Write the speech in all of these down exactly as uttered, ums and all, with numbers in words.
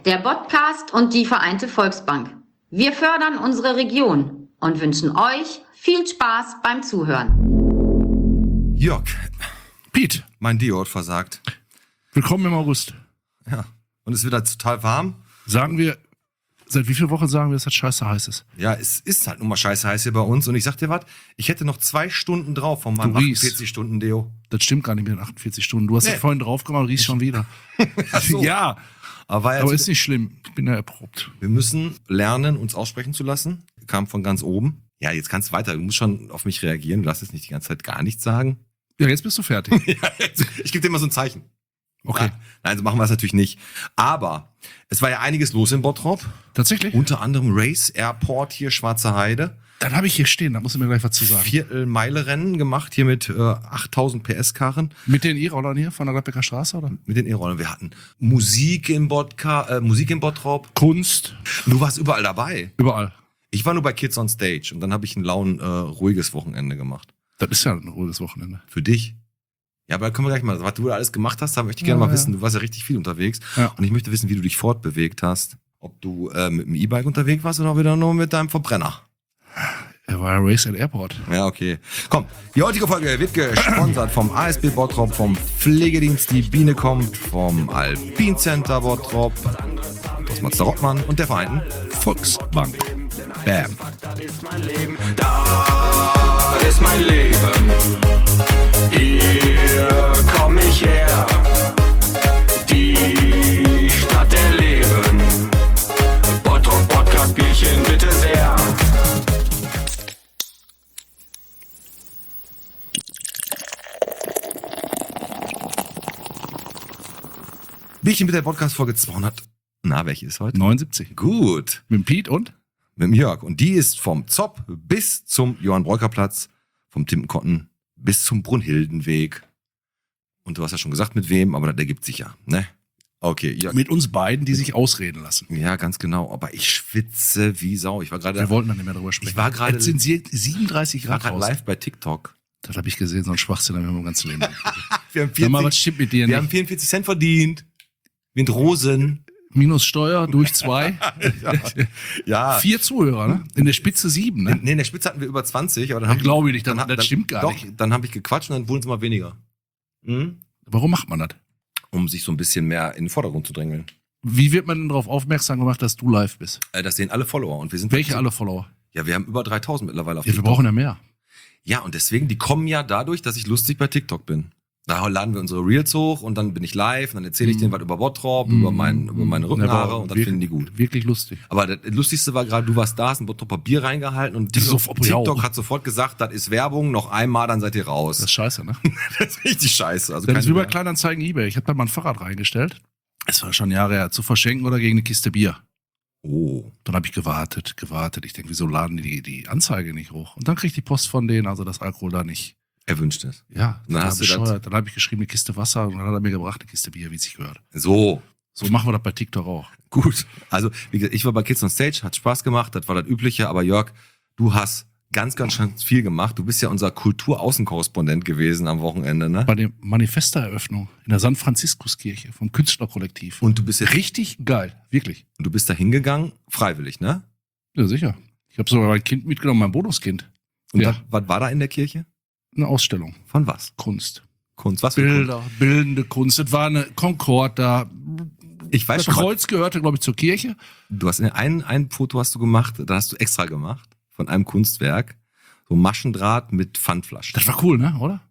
der Podcast und die Vereinte Volksbank. Wir fördern unsere Region und wünschen euch viel Spaß beim Zuhören. Jörg, Piet, mein Deo hat versagt. willkommen im August. Ja, und es wird halt total warm. Sagen wir, seit wie vielen Wochen sagen wir, dass das scheiße heiß ist? Ja, es ist halt nun mal scheiße heiß hier bei uns. Und ich sag dir was, ich hätte noch zwei Stunden drauf von meinem Du riechst. achtundvierzig Stunden Deo. Das stimmt gar nicht mit den achtundvierzig Stunden. Du hast Nee. ja vorhin drauf gemacht und riechst schon wieder. Ach so. Ja, Aber, war jetzt, aber ist nicht schlimm. Ich bin ja erprobt. wir müssen lernen, uns aussprechen zu lassen. Kam von ganz oben. Ja, jetzt kannst du weiter. Du musst schon auf mich reagieren. Du darfst jetzt nicht die ganze Zeit gar nichts sagen. Ja, jetzt bist du fertig. Ja, jetzt, ich gebe dir mal so ein Zeichen. Okay. Ja, nein, so machen wir es natürlich nicht. Aber es war ja einiges los in Bottrop. Tatsächlich? Unter anderem Race Airport hier, Schwarze Heide. Dann habe ich hier stehen, da musst du mir gleich was zu sagen. Viertelmeile-Rennen gemacht hier mit äh, achttausend P S-Karren. Mit den E-Rollern hier von der Gladbecker Straße, oder? Mit den E-Rollern. Wir hatten Musik in, Bodka, äh, Musik in Bottrop. Kunst, Du warst überall dabei. überall. Ich war nur bei Kids on Stage und dann habe ich ein laun, äh, ruhiges Wochenende gemacht. Das ist ja ein ruhiges Wochenende. Für dich. Ja, aber da können wir gleich mal, was du da alles gemacht hast, da möchte ich gerne Ja, mal ja. wissen. Du warst ja richtig viel unterwegs. Ja. Und ich möchte wissen, wie du dich fortbewegt hast. Ob du äh, mit dem E-Bike unterwegs warst oder wieder nur mit deinem Verbrenner. Er war ja Race at Airport. Ja, okay. Komm, die heutige Folge wird gesponsert vom A S B Bottrop, vom Pflegedienst Die Biene kommt, vom Alpin Center Bottrop, aus Mazda Rottmann und der Vereinten Volksbank. Bam. Das ist mein Leben, das ist mein Leben. Hier komm ich her, die Stadt der Leben. Bottrop Podcast Bierchen bitte sehr. Bierchen mit der Podcast-Folge zweihundert. Na, welche ist heute? neunundsiebzig. Gut. Mit dem Piet und? Mit dem Jörg. Und die ist vom Zopp bis zum Johann-Breuker-Platz, vom Timpenkotten bis zum Brunhildenweg. Und du hast ja schon gesagt, mit wem, aber das ergibt sich ja, ne? Okay, Jörg. Mit uns beiden, die sich ausreden lassen. Ja, ganz genau. Aber ich schwitze wie Sau. Ich war gerade Wir wollten dann nicht mehr drüber sprechen. Ich war gerade- Jetzt sind sie siebenunddreißig ich war Grad gerade raus. live bei TikTok. Das habe ich gesehen, so ein Schwachsinn haben wir mein ganzes Leben. Wir haben Sag mal, was stimmt mit dir wir haben nicht? vierundvierzig Cent verdient. Mit Rosen. Minus Steuer durch zwei. Ja. Vier Zuhörer, ne? In der Spitze sieben, ne? Nee, in der Spitze hatten wir über zwanzig, aber dann haben Glaube ich nicht, das, dann, das dann, stimmt gar doch, nicht. Dann habe ich gequatscht und dann wurden es immer weniger. Mhm. Warum macht man das? Um sich so ein bisschen mehr in den Vordergrund zu drängeln. Wie wird man denn darauf aufmerksam gemacht, dass du live bist? Äh, Das sehen alle Follower und wir sind Welche alle Follower? Ja, wir haben über dreitausend mittlerweile auf Ja, wir TikTok. brauchen ja mehr. Ja, und deswegen, die kommen ja dadurch, dass ich lustig bei TikTok bin. Da laden wir unsere Reels hoch und dann bin ich live und dann erzähle ich Mhm. denen was über Bottrop, über, mein, über meine Rückenhaare Ja, und dann wirklich- finden die gut. Wirklich lustig. Aber das Lustigste war gerade, du warst da, hast ein Bottroper Bier reingehalten und Das ist TikTok, so- ja. TikTok hat sofort gesagt, das ist Werbung, noch einmal, dann seid ihr raus. Das ist scheiße, ne? Das ist richtig scheiße. Also Das ist keine wie bei Werbung. Kleinanzeigen eBay. Ich habe da mal ein Fahrrad reingestellt. Es war schon Jahre her. Zu verschenken oder gegen eine Kiste Bier. Oh. Dann habe ich gewartet, gewartet. Ich denke, wieso laden die die Anzeige nicht hoch? Und dann krieg ich die Post von denen, also das Alkohol da nicht. Erwünscht es. Ja, Dann total hast du das- bescheuert. Dann habe ich geschrieben, eine Kiste Wasser und dann hat er mir gebracht, eine Kiste Bier, wie es sich gehört. So. So machen wir das bei TikTok auch. Gut. Also, wie gesagt, ich war bei Kids on Stage, hat Spaß gemacht, das war das Übliche, aber Jörg, du hast ganz, ganz schön viel gemacht. Du bist ja unser Kulturaußenkorrespondent gewesen am Wochenende, ne? Bei der Manifestereröffnung in der San Franziskuskirche vom Künstlerkollektiv. Und du bist ja Richtig geil, wirklich. Und du bist da hingegangen, freiwillig, ne? Ja, sicher. Ich habe sogar mein Kind mitgenommen, mein Bonuskind. Und Ja. da, was war da in der Kirche? Eine Ausstellung. Von was? Kunst. Kunst, was für Kunst? Bilder, bildende Kunst. Das war eine Concorde da. Ich weiß Das schon, Kreuz gehörte, glaube ich, zur Kirche. du hast ein, ein Foto hast du gemacht, da hast du extra gemacht, von einem Kunstwerk. So Maschendraht mit Pfandflaschen. Das war cool, ne? Oder?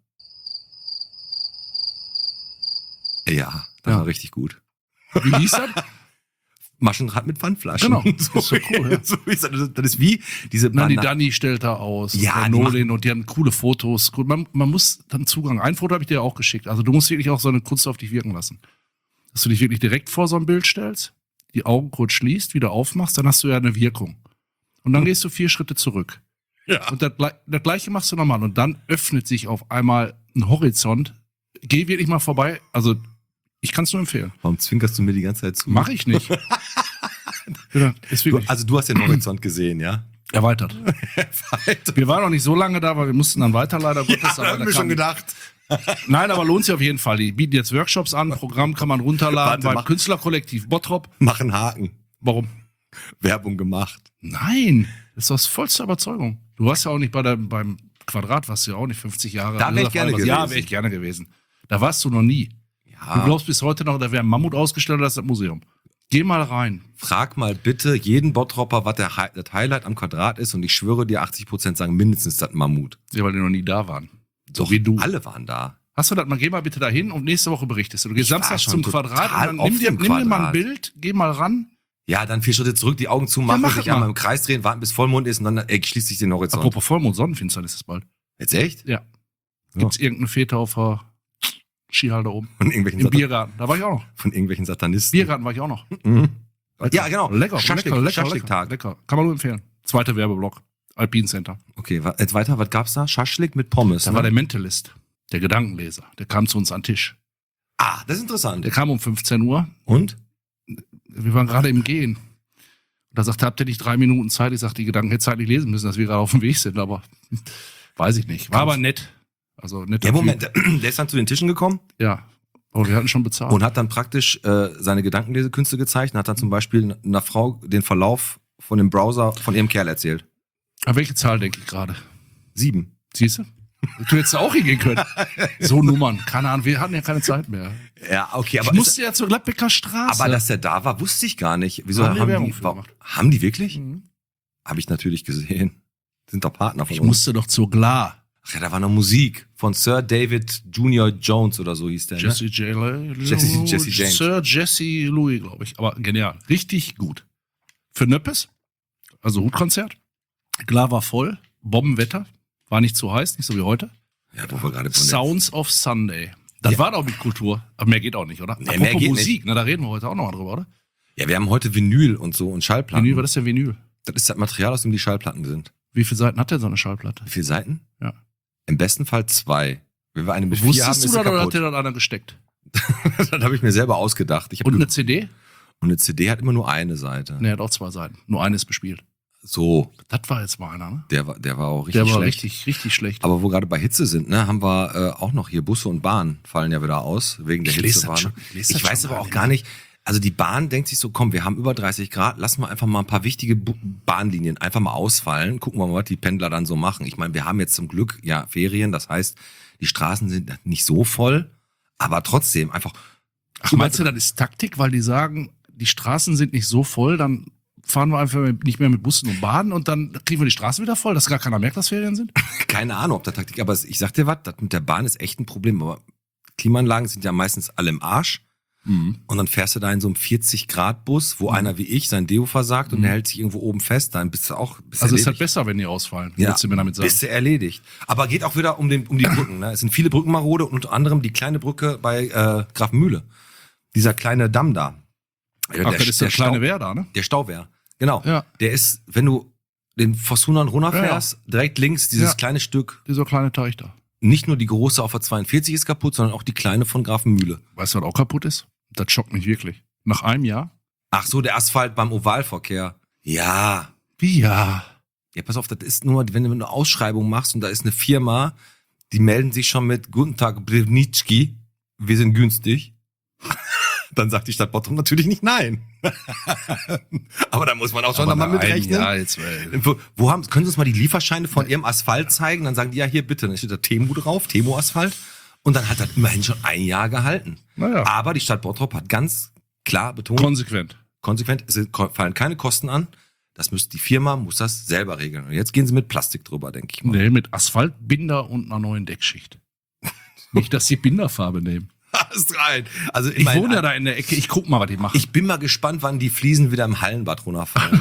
Ja, das Ja. war richtig gut. Wie hieß das? Maschendraht mit Pfandflaschen. Genau. So, Das ist so cool, ja. so ist das, das ist- das ist wie diese Na, die Bana- Dani stellt da aus. Ja, der die Nolin und die haben coole Fotos. Gut, Man, man muss dann Zugang. Ein Foto habe ich dir auch geschickt. Also du musst wirklich auch so eine Kunst auf dich wirken lassen. Dass du dich wirklich direkt vor so ein Bild stellst, die Augen kurz schließt, wieder aufmachst, dann hast du ja eine Wirkung. Und dann gehst du vier Schritte zurück. Ja. Und das, Gle- das gleiche machst du nochmal. Und dann öffnet sich auf einmal ein Horizont. Geh wirklich mal vorbei. Also ich kann es nur empfehlen. Warum zwinkerst du mir die ganze Zeit zu? Mache ich nicht. Ja, ist Du, wirklich also du hast den Horizont gesehen, ja? erweitert. Weiter. Wir waren noch nicht so lange da, weil wir mussten dann weiter leider Gottes. Ja, haben wir schon gedacht. Nein, aber lohnt sich auf jeden Fall. Die bieten jetzt Workshops an, Programm kann man runterladen Warte, beim mach- Künstlerkollektiv Bottrop. Machen Haken. Warum? Werbung gemacht. Nein, das ist aus vollster Überzeugung. Du warst ja auch nicht bei der, beim Quadrat, warst du ja auch nicht fünfzig Jahre. Da wär ich gerne Ja, gewesen. wäre ich gerne gewesen. Da warst du noch nie. Du Ja, glaubst bis heute noch, da wäre ein Mammut ausgestellt oder das ist das Museum. Geh mal rein. frag mal bitte jeden Bottropper, was der Hi- das Highlight am Quadrat ist und ich schwöre dir, achtzig Prozent sagen mindestens das Mammut. Ja, weil die noch nie da waren. So Doch, wie du. alle waren da. Hast du das mal, geh mal bitte dahin und nächste Woche berichtest du. Du gehst Ich war samstags schon zum Quadrat total und dann nimm auf dir, dem nimm dir mal ein Quadrat. Bild, geh mal ran. Ja, dann vier Schritte zurück, die Augen zumachen, Ja, mach sich mal. einmal im Kreis drehen, warten bis Vollmond ist und dann äh, schließt sich den Horizont. Apropos Vollmond, Sonnenfinsternis ist es bald. Jetzt echt? Ja. Gibt's irgendeine Fete auf der Skihalle da oben? Von irgendwelchen, Im Satan Biergarten. Da war ich auch noch. von irgendwelchen Satanisten. Biergarten war ich auch noch. Mhm. Ja, genau. Lecker, Schaschlik- lecker, lecker, Schaschliktag. lecker, lecker. Kann man nur empfehlen. Zweiter Werbeblock. Alpine Center. Okay, wa- jetzt weiter, was gab's da? Schaschlik mit Pommes. Da ne? war der Mentalist, der Gedankenleser. Der kam zu uns an den Tisch. Ah, das ist interessant. Der kam um fünfzehn Uhr. Und? Wir waren gerade im Gehen. Da sagte, habt ihr nicht drei Minuten Zeit? Ich sagte, die Gedanken hätte zeitlich lesen müssen, dass wir gerade auf dem Weg sind, aber weiß ich nicht. War aber nett. Also netter Ja, Typ. Moment, der ist dann zu den Tischen gekommen Ja. Aber wir hatten schon bezahlt. und hat dann praktisch äh, seine Gedankenlesekünste gezeigt und hat dann zum Beispiel einer Frau den Verlauf von dem Browser von ihrem Kerl erzählt. Aber welche Zahl denke ich gerade? Sieben. Siehst du? Du hättest auch hingehen können. So Nummern. Keine Ahnung, wir hatten ja keine Zeit mehr. Ja, okay, aber, Ich musste ja zur Gladbecker ist, Straße. aber dass der da war, wusste ich gar nicht. Wieso Haben haben, die Werbung die, für warum, gemacht. haben die wirklich? Mhm. Habe ich natürlich gesehen. Sind doch Partner von Ich uns. musste doch zur Gla. Ach ja, da war noch Musik von Sir David Junior Jones oder so hieß der. Ne? Jesse J. Jesse- Jesse James. Sir Jesse Louis, glaube ich. Aber genial. Richtig gut. Für Nöppes, also Hutkonzert. Gla war voll. Bombenwetter. War nicht zu heiß, nicht so wie heute. Ja, wo wir gerade von der Sounds of Sunday. Das Ja. war doch mit Kultur. Aber mehr geht auch nicht, oder? Nee, Apropos mehr geht Musik, ne, da reden wir heute auch noch mal drüber, oder? Ja, wir haben heute Vinyl und so und Schallplatten. Vinyl, was ist denn Vinyl? Das ist das Material, aus dem die Schallplatten sind. Wie viele Seiten hat denn so eine Schallplatte? Wie viele Seiten? Ja. Im besten Fall zwei. Wenn wir eine mit vier haben, Wusstest ist du sie das oder hat kaputt. dir dann einer gesteckt? Das habe ich mir selber ausgedacht. Ich hab Und ge- eine C D? und eine C D hat immer nur eine Seite. Ne, hat auch zwei Seiten. Nur eine ist bespielt. So, Das war jetzt mal einer, ne? der war, der war auch richtig Der war schlecht. richtig, richtig schlecht. Aber wo wir gerade bei Hitze sind, ne, haben wir äh, auch noch hier Busse und Bahn fallen ja wieder aus wegen der Ich lese Hitze. das schon- ich lese das Ich weiß schon aber gar auch nicht gar mehr. nicht. Also die Bahn denkt sich so, komm, wir haben über dreißig Grad, lassen wir einfach mal ein paar wichtige Bu- Bahnlinien einfach mal ausfallen. Gucken wir mal, was die Pendler dann so machen. Ich meine, wir haben jetzt zum Glück ja Ferien, das heißt, die Straßen sind nicht so voll, aber trotzdem einfach. Ach, meinst du, das ist Taktik, weil die sagen, die Straßen sind nicht so voll, dann fahren wir einfach nicht mehr mit Bussen und Bahnen und dann kriegen wir die Straßen wieder voll, dass gar keiner merkt, dass Ferien sind? Keine Ahnung, ob da Taktik, aber ich sag dir was, das mit der Bahn ist echt ein Problem. Aber Klimaanlagen sind ja meistens alle im Arsch. Mhm. Und dann fährst du da in so einem vierzig-Grad-Bus, wo einer wie ich sein Deo versagt und der hält sich irgendwo oben fest, dann bist du auch bist Also es ist halt erledigt. besser, wenn die ausfallen. Ja, Willst du mir damit sagen? bist du erledigt. Aber geht auch wieder um, den, um die Brücken. Ne? Es sind viele Brückenmarode und unter anderem die kleine Brücke bei äh, Grafenmühle. Dieser kleine Damm da. Äh, Ach, das ist der kleine Stau, Wehr da, ne? Der Stauwehr. Genau. Ja. Der ist, wenn du den Forsunan runterfährst, direkt links dieses Ja. kleine Stück. Dieser kleine Teich da. Nicht nur die große auf der zweiundvierzig ist kaputt, sondern auch die kleine von Grafenmühle. Weißt du, was auch kaputt ist? Das schockt mich wirklich. Nach einem Jahr? Ach so, der Asphalt beim Ovalverkehr. Ja. Wie ja? Ja, pass auf, das ist nur, wenn du eine Ausschreibung machst und da ist eine Firma, die melden sich schon mit Guten Tag, Brevnitschki, wir sind günstig. Dann sagt die Stadt Bottrop natürlich nicht nein. Aber da muss man auch schon Aber mal nach einem mitrechnen. Jahr jetzt, ey. Wo, wo haben, können Sie uns mal die Lieferscheine von Ihrem Asphalt zeigen? Dann sagen die, ja, hier bitte. Dann steht da Temu drauf, Temu Asphalt. Und dann hat das immerhin schon ein Jahr gehalten. Naja. Aber die Stadt Bottrop hat ganz klar betont, Konsequent. konsequent, es fallen keine Kosten an. Das müsste, die Firma muss das selber regeln. Und jetzt gehen sie mit Plastik drüber, denke ich mal. Nee, mit Asphaltbinder und einer neuen Deckschicht. Nicht, dass die Binderfarbe nehmen. Hast rein. Also Ich wohne ja da in der Ecke, ich guck mal, was die machen. Ich bin mal gespannt, wann die Fliesen wieder im Hallenbad runterfallen.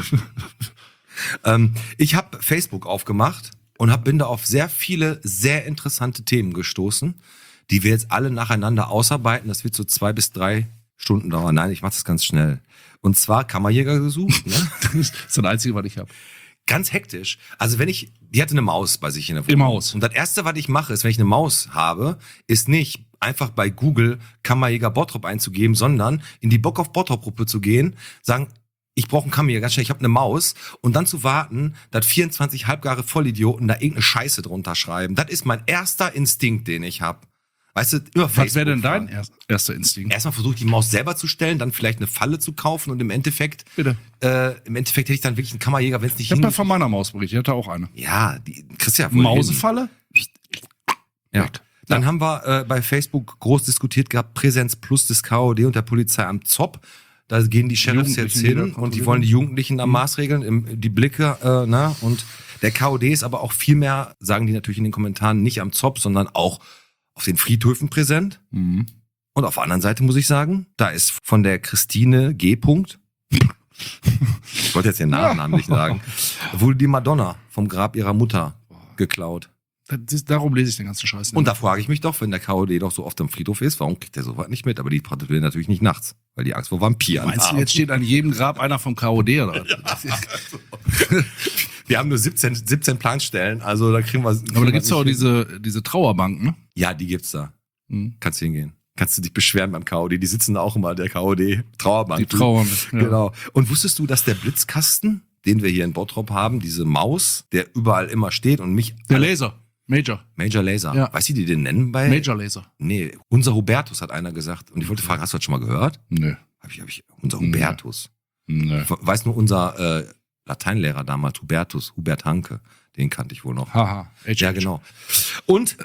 ähm, ich habe Facebook aufgemacht und hab, bin da auf sehr viele sehr interessante Themen gestoßen, die wir jetzt alle nacheinander ausarbeiten. Das wird so zwei bis drei Stunden dauern. Nein, ich mache das ganz schnell. Und zwar Kammerjäger gesucht. Ne? Das ist das Einzige, was ich habe. Ganz hektisch. Also wenn ich, die hatte eine Maus bei sich in der Wohnung. Im Haus. Und das erste, was ich mache, ist, wenn ich eine Maus habe, ist nicht einfach bei Google Kammerjäger Bottrop einzugeben, sondern in die Bock auf Bottrop Gruppe zu gehen, sagen, ich brauche einen Kammerjäger, ganz schnell, ich habe eine Maus und dann zu warten, dass vierundzwanzig halbgare Vollidioten da irgendeine Scheiße drunter schreiben. Das ist mein erster Instinkt, den ich habe. Weißt du, über Facebook. Was wäre denn dein fahren. erst, erster Instinkt? Erstmal versucht, die Maus selber zu stellen, dann vielleicht eine Falle zu kaufen und im Endeffekt, Bitte. äh, im Endeffekt hätte ich dann wirklich einen Kammerjäger, wenn es nicht Ich habe ja hin... von meiner Maus berichtet, ich hatte auch eine. Ja, die kriegst du ja wohl hin. Mausefalle? Ja. Weg. Dann Ja. haben wir äh, bei Facebook groß diskutiert gehabt, Präsenz Plus des K O D und der Polizei am Zopp. Da gehen die Sheriffs jetzt Jugendlichen, die da hin und die kontrollieren. wollen die Jugendlichen am Maßregeln, im, die Blicke, äh, na, und der K O D ist aber auch viel mehr, sagen die natürlich in den Kommentaren, nicht am Zopp, sondern auch auf den Friedhöfen präsent. Mhm. Und auf der anderen Seite muss ich sagen, da ist von der Christine G. Punkt, ich wollte jetzt den Nachnamen nicht sagen, wurde die Madonna vom Grab ihrer Mutter geklaut. Das ist, darum lese ich den ganzen Scheiß nicht. Und da frage ich mich doch, wenn der K O D doch so oft am Friedhof ist, warum kriegt der sowas nicht mit? Aber die patrouillieren natürlich nicht nachts, weil die Angst vor Vampiren Meinst du, haben. jetzt steht an jedem Grab einer vom K O D oder? Wir haben nur siebzehn, siebzehn Planstellen, also da kriegen wir... Aber da gibt's ja auch diese, diese Trauerbank, ne? Ja, die gibt's da. Mhm. Kannst du hingehen. Kannst du dich beschweren beim K O D. Die sitzen da auch immer, der K O D. Trauerbank. Die Trauerbank, ja. Genau. Und wusstest du, dass der Blitzkasten, den wir hier in Bottrop haben, diese Maus, der überall immer steht und mich... Der Laser. Major. Major Laser. Ja. Weißt du, die den nennen bei... Major Laser. Nee, unser Hubertus hat einer gesagt. Und ich wollte fragen, hast du das schon mal gehört? Nö. Hab ich, hab ich, unser Nee. Hubertus. Nö. Ich weiß nur, unser äh, Lateinlehrer damals, Hubertus, Hubert Hanke, den kannte ich wohl noch. Haha. Ja, genau. Und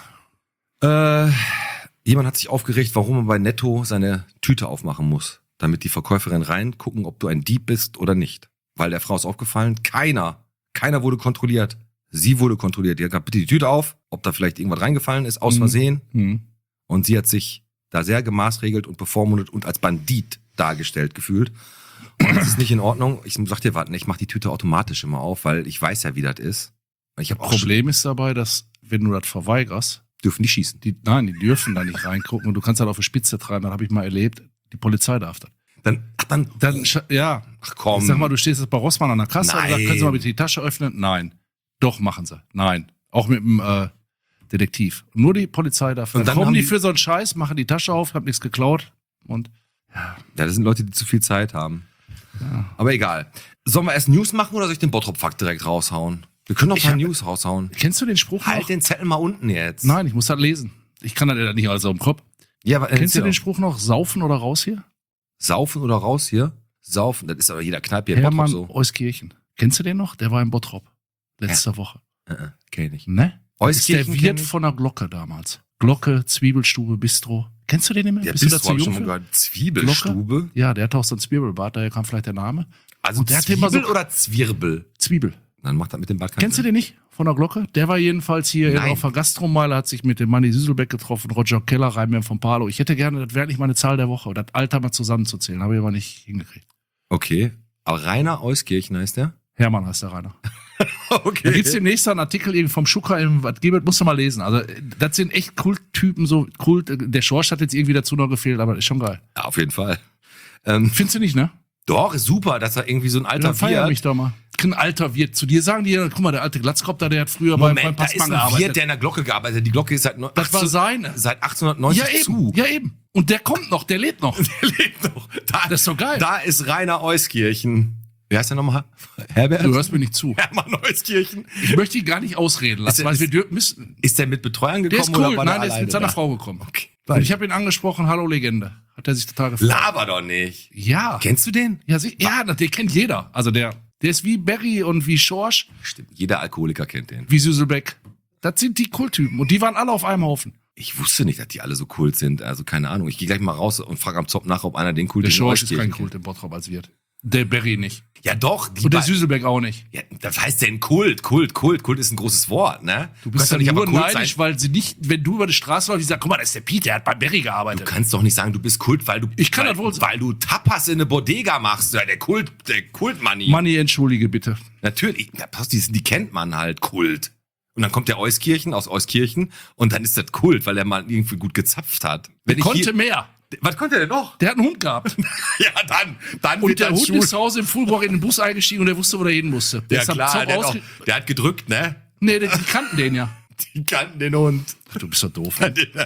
äh, jemand hat sich aufgeregt, warum man bei Netto seine Tüte aufmachen muss, damit die Verkäuferin reingucken, ob du ein Dieb bist oder nicht. Weil der Frau ist aufgefallen, keiner, keiner wurde kontrolliert. Sie wurde kontrolliert. Die hat gesagt, bitte die Tüte auf, ob da vielleicht irgendwas reingefallen ist, aus Mhm. Versehen. Mhm. Und sie hat sich da sehr gemaßregelt und bevormundet und als Bandit dargestellt gefühlt. Und das ist nicht in Ordnung. Ich sag dir, warte, ich mach die Tüte automatisch immer auf, weil ich weiß ja, wie das ist. Ich habe auch schon, Problem ist dabei, dass, wenn du das verweigerst, dürfen die schießen. die, nein, die dürfen da nicht reingucken und du kannst halt auf die Spitze treiben, das habe ich mal erlebt. Die Polizei darf das. Dann, ach, dann, Dann, scha- ja, ach komm. ich sag mal, du stehst jetzt bei Rossmann an der Kasse und Nein. sagst, können Sie mal bitte die Tasche öffnen? Nein. Doch, machen sie. Nein. Auch mit dem äh, Detektiv. Nur die Polizei darf. Und Dann dann kommen haben die die- für so einen Scheiß, machen die Tasche auf, hab nichts geklaut und Ja, das sind Leute, die zu viel Zeit haben. Aber egal. Sollen wir erst News machen oder soll ich den Bottrop-Fakt direkt raushauen? Wir können doch Ich mal hab- News raushauen. kennst du den Spruch Halt noch? den Zettel mal unten jetzt. Nein, ich muss das lesen. Ich kann das ja nicht alles auf dem Kopf. Ja, aber Kennst erzähl du den doch. Spruch noch? Saufen oder raus hier? Saufen oder raus hier? Saufen, das ist aber jeder Kneipe hier in Bottrop Hermann so. Euskirchen. Kennst du den noch? Der war in Bottrop. Letzte Woche. Äh, äh, kenn ich nicht. Ne? Das ist der Euskirchen Wirt kenn ich. von der Glocke damals. Glocke, Zwiebelstube, Bistro. Kennst du den nicht mehr? Der Bist du Bistro dazu hab ich jung schon mal für? gehört. Zwiebelstube. Ja, der hat auch so ein Zwiebelbart, daher kam vielleicht der Name. Also Und der hat Zwiebel immer so- oder Zwirbel? Zwiebel. Dann macht das mit dem Bart keinen Kennst du Sinn. den nicht? Von der Glocke? Der war jedenfalls hier Nein. auf der Gastromeile, hat sich mit dem Manni Süselbeck getroffen, Roger Keller, Reinbär von Palo. Ich hätte gerne, das wäre nicht meine Zahl der Woche, das Alter mal zusammenzuzählen, habe ich aber nicht hingekriegt. Okay. Aber Rainer Euskirchen heißt der? Hermann heißt der Rainer. Okay. Da gibt's demnächst einen Artikel irgendwie vom Schucker im was gibt, musst du mal lesen. Also, das sind echt Kulttypen, so Kult. Der Schorsch hat jetzt irgendwie dazu noch gefehlt, aber ist schon geil. Ja, auf jeden Fall. Ähm, Findest du nicht, ne? doch, ist super, dass er irgendwie so ein alter Dann feier Wirt- mich doch mal. Ein alter Wirt. Zu dir sagen die, ja, guck mal, der alte Glatzkopf da, der hat früher beim, beim Moment, da ist Passmann ein Wirt, gearbeitet. der in der Glocke gearbeitet hat. Die Glocke ist seit, neun- Das war achtzehn seine. seit achtzehnhundertneunzig Ja, eben. zu. Ja, eben. Und der kommt noch, der lebt noch. Der lebt noch. Da, Das ist doch geil. Da ist Rainer Euskirchen. Wie heißt der nochmal? Herbert? Du hörst mir nicht zu. Hermann Euskirchen. Ich möchte ihn gar nicht ausreden lassen, der- weil ist- wir dür- müssen. Ist der mit Betreuern gekommen Der ist oder cool. war Nein, der der ist alleine mit seiner da? Frau gekommen. Okay. Und ich habe ihn angesprochen, hallo Legende. Hat er sich total gefreut. Laber doch nicht. Ja. Kennst du den? Ja, sie, ja, den kennt jeder. Also der, der ist wie Barry und wie Schorsch, Stimmt, jeder Alkoholiker kennt den. wie Süselbeck. Das sind die Kulttypen. Und die waren alle auf einem Haufen. Ich wusste nicht, dass die alle so kult sind. Also keine Ahnung. Ich gehe gleich mal raus und frage am Zopf nach, ob einer den Kult Der in Schorsch ist Euskirchen kein kennt. Kult im Bottrop als Wirt. Der Barry nicht. Ja doch. Die Und der bei- Süselbeck auch nicht. ja, das heißt denn Kult, Kult, Kult. Kult ist ein großes Wort, ne? Du bist kannst ja doch nicht nur aber Kult neidisch, sein. weil sie nicht, wenn du über die Straße läufst, die sagen, guck mal, das ist der Pete, der hat bei Barry Du gearbeitet. kannst doch nicht sagen, du bist Kult, weil du Ich kann weil, das wohl sagen. weil du Tapas in eine Bodega machst. Ja, der Kult, der Kultmanni. Manni, entschuldige bitte. Natürlich, na, pass, die, die kennt man halt, Kult. Und dann kommt der Euskirchen aus Euskirchen und dann ist das Kult, weil er mal irgendwie gut gezapft hat. Wenn Der ich konnte hier, mehr. was konnte er denn noch? Der hat einen Hund gehabt. Ja, dann, dann Und wird der das Hund Schul- ist zu Hause im Fullbrock in den Bus eingestiegen und der wusste, wo der hin musste. Der Ja ist am klar, Zopp der hat, auch, ausge- der hat gedrückt, ne? Nee, die, die kannten den ja. Die kannten den Hund. Ach, du bist doch doof.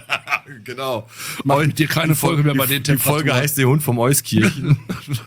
Genau. Mach mit dir keine Folge mehr bei den Die Folge Temperaturen. heißt der Hund vom Euskirchen.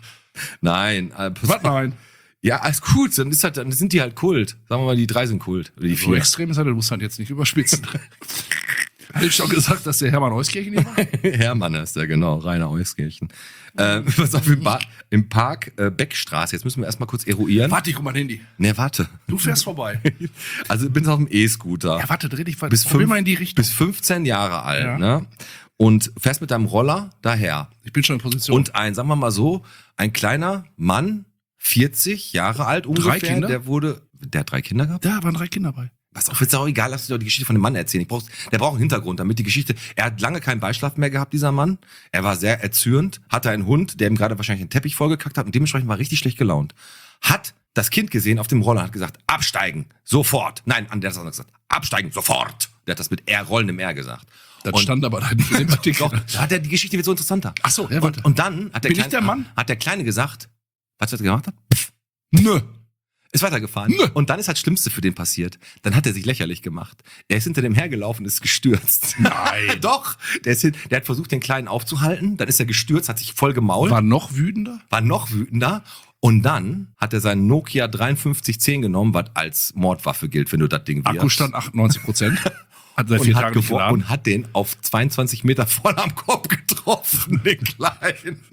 Nein. Äh, pass- Was nein? Ja, alles gut, dann, ist halt, dann sind die halt Kult. Sagen wir mal, die drei sind Kult. Oder die So vier. extrem ist er, du musst halt jetzt nicht überspitzen. Hatte ich schon gesagt, dass der Hermann Euskirchen hier war? Hermann ist der, genau, Rainer Euskirchen. Äh, was auf im, ba- im Park äh, Beckstraße, jetzt müssen wir erstmal kurz eruieren. Warte, ich guck mal Handy. Ne, warte. Du fährst vorbei. Also ich bin auf dem E-Scooter. Ja, warte, dreh dich weiter. bis, Probier fünf, mal in die Richtung. bis fünfzehn Jahre alt, Ja. ne? Und fährst mit deinem Roller daher. Ich bin schon in Position. Und ein, sagen wir mal so, ein kleiner Mann, vierzig Jahre alt ungefähr, Kinder? der wurde, der hat drei Kinder gehabt? da waren drei Kinder bei. Was auch, ist auch egal, lass dir doch die Geschichte von dem Mann erzählen. Ich brauch, der braucht einen Hintergrund, damit die Geschichte, er hat lange keinen Beischlaf mehr gehabt, dieser Mann. Er war sehr erzürnt, hatte einen Hund, der ihm gerade wahrscheinlich einen Teppich vollgekackt hat und dementsprechend war richtig schlecht gelaunt. Hat das Kind gesehen auf dem Roller, hat gesagt, absteigen, sofort. Nein, an der hat gesagt, absteigen, sofort. Der hat das mit R, rollendem R gesagt. Das Und- stand aber da nicht in dem Artikel. Doch, da hat er, die Geschichte wird so interessanter. Ach so, ja, warte. Und, und dann hat der, Bin ich Kleine, der Mann? hat der Kleine gesagt, was er gemacht hat? Nö. Ist weitergefahren. Nö. Und dann ist halt das Schlimmste für den passiert. Dann hat er sich lächerlich gemacht. Er ist hinter dem hergelaufen, ist gestürzt. Nein. Doch. Der, ist hin, der hat versucht, den Kleinen aufzuhalten. Dann ist er gestürzt, hat sich voll gemault, war, War noch wütender? war noch wütender. Und dann hat er seinen Nokia dreiundfünfzig zehn genommen, was als Mordwaffe gilt, wenn du das Ding wirfst. Akkustand achtundneunzig Prozent. Hat seit vier und hat, Tagen nicht gewor- geladen. und hat den auf zweiundzwanzig Meter voll am Kopf getroffen, den Kleinen.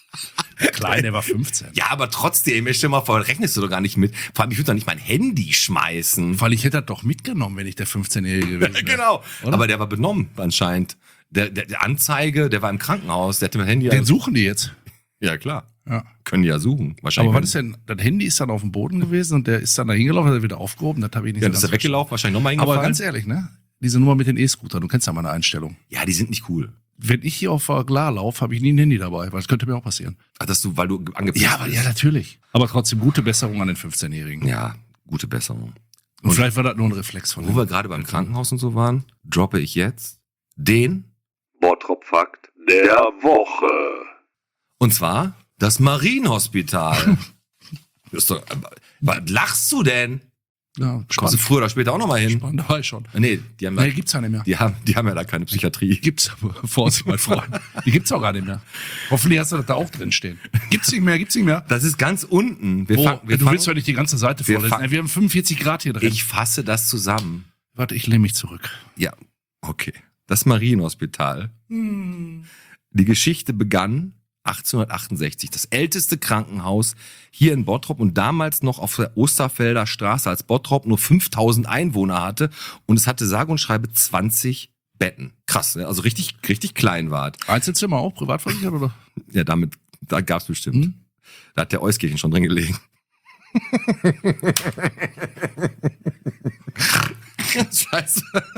Klein, der war fünfzehn. Ja, aber trotzdem, stell dir mal vor, rechnest du doch gar nicht mit. Vor allem, ich würde doch nicht mein Handy schmeißen. Weil ich hätte das doch mitgenommen, wenn ich der fünfzehnjährige gewesen wäre. Genau. Oder? Aber der war benommen anscheinend. Der, der, der Anzeige, der war im Krankenhaus, der hatte mein Handy. Den suchen die jetzt. Ja, klar. Ja. Können die ja suchen. Wahrscheinlich. Aber was ist denn, das Handy ist dann auf dem Boden gewesen und der ist dann da hingelaufen, hat er wieder aufgehoben, das habe ich nicht Ja, so das ist ganz er weggelaufen, wahrscheinlich nochmal verstanden. Aber hingefallen. ganz ehrlich, ne? Diese Nummer mit den E-Scootern, du kennst ja meine Einstellung. Ja, die sind nicht cool. Wenn ich hier auf der Glar laufe, habe ich nie ein Handy dabei, weil das könnte mir auch passieren. Ach, dass du, weil du angepisst Ja, aber, ja, natürlich. Aber trotzdem gute Besserung an den fünfzehnjährigen. Ja, gute Besserung. Und vielleicht war das nur ein Reflex von Wo ihm. wir gerade beim Krankenhaus und so waren, droppe ich jetzt den, Bottrop-Fakt der Woche. und zwar das Marienhospital. Das ist doch, was lachst du denn? Ja, Kommst du spannend. früher oder später auch nochmal hin? Spannend, da war ich schon. Nee, die haben, Nee, ja, gibt's ja nicht mehr. die, haben, die haben ja da keine Psychiatrie. Gibt's aber, Vorsicht, mein Freund. Die gibt's auch gar nicht mehr. Hoffentlich hast du das da auch drin stehen. Gibt's nicht mehr, gibt's nicht mehr. Das ist ganz unten. Wir Oh, fang, wir du fangen, willst doch nicht die ganze Seite wir vorlesen. fang- Ey, Wir haben fünfundvierzig Grad hier drin. ich fasse das zusammen. Warte, ich lehne mich zurück. Ja, okay. Das Marienhospital. Die Geschichte begann achtzehnhundertachtundsechzig. Das älteste Krankenhaus hier in Bottrop und damals noch auf der Osterfelder Straße, als Bottrop nur fünftausend Einwohner hatte und es hatte sage und schreibe zwanzig Betten. Krass, ne? Also richtig, richtig klein war es. Einzelzimmer auch, privat versichert, oder? Ja, damit, da gab's bestimmt. Hm? Da hat der Euskirchen schon drin gelegen. Scheiße.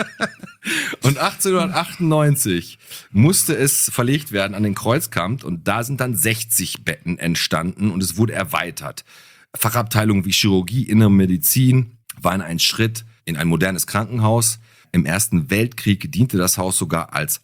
Und achtzehnhundertachtundneunzig musste es verlegt werden an den Kreuzkamp und da sind dann sechzig Betten entstanden und es wurde erweitert. Fachabteilungen wie Chirurgie, Innere Medizin waren ein Schritt in ein modernes Krankenhaus. Im Ersten Weltkrieg diente das Haus sogar als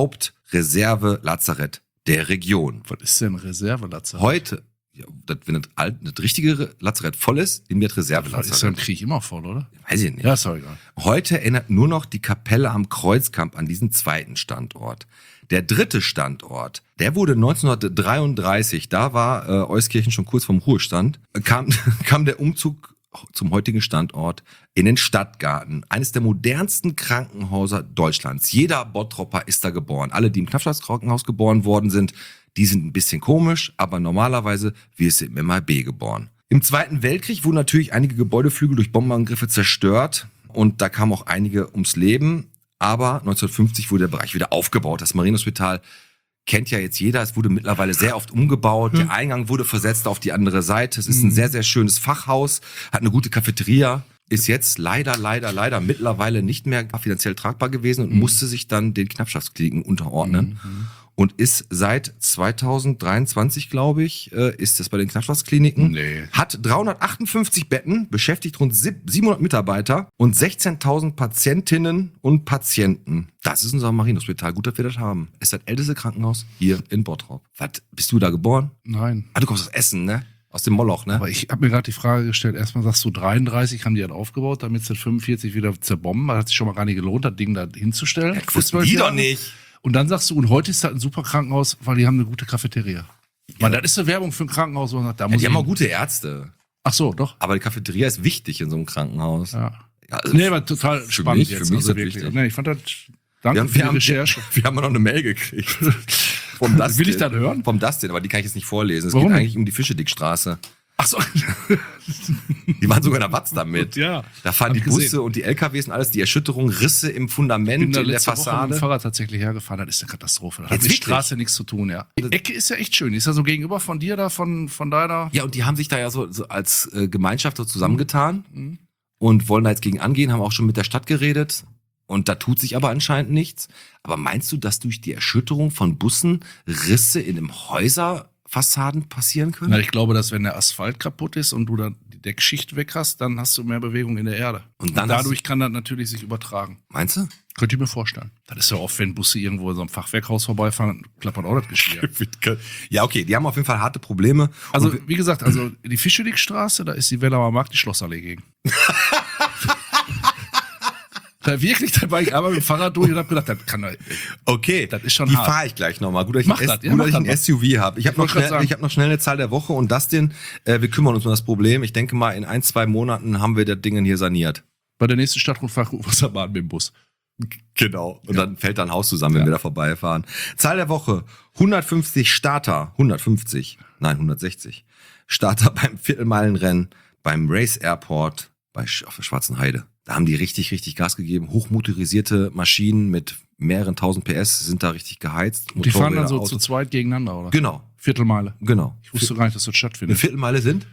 Hauptreserve-Lazarett der Region. Was ist denn Reservelazarett? Heute, ja, das, wenn das, alt, das richtige Lazarett voll ist, nehmen wir das Das ist ja im Reserve-Lazarett. Krieg immer voll, oder? Weiß ich nicht. Ja, ist doch egal. Heute erinnert nur noch die Kapelle am Kreuzkamp an diesen zweiten Standort. Der dritte Standort, der wurde neunzehnhundertdreiunddreißig, da war äh, Euskirchen schon kurz vorm Ruhestand, kam, kam der Umzug zum heutigen Standort in den Stadtgarten. Eines der modernsten Krankenhäuser Deutschlands. Jeder Bottropper ist da geboren. Alle, die im Knappschaftskrankenhaus geboren worden sind, die sind ein bisschen komisch, aber normalerweise wirst du im M I B geboren. Im Zweiten Weltkrieg wurden natürlich einige Gebäudeflügel durch Bombenangriffe zerstört und da kamen auch einige ums Leben. Aber neunzehnhundertfünfzig wurde der Bereich wieder aufgebaut. Das Marienhospital kennt ja jetzt jeder. Es wurde mittlerweile sehr oft umgebaut. Der Eingang wurde versetzt auf die andere Seite. Es ist ein sehr, sehr schönes Fachhaus, hat eine gute Cafeteria. Ist jetzt leider, leider, leider mittlerweile nicht mehr finanziell tragbar gewesen und musste sich dann den Knappschaftskliniken unterordnen. Und ist seit zweitausenddreiundzwanzig, glaube ich, äh, ist es bei den Knappschaftskliniken. Nee. Hat dreihundertachtundfünfzig Betten, beschäftigt rund siebenhundert Mitarbeiter und sechzehntausend Patientinnen und Patienten. Das ist unser Marienhospital. Gut, dass wir das haben. Ist das älteste Krankenhaus hier in Bottrop. Was, bist du da geboren? Nein. Ah, du kommst aus Essen, ne? Aus dem Moloch, ne? Aber ich habe mir gerade die Frage gestellt, erstmal sagst du dreiunddreißig haben die das aufgebaut, damit sie fünfundvierzig wieder zerbomben. Das hat sich schon mal gar nicht gelohnt, das Ding da hinzustellen. Ja, Für wussten zwölf die Jahre. doch nicht. Und dann sagst du, und heute ist das ein super Krankenhaus, weil die haben eine gute Cafeteria. Man, das ist eine Werbung für ein Krankenhaus, wo man sagt, da Ja, muss die ich haben auch hin. gute Ärzte. Ach so, doch. Aber die Cafeteria ist wichtig in so einem Krankenhaus. Ja. Ja, also Nee, war total spannend mich- für jetzt. mich ist also das wirklich. wichtig. Nee, ich fand das, Danke Wir haben, für wir, die haben, Recherche. wir haben noch eine Mail gekriegt. Vom Dustin. Will ich das hören? Vom Dustin, aber die kann ich jetzt nicht vorlesen. Es Warum geht nicht? eigentlich um die Fischedickstraße. Ach so. Die waren sogar in der Watz damit. Ja. Da fahren Hab die ich Busse gesehen. und die L K Ws und alles, die Erschütterung, Risse im Fundament, Ich bin da in der letzte Woche mit Fassade. dem Fahrrad tatsächlich hergefahren, das ist eine Katastrophe. Das hat Jetzt mit wirklich? Straße nichts zu tun, ja. Die Ecke ist ja echt schön. Die ist ja so gegenüber von dir da, von, von deiner. Ja, und die haben sich da ja so, so als äh, Gemeinschaft so zusammengetan Mhm. und wollen da jetzt gegen angehen, haben auch schon mit der Stadt geredet. Und da tut sich aber anscheinend nichts. Aber meinst du, dass durch die Erschütterung von Bussen Risse in den Häuserfassaden passieren können? Na, ich glaube, dass wenn der Asphalt kaputt ist und du dann die Deckschicht weg hast, dann hast du mehr Bewegung in der Erde. Und Und, dann dadurch kann das natürlich sich übertragen. Meinst du? Könnt ihr mir vorstellen. Das ist ja oft, wenn Busse irgendwo in so einem Fachwerkhaus vorbeifahren, klappert auch das Geschirr. Ja, okay, die haben auf jeden Fall harte Probleme. Also, Und wie gesagt, also die Fischedickstraße, da ist die Wellauer Markt, die Schlossallee gegen. Da wirklich, da war ich einmal mit dem Fahrrad durch und hab gedacht, das kann doch, okay, das ist schon die hart. fahre ich gleich nochmal. Gut, dass ich Mach ein, das, S- ja, gut, mach dass ich ein das S U V habe. Ich habe Ich noch, wollte grad schnell- sagen. ich hab noch schnell eine Zahl der Woche und Dustin, äh, wir kümmern uns um das Problem. Ich denke mal, in ein, zwei Monaten haben wir das Ding hier saniert. Bei der nächsten Stadtrundfahrt Wasserbahn mit dem Bus. Genau. Und Ja. dann fällt da ein Haus zusammen, wenn Ja. wir da vorbeifahren. Zahl der Woche, hundertfünfzig Starter, hundertfünfzig, nein, hundertsechzig. Starter beim Viertelmeilenrennen, beim Race Airport, bei Sch- auf der Schwarzen Heide. Da haben die richtig, richtig Gas gegeben. Hochmotorisierte Maschinen mit mehreren tausend P S sind da richtig geheizt. Und die fahren dann Motorräder, so Autos. zu zweit gegeneinander, oder? Genau, Viertelmeile. genau. Ich wusste gar nicht, dass das Eine stattfindet. Viertelmeile sind?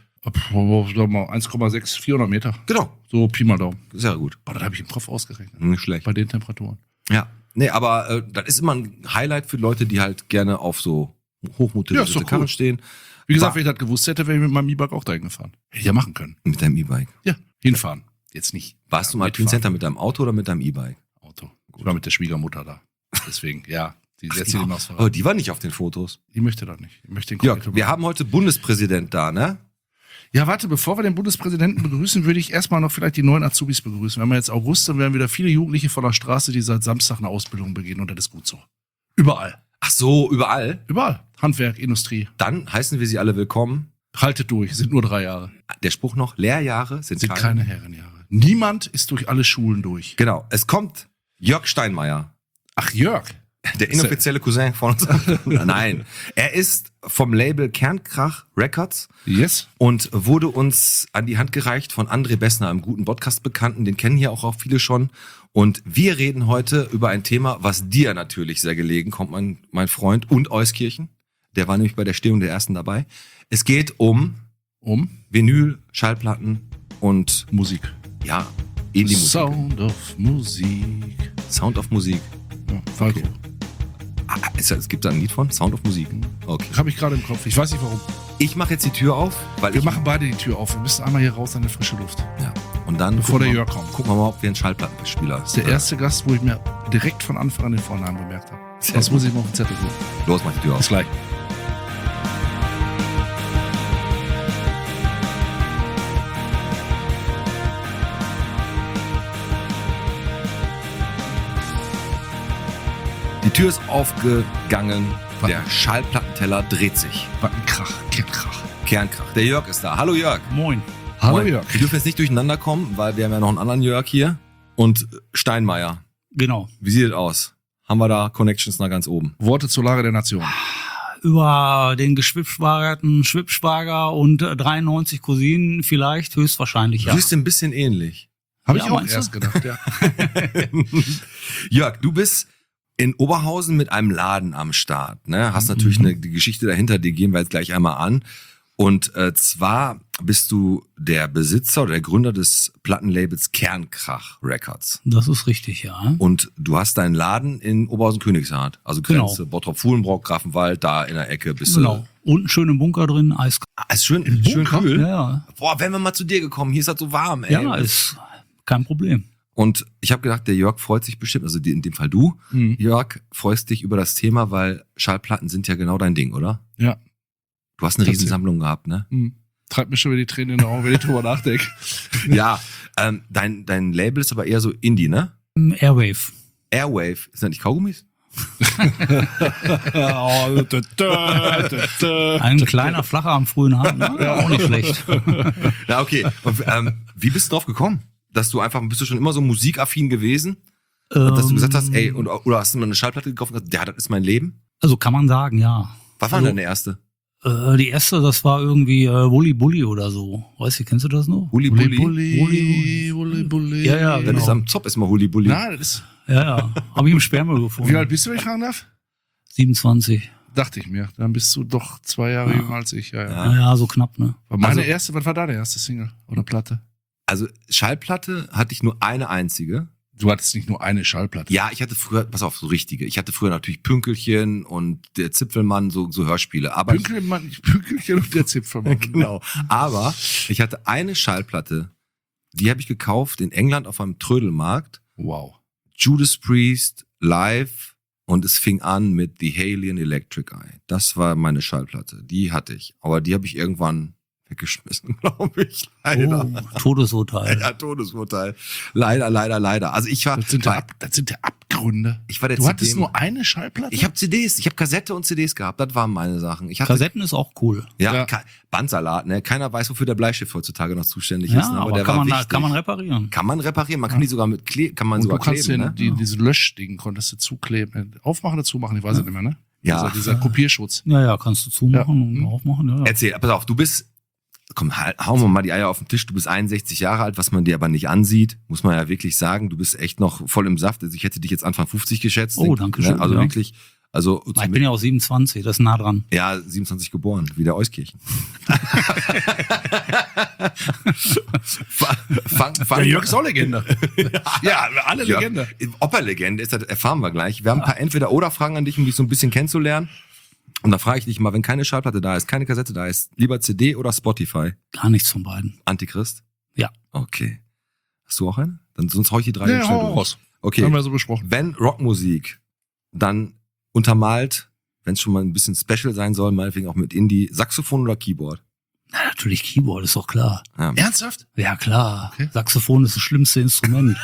eins Komma sechs, vierhundert Meter. Genau. So Pi mal Daumen. Sehr gut. Boah, das habe ich im Kopf ausgerechnet. Nicht schlecht. Bei den Temperaturen. Ja. Nee, aber äh, das ist immer ein Highlight für Leute, die halt gerne auf so Ja, ist hochmotorisierte doch Karren cool. stehen. Wie gesagt, War- wenn ich das gewusst hätte, wäre ich mit meinem E-Bike auch dahin gefahren. Hätte ich ja machen können. Mit deinem E-Bike. Ja, hinfahren. Jetzt nicht. Warst ja, du mal im mitfahren. Center mit deinem Auto oder mit deinem E-Bike? Auto. Ich war mit der Schwiegermutter da. Deswegen, ja. Die setzt Ja, sie aufs aber Fahrrad. die war nicht auf den Fotos. Die möchte das nicht. Die möchte den Jörg, Kollektor wir machen. haben heute Bundespräsident da, ne? Ja, warte, bevor wir den Bundespräsidenten begrüßen, würde ich erstmal noch vielleicht die neuen Azubis begrüßen. Wir haben ja jetzt August, dann werden wieder viele Jugendliche von der Straße, die seit Samstag eine Ausbildung beginnen und das ist gut so. Überall. Ach so, überall. Überall. Handwerk, Industrie. Dann heißen wir sie alle willkommen. Haltet durch, sind nur drei Jahre. Der Spruch noch, Lehrjahre sind, Sind keine. keine Herrenjahre. Niemand ist durch alle Schulen durch. Genau, es kommt Jörg Steinmeier, Ach, Jörg. der inoffizielle Cousin von uns. Nein, er ist vom Label Kernkrach Records Yes. und wurde uns an die Hand gereicht von André Bessner, einem guten Podcast-Bekannten. Den kennen hier auch, auch viele schon. Und wir reden heute über ein Thema, was dir natürlich sehr gelegen kommt, mein, mein Freund, und Euskirchen. Der war nämlich bei der Stehung der Ersten dabei. Es geht um Um Vinyl, Schallplatten und Musik. ja, Indie-Musik. Sound of Musik. Sound of Musik. Ja, Falco. Ah, ist, es gibt da ein Lied von? Sound of Musik. Okay. Habe ich gerade im Kopf. Ich weiß nicht warum. Ich mache jetzt die Tür auf, weil Wir ich machen beide die Tür auf. Wir müssen einmal hier raus an die frische Luft. ja. Und dann Bevor gucken der wir- Jörg kommt. Gucken wir mal, ob wir einen Schallplattenspieler. Das ist der erste Gast, wo ich mir direkt von Anfang an den Vornamen gemerkt habe. Sehr Das gut. muss ich mal auf den Zettel suchen. Los, mach die Tür Bis auf. gleich. Die Tür ist aufgegangen. Der Schallplattenteller dreht sich. Was ein Krach, Kernkrach. Kernkrach. Der Jörg ist da. Hallo Jörg. Moin. Hallo Moin. Jörg. Wir dürfen jetzt nicht durcheinander kommen, weil wir haben ja noch einen anderen Jörg hier. Und Steinmeier. Genau. Wie sieht es aus? Haben wir da Connections nach ganz oben? Worte zur Lage der Nation. Über den geschwibschwagerten Schwibschwager und äh, dreiundneunzig Cousinen vielleicht, höchstwahrscheinlich, Du ja. siehst ein bisschen ähnlich. Habe Ja, ich auch meinst du? erst gedacht, ja. Jörg, du bist in Oberhausen mit einem Laden am Start. Ne? Hast natürlich Mhm. eine die Geschichte dahinter, die gehen wir jetzt gleich einmal an. Und äh, zwar bist du der Besitzer oder der Gründer des Plattenlabels Kernkrach Records. Das ist richtig, ja. Und du hast deinen Laden in Oberhausen-Königshardt, also Genau. Grenze, Bottrop-Fuhlenbrock, Grafenwald, da in der Ecke bist Genau. Und schön im Bunker drin, Eis. du. Ah, ist schön, schön Bunker? kühl. Ja, Boah, wären wir mal zu dir gekommen, hier ist das so warm, ey. ja, ist kein Problem. Und ich habe gedacht, der Jörg freut sich bestimmt, also die- in dem Fall du, Mhm. Jörg, freust dich über das Thema, weil Schallplatten sind ja genau dein Ding, oder? Ja. Du hast eine Tatsächlich. Riesensammlung gehabt, ne? Hm. Treibt mir schon wieder die Tränen in die Augen, wenn ich drüber nachdenke. Ja, ähm, dein, dein Label ist aber eher so Indie, ne? Airwave. Airwave, sind das nicht Kaugummis? Ein kleiner Flacher am frühen Abend, ne? Auch nicht schlecht. Na, okay. Und, ähm, wie bist du drauf gekommen? Dass du einfach, bist du schon immer so musikaffin gewesen? dass du gesagt hast, Ähm, ey, und, oder hast du mal eine Schallplatte gekauft und gesagt, ja, das ist mein Leben? Also kann man sagen, ja. Was war Also- denn deine erste? Äh, die erste, das war irgendwie äh, Wully Bully oder so. Weißt du, kennst du das noch? Huli Bulli, Bulli. Bulli, Bulli, Bulli. Ja, ja, Dann genau. ist am Zopf erstmal Huli Bulli. Na, das ist, Ja, ja. Habe ich im Sperrmüll gefunden. wie alt bist du, wenn ich fragen darf? siebenundzwanzig. Dachte ich mir. Dann bist du doch zwei Jahre Ja. jünger als ich. Ja, ja. Ja. Ja, ja, so knapp, ne? War meine Also- erste, was war deine erste Single oder Platte? Also Schallplatte hatte ich nur eine einzige. Du hattest nicht nur eine Schallplatte. Ja, ich hatte früher, pass auf, so richtige. Ich hatte früher natürlich Pünkelchen und der Zipfelmann, so, so Hörspiele. Aber ich, Pünkelmann, Pünkelchen und der Zipfelmann. genau. Aber ich hatte eine Schallplatte, die habe ich gekauft in England auf einem Trödelmarkt. Wow. Judas Priest live und es fing an mit The Alien Electric Eye. Das war meine Schallplatte. Die hatte ich. Aber die habe ich irgendwann weggeschmissen, glaube ich. Leider. Oh, Todesurteil. Ja, Todesurteil. Leider, leider, leider. Also ich war, Das sind, ja war Ab, das sind ja Abgründe. ich war der Du C D. hattest nur eine Schallplatte? Ich habe C Ds, ich habe Kassette und C Ds gehabt. Das waren meine Sachen. Ich hatte, Kassetten ist auch cool. ja, Ja. Ka- Bandsalat. Ne, keiner weiß, wofür der Bleistift heutzutage noch zuständig Ja, ist. Ne? aber, der kann, war man, wichtig. kann man reparieren. Kann man reparieren. Man kann die sogar mit Kle kann man und du sogar kannst kleben. den, Ne? die, diese Löschding konntest du zukleben. Aufmachen oder zumachen, ich weiß es nicht mehr, ne? Ja. Dieser, dieser Kopierschutz. Ja, ja, kannst du zumachen Ja. und Hm. aufmachen. Ja. Erzähl, pass auf, du bist, komm, hau- hauen wir mal die Eier auf den Tisch. Du bist einundsechzig Jahre alt, was man dir aber nicht ansieht, muss man ja wirklich sagen. Du bist echt noch voll im Saft. Also ich hätte dich jetzt Anfang fünfzig geschätzt. Oh, danke schön, Also ja. wirklich, also Ich bin ja auch siebenundzwanzig, das ist nah dran. ja, siebenundzwanzig geboren, wie der Euskirchen. fang, fang, Der Jörg ist auch Legende. ja, alle Ja, Legende. ob er Legende ist, das erfahren wir gleich. Wir haben ein paar Entweder-Oder-Fragen an dich, um dich so ein bisschen kennenzulernen. Und da frage ich dich mal, wenn keine Schallplatte da ist, keine Kassette da ist, lieber C D oder Spotify? Gar nichts von beiden. Antichrist? Ja. Okay. Hast du auch eine? Dann sonst hau ich die drei Ja, jetzt schnell hau durch. raus. Okay. Haben wir so besprochen. Wenn Rockmusik, dann untermalt, wenn es schon mal ein bisschen special sein soll, meinetwegen auch mit Indie, Saxophon oder Keyboard? Na, natürlich Keyboard, ist doch klar. Ja. Ernsthaft? Ja, klar. Okay. Saxophon ist das schlimmste Instrument.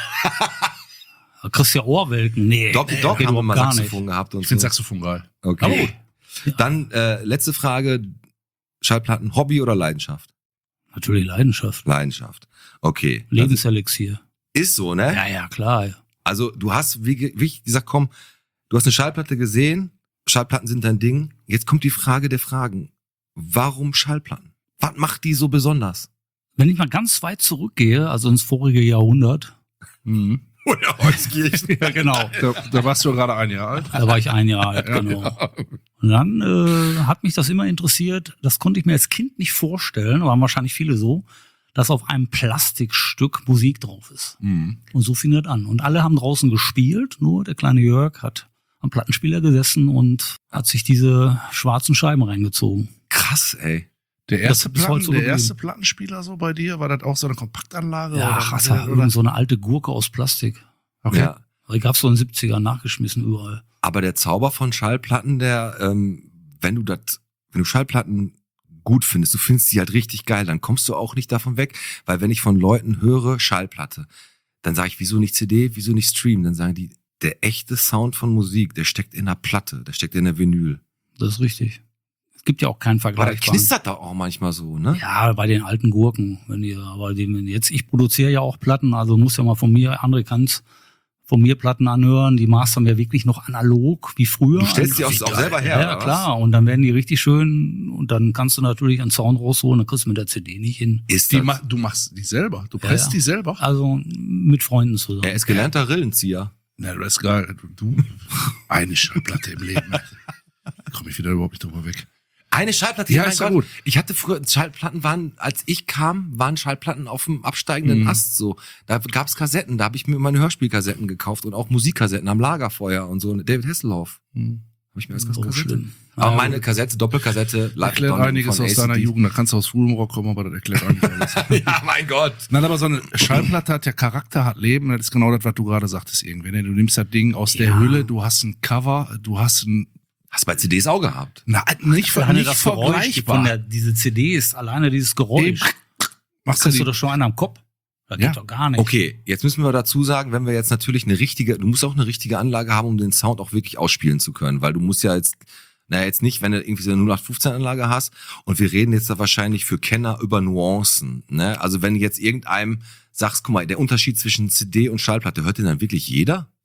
Da kriegst du ja Ohrwelken. Nee, Doc, nee, Doc geht haben wir überhaupt mal gar Saxophon nicht. gehabt und Ich finde so. Saxophon geil. Okay. Aber gut. Ja. Dann äh, letzte Frage, Schallplatten, Hobby oder Leidenschaft? Natürlich Leidenschaft. Leidenschaft. Okay. Lebenselixier. Ist so, ne? Ja, ja, klar. Also du hast, wie, ge- wie ich gesagt, komm, du hast eine Schallplatte gesehen, Schallplatten sind dein Ding. Jetzt kommt die Frage der Fragen. Warum Schallplatten? Was macht die so besonders? Wenn ich mal ganz weit zurückgehe, also ins vorige Jahrhundert. Mhm. Oder Holzkirchen. Ja, genau. Da, da warst du gerade ein Jahr alt. Da war ich ein Jahr alt, genau. Und dann äh, hat mich das immer interessiert, das konnte ich mir als Kind nicht vorstellen, waren wahrscheinlich viele so, dass auf einem Plastikstück Musik drauf ist. Mhm. Und so fing das an. Und alle haben draußen gespielt, nur der kleine Jörg hat am Plattenspieler gesessen und hat sich diese schwarzen Scheiben reingezogen. Krass, ey. Der erste, Das ist heute Platten, so der geblieben. erste Plattenspieler so bei dir, war das auch so eine Kompaktanlage? Ja, oder, hast ja oder? irgend so eine alte Gurke aus Plastik. Okay. Ja. Die gab's so in den siebzigern nachgeschmissen überall. Aber der Zauber von Schallplatten, der, ähm, wenn du das, wenn du Schallplatten gut findest, du findest die halt richtig geil, dann kommst du auch nicht davon weg, weil wenn ich von Leuten höre Schallplatte, dann sage ich, wieso nicht C D, wieso nicht Stream? Dann sagen die, der echte Sound von Musik, der steckt in der Platte, der steckt in der Vinyl. Das ist richtig. Es gibt ja auch keinen Aber Vergleich. das knistert da auch manchmal so, ne? Ja, bei den alten Gurken, wenn ihr, aber die, wenn jetzt, ich produziere ja auch Platten, also muss ja mal von mir, André kann's von mir Platten anhören, die mastern wir wirklich noch analog, wie früher. Du stellst die auch, Also, auch selber her, Ja, ja oder was? klar, und dann werden die richtig schön und dann kannst du natürlich einen Sound rausholen, dann kriegst du mit der C D nicht hin. Ist Die das, ma du machst die selber, du Ja, presst ja. die selber. Also mit Freunden zusammen. er ist gelernter Rillenzieher. Na, das ist geil. Du, du eine Schallplatte im Leben. Da komme ich wieder überhaupt nicht drüber weg. Eine Schallplatte, Ja, mein ist ja Gott. gut. Ich hatte früher, Schallplatten waren, als ich kam, waren Schallplatten auf dem absteigenden Mhm. Ast so. Da gab's Kassetten, da habe ich mir meine Hörspielkassetten gekauft und auch Musikkassetten am Lagerfeuer und so. David Hasselhoff. Hm. Habe ich mir als So Kassette. schlimm. Aber Ja, meine Kassette, Doppelkassette, Live Erklärt Donovan einiges von aus A C deiner D. Jugend. Da kannst du aus Fulmrock kommen, aber das erklärt einiges alles. Ja, mein Gott. Nein, aber so eine Schallplatte hat ja Charakter, hat Leben. Das ist genau das, was du gerade sagtest irgendwie. Ne? Du nimmst das Ding aus der Ja. Hülle, du hast ein Cover, du hast ein... Hast bei C Ds auch gehabt. Na, nicht, ver Alleine nicht das Geräusch vergleichbar. von der, diese C D ist alleine dieses Geräusch. Machst du Kriegst die, du doch schon einen am Kopf? Das Ja. geht doch gar nicht. Okay, jetzt müssen wir dazu sagen, wenn wir jetzt natürlich eine richtige, du musst auch eine richtige Anlage haben, um den Sound auch wirklich ausspielen zu können, weil du musst ja jetzt, naja, jetzt nicht, wenn du irgendwie so eine null acht fünfzehn Anlage hast und wir reden jetzt da wahrscheinlich für Kenner über Nuancen, ne? Also wenn jetzt irgendeinem sagst, guck mal, der Unterschied zwischen C D und Schallplatte, hört den dann wirklich jeder?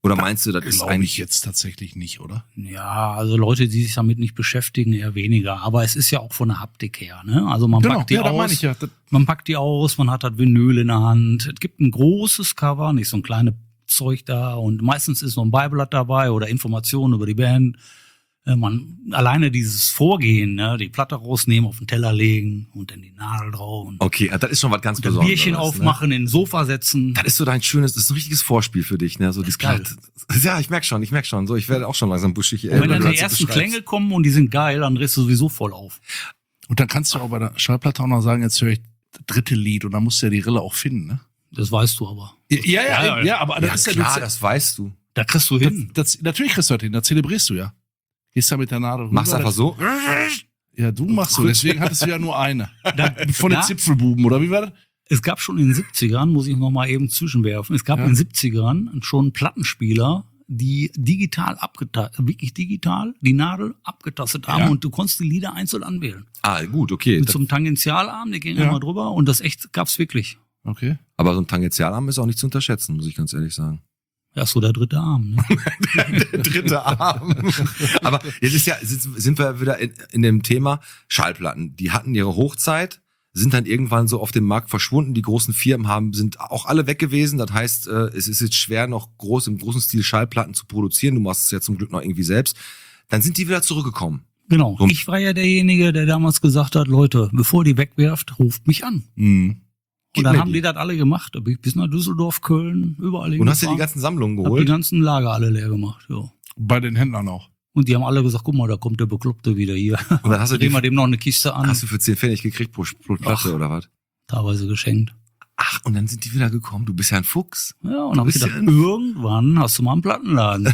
Oder meinst du, das ist Glaube eigentlich ich jetzt tatsächlich nicht, oder? Ja, also Leute, die sich damit nicht beschäftigen, eher weniger. Aber es ist ja auch von der Haptik her, ne? Also man packt die ja, da aus, meine ich ja. Das, man packt die aus, man hat das Vinyl in der Hand. Es gibt ein großes Cover, nicht so ein kleines Zeug da. Und meistens ist noch ein Beiblatt dabei oder Informationen über die Band. Äh, Man, alleine dieses Vorgehen, ne? Die Platte rausnehmen, auf den Teller legen und dann die Nadel drauf. Und okay, das ist schon was ganz ein Besonderes. Bierchen ne? aufmachen, in ein Sofa setzen. Das ist so dein schönes, das ist ein richtiges Vorspiel für dich, ne? So die ist geil. Ja, ich merk schon, ich merk schon. So, ich werde auch schon langsam buschig. Und wenn wenn dann du die das so ersten beschreibst. Klänge kommen und die sind geil, dann drehst du sowieso voll auf. und dann kannst du auch bei der Schallplatte auch noch sagen, jetzt höre ich das dritte Lied und dann musst du ja die Rille auch finden, ne? Das weißt du aber. Ja, ja, ja, Ja, ja, aber das Ja, ist ja klar, du- das weißt du. Da kriegst du hin. das, das, natürlich kriegst du das hin, da zelebrierst du ja. Gehst da mit der Nadel rüber. Machst einfach das- so. Ja, du machst so, deswegen hattest du ja nur eine. Da, Von den na, Zipfelbuben, oder wie war das? es gab schon in den siebzigern, muss ich noch mal eben zwischenwerfen, es gab Ja. in den siebzigern schon Plattenspieler, die digital abgetastet, wirklich digital, die Nadel abgetastet haben Ja. und du konntest die Lieder einzeln anwählen. Ah, gut, okay. Mit Das, so einem Tangentialarm, der ging Ja. einmal drüber und das echt gab's wirklich. Okay. aber so ein Tangentialarm ist auch nicht zu unterschätzen, muss ich ganz ehrlich sagen. Ja, so der dritte Arm. Ne? Der dritte Arm. Aber jetzt ist ja, sind, sind wir wieder in, in dem Thema Schallplatten. Die hatten ihre Hochzeit, sind dann irgendwann so auf dem Markt verschwunden. Die großen Firmen haben, sind auch alle weg gewesen. Das heißt, äh, es ist jetzt schwer, noch groß im großen Stil Schallplatten zu produzieren. Du machst es ja zum Glück noch irgendwie selbst. Dann sind die wieder zurückgekommen. Genau. So. Ich war ja derjenige, der damals gesagt hat, Leute, bevor ihr die wegwerft, ruft mich an. Mhm. Und Gib dann mir haben die. die das alle gemacht. Da bin ich bis nach Düsseldorf, Köln, überall Und hast dir die hingefahren. ganzen Sammlungen Hab die geholt? ganzen Lager alle leer gemacht, ja. Bei den Händlern auch. Und die haben alle gesagt, guck mal, da kommt der Bekloppte wieder hier. Und dann hast du, die, Drehen wir dem noch eine Kiste an. hast du für zehn Pfennig gekriegt pro, pro Platte Ach. oder was? Teilweise geschenkt. Ach, und dann sind die wieder gekommen. Du bist ja ein Fuchs. Ja, und dann hab ich bist gedacht, ja ein- irgendwann hast du mal einen Plattenladen.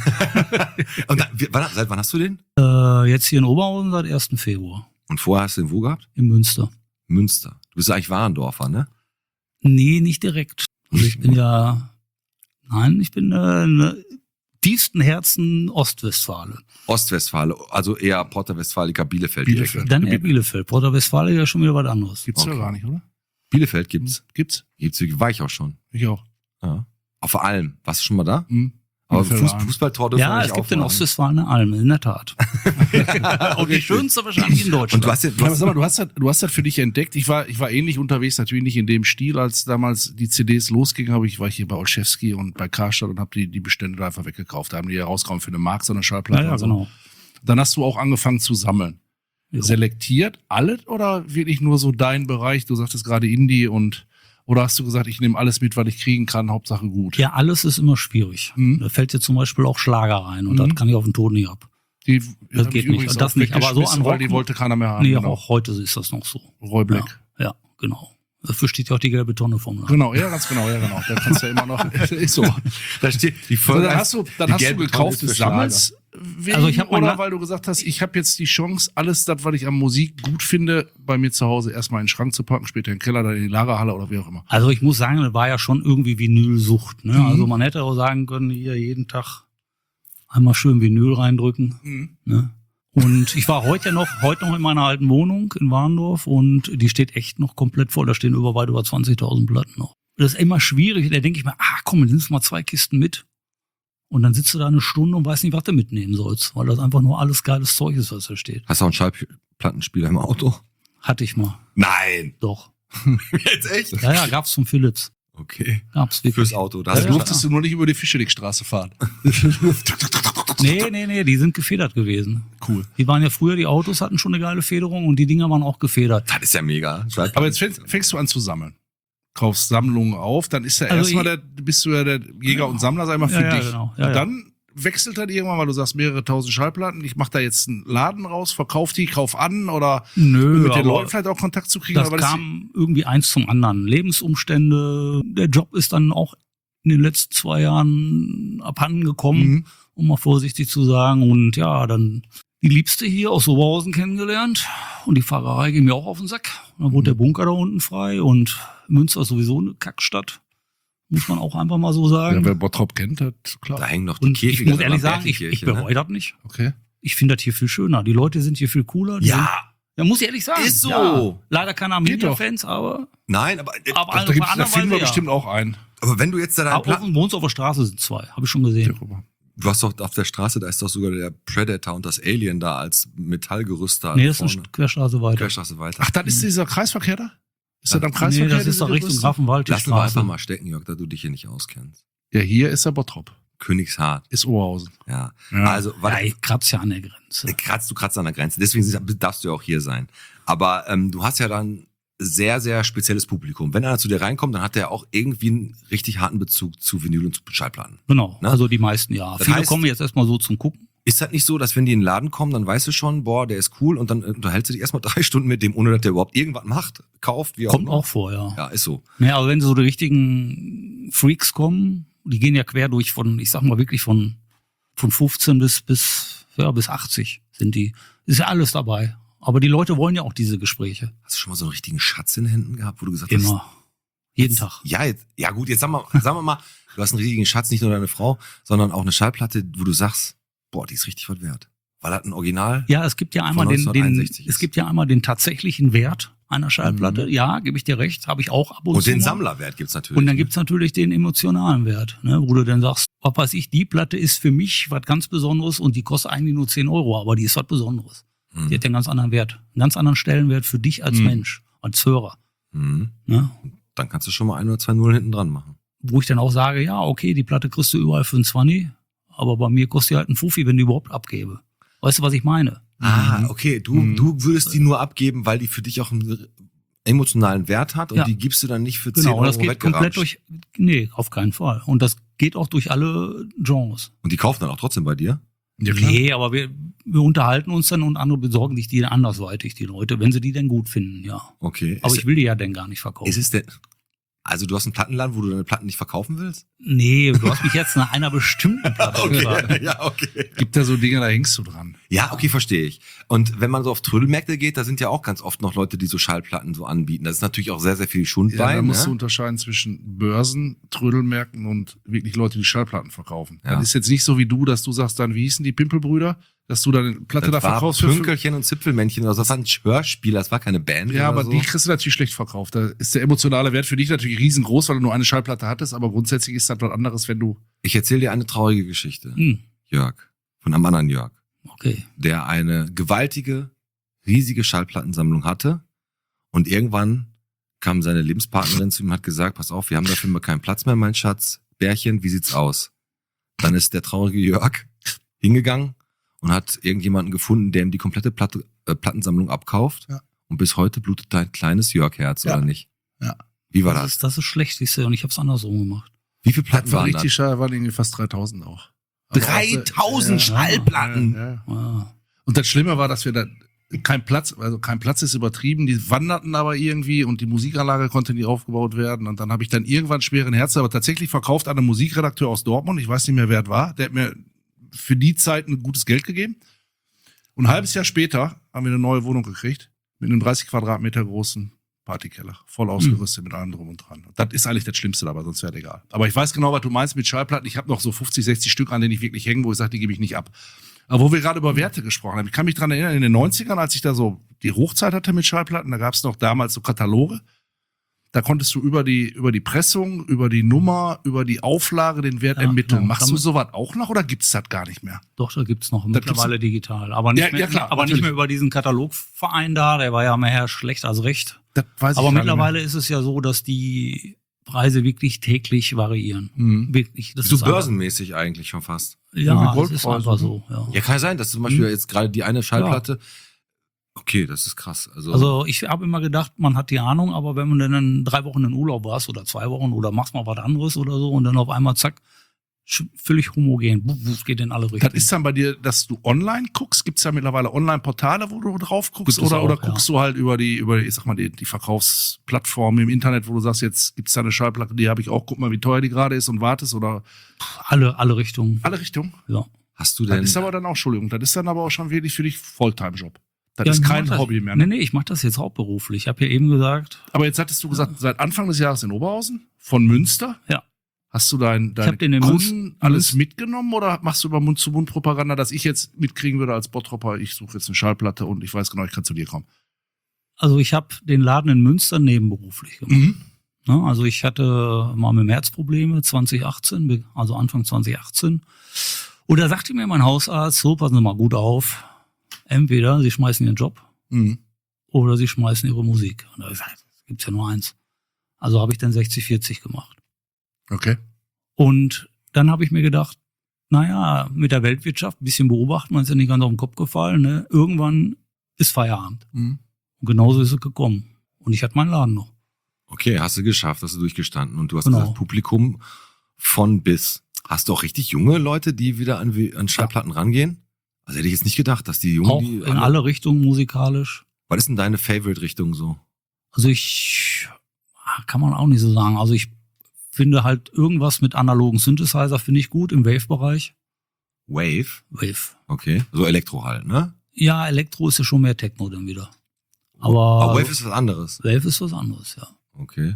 Und dann, wie- wann, seit wann hast du den? äh, jetzt hier in Oberhausen seit ersten Februar. Und vorher hast du den wo gehabt? In Münster. Münster. Du bist ja eigentlich Warendorfer, ne? Nee, nicht direkt. Also ich bin ja, nein, ich bin äh, ne, tiefsten Herzen Ostwestfale. Ostwestfale, also eher Porta Westfalica, Bielefeld. Bielefeld. direkt. Dann eher Bielefeld. Porta Westfale ja schon wieder was anderes. Gibt's Okay. ja gar nicht, oder? Bielefeld gibt's. Gibt's? Gibt's, war ich auch schon. Ich auch. Ja. Auf der Alm. Warst du schon mal da? Mhm. Aber Bielefelder Fuß, Alm. Fußballtor dürfen wir Ja, nicht es gibt in aufmachen. Ostwestfalen eine Alm, in der Tat. Und die schönste wahrscheinlich in Deutschland. Und du hast ja, du Ja, aber hast, sag mal, du hast das, du hast das für dich entdeckt. Ich war, ich war ähnlich unterwegs, natürlich nicht in dem Stil, als damals die C Ds losgingen, habe ich, war ich hier bei Olszewski und bei Karstadt und habe die, die Bestände da einfach weggekauft. Da haben die ja rausgehauen für eine Mark, so eine Schallplatte. ja, ja, und so. genau. Dann hast du auch angefangen zu sammeln. Ja. Selektiert alles oder wirklich nur so dein Bereich? Du sagtest gerade Indie und, oder hast du gesagt, ich nehme alles mit, was ich kriegen kann, Hauptsache gut? Ja, alles ist immer schwierig. Mhm. Da fällt dir zum Beispiel auch Schlager rein und Mhm. das kann ich auf den Tod nicht ab. Die, Das hab geht ich nicht. übrigens Das auch nicht, aber so weggeschmissen, an weil Rock- die wollte keiner mehr haben. Nee, genau. auch heute ist das noch so. Roy Black. Ja, ja, genau. Dafür steht ja auch die gelbe Tonne vom Laden. Genau, ja, ganz genau, ja, genau. Da kannst du ja immer noch, ist so. da steht die So, Folge. dann hast du, dann die hast du gelbe gekauft Tonne des ist für Schlager. Sammels wegen, Also ich hab mein oder La- weil du gesagt hast, ich habe jetzt die Chance, alles das, was ich an Musik gut finde, bei mir zu Hause erstmal in den Schrank zu packen, später in den Keller, dann in die Lagerhalle oder wie auch immer. Also ich muss sagen, das war ja schon irgendwie Vinylsucht. Ne? Mhm. Also man hätte auch sagen können, hier jeden Tag einmal schön Vinyl reindrücken. Mhm. Ne? Und ich war heute noch, heute noch in meiner alten Wohnung in Warndorf und die steht echt noch komplett voll. Da stehen über weit über zwanzigtausend Platten noch. Das ist immer schwierig. Da denke ich mir, ah komm, dann nimmst du mal zwei Kisten mit. Und dann sitzt du da eine Stunde und weißt nicht, was du mitnehmen sollst, weil das einfach nur alles geiles Zeug ist, was da steht. Hast du auch einen Schallplattenspieler im Auto? Hatte ich mal. Nein. Doch. Jetzt echt? Ja, ja, gab's vom Philips. Okay. Gab's wirklich. Fürs Auto. Da Da hast du durftest du nur nicht über die Fischeligstraße fahren. Nee, nee, nee, die sind gefedert gewesen. Cool. Die waren ja früher, die Autos hatten schon eine geile Federung und die Dinger waren auch gefedert. Das ist ja mega. Schallplatten- Aber jetzt fängst, fängst du an zu sammeln. Kaufst Sammlungen auf, dann ist ja Also erstmal ich- der, bist du ja der Jäger und Sammler, sag ich mal, für Ja, ja, dich. genau. Ja, und ja. dann wechselt dann irgendwann, weil du sagst, mehrere tausend Schallplatten, ich mache da jetzt einen Laden raus, verkauf die, kauf an oder Nö, mit den aber Leuten vielleicht auch Kontakt zu kriegen. das aber das- kam irgendwie eins zum anderen. Lebensumstände, der Job ist dann auch in den letzten zwei Jahren abhanden gekommen, Mhm. um mal vorsichtig zu sagen. Und ja, dann die Liebste hier aus Oberhausen kennengelernt und die Fahrerei ging mir auch auf den Sack. Und dann wurde der Bunker da unten frei und Münster ist sowieso eine Kackstadt, muss man auch einfach mal so sagen. Ja, wer Bottrop kennt, hat klar. Da hängen noch die und Kirche. ich muss ehrlich sagen, ich, ich Bertenkirche, bereue das nicht. Okay. Ich finde das hier viel schöner. Die Leute sind hier viel cooler. Die sind, Ja, ja, muss ich ehrlich sagen. Ist so. Ja, leider keine Geht doch. Arminia-Fans, aber, nein, aber, äh, aber Da, also gibt's, bei da finden wir anderen bestimmt auch einen. Aber wenn du jetzt da deinen Aber Platten... bei uns auf der Straße sind zwei, habe ich schon gesehen. Du hast doch auf der Straße, da ist doch sogar der Predator und das Alien da als Metallgerüster. Nee, das ist vorne. eine Querstraße weiter. Querstraße weiter. Ach, dann ist dieser Kreisverkehr da? Ist Ja. das am Nee, Kreisverkehr? das ist diese doch Richtung Gerüste? Grafenwald, die Lass uns mal Straße. einfach mal stecken, Jörg, da du dich hier nicht auskennst. Ja, hier ist der Bottrop. Königshart, Ist Oberhausen. ja. Ja. Also, Ja, warte, ich kratze ja an der Grenze. kratzt, du kratzt an der Grenze, deswegen darfst du ja auch hier sein. Aber ähm, du hast ja dann sehr, sehr spezielles Publikum. Wenn einer zu dir reinkommt, dann hat der auch irgendwie einen richtig harten Bezug zu Vinyl und zu Schallplatten. Genau, Ne? also die meisten ja. Das Viele heißt- kommen jetzt erstmal so zum Gucken. Ist das nicht so, dass wenn die in den Laden kommen, dann weißt du schon, boah, der ist cool und dann unterhältst du dich erstmal drei Stunden mit dem, ohne dass der überhaupt irgendwas macht, kauft, wie auch Kommt immer? auch vor, ja. Ja, ist so. Naja, also wenn so die richtigen Freaks kommen, die gehen ja quer durch von, ich sag mal wirklich von, von fünfzehn bis, bis, ja, bis achtzig sind die. Ist ja alles dabei. Aber die Leute wollen ja auch diese Gespräche. Hast du schon mal so einen richtigen Schatz in den Händen gehabt, wo du gesagt hast, Immer. Jeden Tag. ja, jetzt, ja gut, jetzt sagen wir, sagen wir mal, du hast einen richtigen Schatz, nicht nur deine Frau, sondern auch eine Schallplatte, wo du sagst, boah, die ist richtig was wert. Weil das ein Original? Ja, es gibt ja einmal Von den, den, neunzehnhunderteinundsechzig ist. es gibt ja einmal den tatsächlichen Wert einer Schallplatte. Mhm. Ja, gebe ich dir recht, habe ich auch ab und, Und zu den mal. Sammlerwert gibt's natürlich. Und dann gibt's natürlich den emotionalen Wert, ne, wo du dann sagst, was weiß ich, die Platte ist für mich was ganz Besonderes und die kostet eigentlich nur zehn Euro, aber die ist was Besonderes. Mhm. Die hat ja einen ganz anderen Wert, einen ganz anderen Stellenwert für dich als Mhm. Mensch, als Hörer. Mhm. Ne? Dann kannst du schon mal ein oder zwei Nullen hinten dran machen. Wo ich dann auch sage, ja, okay, die Platte kriegst du überall für einen zwanzig, aber bei mir kostet die halt einen Fuffi, wenn die überhaupt abgebe. Weißt du, was ich meine? Ah, okay. Du, Mhm. du würdest die nur abgeben, weil die für dich auch einen emotionalen Wert hat und Ja. die gibst du dann nicht für zehn Genau, und Euro das geht komplett weggeratscht. durch, nee, auf keinen Fall. Und das geht auch durch alle Genres. Und die kaufen dann auch trotzdem bei dir? Ja, klar. Nee, aber wir, wir unterhalten uns dann und andere besorgen sich die andersweitig, die Leute, wenn sie die denn gut finden, ja. Okay. Aber ist, ich will die ja denn gar nicht verkaufen. ist es denn, also du hast einen Plattenladen, wo du deine Platten nicht verkaufen willst? Nee, du hast mich jetzt nach einer bestimmten Platte gefragt. ja, okay. Gibt da so Dinge, da hängst du dran. Ja, okay, verstehe ich. Und wenn man so auf Trödelmärkte geht, da sind ja auch ganz oft noch Leute, die so Schallplatten so anbieten. Das ist natürlich auch sehr, sehr viel Schund Ja, bei. da musst du Ne? unterscheiden zwischen Börsen, Trödelmärkten und wirklich Leute, die Schallplatten verkaufen. Ja. Das ist jetzt nicht so wie du, dass du sagst dann, wie hießen die Pimpelbrüder, dass du deine Platte Das da war verkaufst. für fünf- Pünkelchen und Zipfelmännchen. Also das war ein Hörspiel, das war keine Band. Ja, oder aber so. die kriegst du natürlich schlecht verkauft. Da ist der emotionale Wert für dich natürlich riesengroß, weil du nur eine Schallplatte hattest, aber grundsätzlich ist das was anderes, wenn du. Ich erzähle dir eine traurige Geschichte, Hm, Jörg. Von einem anderen Jörg, okay. der eine gewaltige, riesige Schallplattensammlung hatte. Und irgendwann kam seine Lebenspartnerin zu ihm und hat gesagt, pass auf, wir haben dafür mal keinen Platz mehr, mein Schatz. Bärchen, wie sieht's aus? Dann ist der traurige Jörg hingegangen und hat irgendjemanden gefunden, der ihm die komplette Platte, äh, Plattensammlung abkauft. Ja. Und bis heute blutet dein kleines Jörg-Herz, Ja. oder nicht? Ja. Wie war Das das? ist, das ist schlecht, siehst du, und ich hab's andersrum gemacht. Wie viele Platten Das war waren richtig das? schade, waren irgendwie fast dreitausend auch. Aber auch dreitausend sehr- Schallplatten? Ja, ja. Ah. Und das Schlimme war, dass wir da kein Platz, also kein Platz ist übertrieben, die wanderten aber irgendwie und die Musikanlage konnte nicht aufgebaut werden und dann habe ich dann irgendwann schweren Herzens, aber tatsächlich verkauft an einen Musikredakteur aus Dortmund, ich weiß nicht mehr, wer es war, der hat mir für die Zeit ein gutes Geld gegeben und ein halbes Jahr später haben wir eine neue Wohnung gekriegt mit einem dreißig Quadratmeter großen Partykeller, voll ausgerüstet mit allem drum und dran. Und das ist eigentlich das Schlimmste dabei, sonst wäre das egal. Aber ich weiß genau, was du meinst mit Schallplatten. Ich habe noch so fünfzig, sechzig Stück, an denen ich wirklich hänge, wo ich sage, die gebe ich nicht ab. Aber wo wir gerade über Werte gesprochen haben, ich kann mich dran erinnern, in den neunzigern, als ich da so die Hochzeit hatte mit Schallplatten, da gab es noch damals so Kataloge. Da konntest du über die, über die Pressung, über die Nummer, über die Auflage den Wert Ja, ermitteln. genau. Machst du Damit- sowas auch noch oder gibt's das gar nicht mehr? Doch, da gibt's noch Da mittlerweile digital. Aber nicht, Ja, mehr, ja, klar, aber nicht natürlich. mehr über diesen Katalogverein da, der war ja mehr schlecht als recht. Das weiß Aber ich gar nicht mittlerweile ist es ja so, dass die Preise wirklich täglich variieren. mehr. Mhm. Wirklich. Das So ist einfach- börsenmäßig eigentlich schon fast. Ja, Ja, wie das ist Goldpreise, einfach ne? so. Ja. Ja, kann ja sein, dass zum Beispiel Hm. jetzt gerade die eine Schallplatte. Okay, das ist krass. Also, Also ich habe immer gedacht, man hat die Ahnung, aber wenn man dann in drei Wochen in Urlaub warst oder zwei Wochen oder machst mal was anderes oder so und dann auf einmal zack, sch- völlig homogen, wuff, wuff, geht in alle Das Richtungen. ist dann bei dir, dass du online guckst? Gibt's ja mittlerweile Online-Portale, wo du drauf guckst? Gibt es Oder, auch, oder ja. guckst du halt über die, über, ich sag mal, die, die Verkaufsplattformen im Internet, wo du sagst, jetzt gibt's da eine Schallplatte, die habe ich auch, guck mal, wie teuer die gerade ist und wartest oder alle, alle Richtungen. alle Richtungen? Ja. hast du Das denn. ist aber dann auch, Entschuldigung, das ist dann aber auch schon wirklich für dich Volltime-Job. Das Ja, ist ich kein mach das- Hobby mehr. Nee, Ne? nee, ich mache das jetzt hauptberuflich. Ich habe ja eben gesagt, Aber jetzt hattest du gesagt, seit Anfang des Jahres in Oberhausen, von Münster. Ja. Hast du dein, deine hab den in Kunden Münster- alles mitgenommen oder machst du über Mund-zu-Mund-Propaganda, dass ich jetzt mitkriegen würde als Bottropper, ich suche jetzt eine Schallplatte und ich weiß genau, ich kann zu dir kommen? also ich habe den Laden in Münster nebenberuflich gemacht. Mhm. Ne? Also ich hatte mal mit dem Herzprobleme zwanzig achtzehn, also Anfang zwanzig achtzehn. Und da sagte mir mein Hausarzt, so, passen Sie mal gut auf. Entweder Sie schmeißen Ihren Job Mhm. oder Sie schmeißen Ihre Musik. Und da habe ich gesagt, es gibt ja nur eins. Also habe ich dann sechzig vierzig gemacht. Okay. Und dann habe ich mir gedacht, naja, mit der Weltwirtschaft ein bisschen beobachten, man ist ja nicht ganz auf den Kopf gefallen. Ne? Irgendwann ist Feierabend. Mhm. Und genauso ist es gekommen. Und ich hatte meinen Laden noch. Okay, hast du geschafft, hast du durchgestanden. Und du hast Genau. gesagt, Publikum von bis. Hast du auch richtig junge Leute, die wieder an, an Schallplatten rangehen? Also hätte ich jetzt nicht gedacht, dass die Jungen, Auch die in alle Richtungen musikalisch. Was ist denn deine Favorite-Richtung so? Also ich, kann man auch nicht so sagen. Also ich finde halt irgendwas mit analogen Synthesizer finde ich gut im Wave-Bereich. Wave? Wave. Okay. So Elektro halt, ne? Ja, Elektro ist ja schon mehr Techno dann wieder. Aber, Aber Wave ist was anderes. Wave ist was anderes, ja. Okay.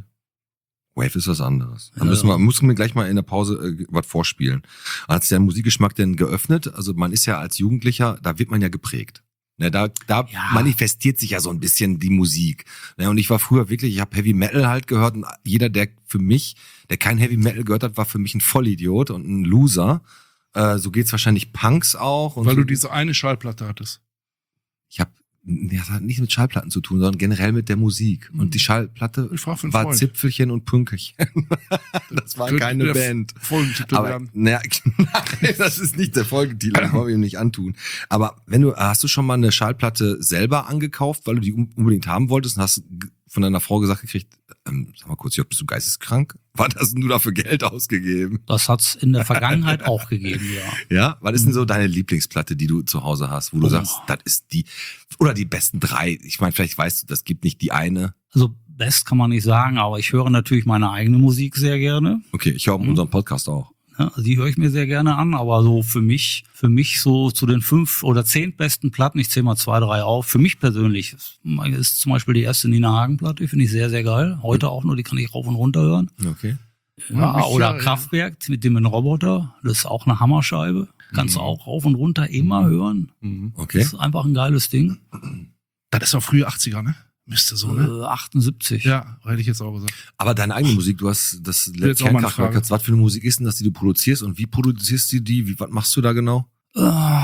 Wave ist was anderes. Dann Ja. müssen wir, müssen wir gleich mal in der Pause äh, was vorspielen. Hat sich dein Musikgeschmack denn geöffnet? Also man ist ja als Jugendlicher, da wird man ja geprägt. Ne, da da Ja. manifestiert sich ja so ein bisschen die Musik. Ne, und ich war früher wirklich, ich habe Heavy Metal halt gehört und jeder, der für mich, der kein Heavy Metal gehört hat, war für mich ein Vollidiot und ein Loser. Äh, so geht's wahrscheinlich Punks auch. Und Weil so. du diese eine Schallplatte hattest. Ich habe, das hat nichts mit Schallplatten zu tun, sondern generell mit der Musik. Und die Schallplatte Ich frag für einen war Freund. Zipfelchen und Pünkelchen. Das war Könnte keine der Band. Folgentitel Aber, werden. naja, nein, das ist nicht der Folgetitel, das wollen wir ihm nicht antun. Aber wenn du, hast du schon mal eine Schallplatte selber angekauft, weil du die unbedingt haben wolltest und hast von deiner Frau gesagt gekriegt, ähm, sag mal kurz, Jörg, bist du geisteskrank? War das nur dafür Geld ausgegeben? Das hat's in der Vergangenheit auch gegeben, ja. Ja? Was ist denn so deine Lieblingsplatte, die du zu Hause hast, wo du Oh. sagst, das ist die, oder die besten drei? Ich meine, vielleicht weißt du, das gibt nicht die eine. Also best kann man nicht sagen, aber ich höre natürlich meine eigene Musik sehr gerne. Okay, ich höre Mhm. unseren Podcast auch. Ja, also die höre ich mir sehr gerne an, aber so für mich, für mich so zu den fünf oder zehn besten Platten, ich zähle mal zwei, drei auf, für mich persönlich ist, ist zum Beispiel die erste Nina Hagen-Platte, die finde ich sehr, sehr geil. Heute auch nur, die kann ich rauf und runter hören. Okay. Ja, mich oder ja, Kraftwerk mit dem Roboter, das ist auch eine Hammerscheibe. Kannst du auch rauf und runter immer hören. Mhm. Okay. Das ist einfach ein geiles Ding. Das ist auch frühe achtziger, ne? Müsste so, ne? Äh, achtundsiebzig. Ja, hätte ich jetzt auch gesagt. Aber deine eigene Musik, du hast das Jetzt auch mal eine Kernkraft Frage. Records. Was für eine Musik ist denn das, die du produzierst und wie produzierst du die? Wie, was machst du da genau? Äh,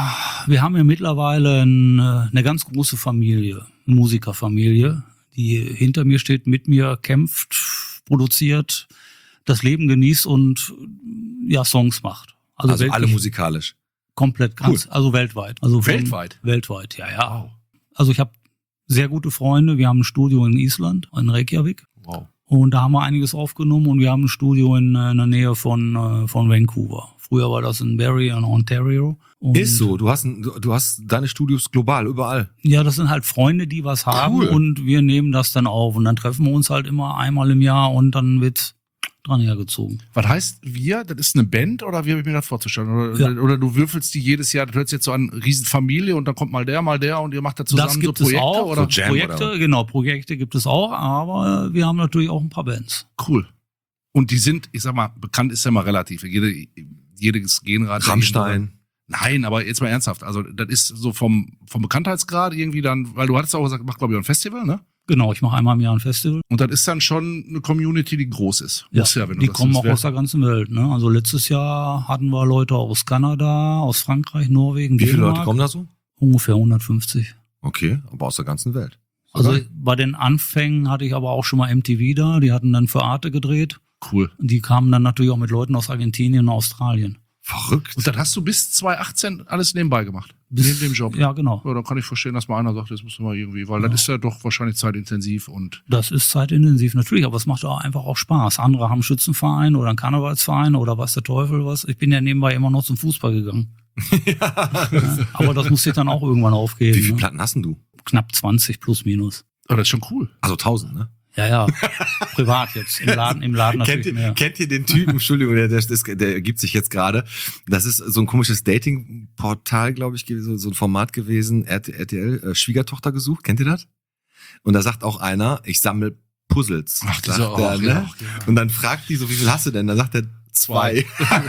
Wir haben ja mittlerweile ein, äh, eine ganz große Familie, eine Musikerfamilie, die hinter mir steht, mit mir kämpft, produziert, das Leben genießt und ja Songs macht. Also, Also alle wirklich musikalisch. komplett ganz, also weltweit. Also von- Weltweit? Weltweit, ja, ja. Also ich habe sehr gute Freunde. Wir haben ein Studio in Island, in Reykjavik. Wow. Und da haben wir einiges aufgenommen und wir haben ein Studio in, äh, in der Nähe von, äh, von Vancouver. Früher war das in Barrie in Ontario. Und Ist so, du hast, ein- du, du hast deine Studios global, überall. Ja, das sind halt Freunde, die was haben Cool. und wir nehmen das dann auf. Und dann treffen wir uns halt immer einmal im Jahr und dann wird dran hergezogen. Was heißt wir? Das ist eine Band oder wie habe ich mir das vorzustellen? Oder, Ja. oder du würfelst die jedes Jahr, das hört sich jetzt so an, Riesenfamilie und dann kommt mal der, mal der und ihr macht da zusammen Das gibt so Projekte es auch. oder? So Jam Projekte, oder was? genau, Projekte gibt es auch, aber wir haben natürlich auch ein paar Bands. Cool. Und die sind, ich sag mal, bekannt ist ja mal relativ. Jede, jedes Genrad. Rammstein. Nein, aber jetzt mal ernsthaft. Also, das ist so vom, vom Bekanntheitsgrad irgendwie dann, weil du hattest auch gesagt, mach glaube ich ein Festival, ne? Genau, ich mache einmal im Jahr ein Festival. Und das ist dann schon eine Community, die groß ist. Ja, Muss ja, wenn du die sagst, kommen das auch wär- aus der ganzen Welt. Ne? Also letztes Jahr hatten wir Leute aus Kanada, aus Frankreich, Norwegen, Wie viele Dänemark. Leute kommen da so? Ungefähr hundertfünfzig. Okay, aber aus der ganzen Welt. Also Oder? bei den Anfängen hatte ich aber auch schon mal M T V da. Die hatten dann für Arte gedreht. Cool. Und die kamen dann natürlich auch mit Leuten aus Argentinien und Australien. Verrückt. Und das hast du bis zwanzig achtzehn alles nebenbei gemacht. Bis- Neben dem Job. Ja, genau. Ja, dann kann ich verstehen, dass mal einer sagt, das muss man mal irgendwie, weil Ja. das ist ja doch wahrscheinlich zeitintensiv und Das ist zeitintensiv natürlich, aber es macht auch einfach auch Spaß. Andere haben einen Schützenverein oder einen Karnevalsverein oder was der Teufel was. Ich bin ja nebenbei immer noch zum Fußball gegangen. Ja, aber das muss sich dann auch irgendwann aufgeben. Wie viele ne? Platten hast denn du? Knapp zwanzig plus minus. oh, das ist schon cool. Also tausend, ne? Ja, ja. Privat jetzt. Im Laden, im Laden natürlich Kennt ihr, mehr. kennt ihr den Typen, Entschuldigung, der, der, der, der gibt sich jetzt gerade. Das ist so ein komisches Dating-Portal, glaube ich, so, so ein Format gewesen, R T L, äh, Schwiegertochter gesucht, kennt ihr das? Und da sagt auch einer, ich sammle Puzzles. Ach, sagt diese- er, ach, ne? ja, ja. Und dann fragt die so, wie viel hast du denn? Da sagt er, zwei.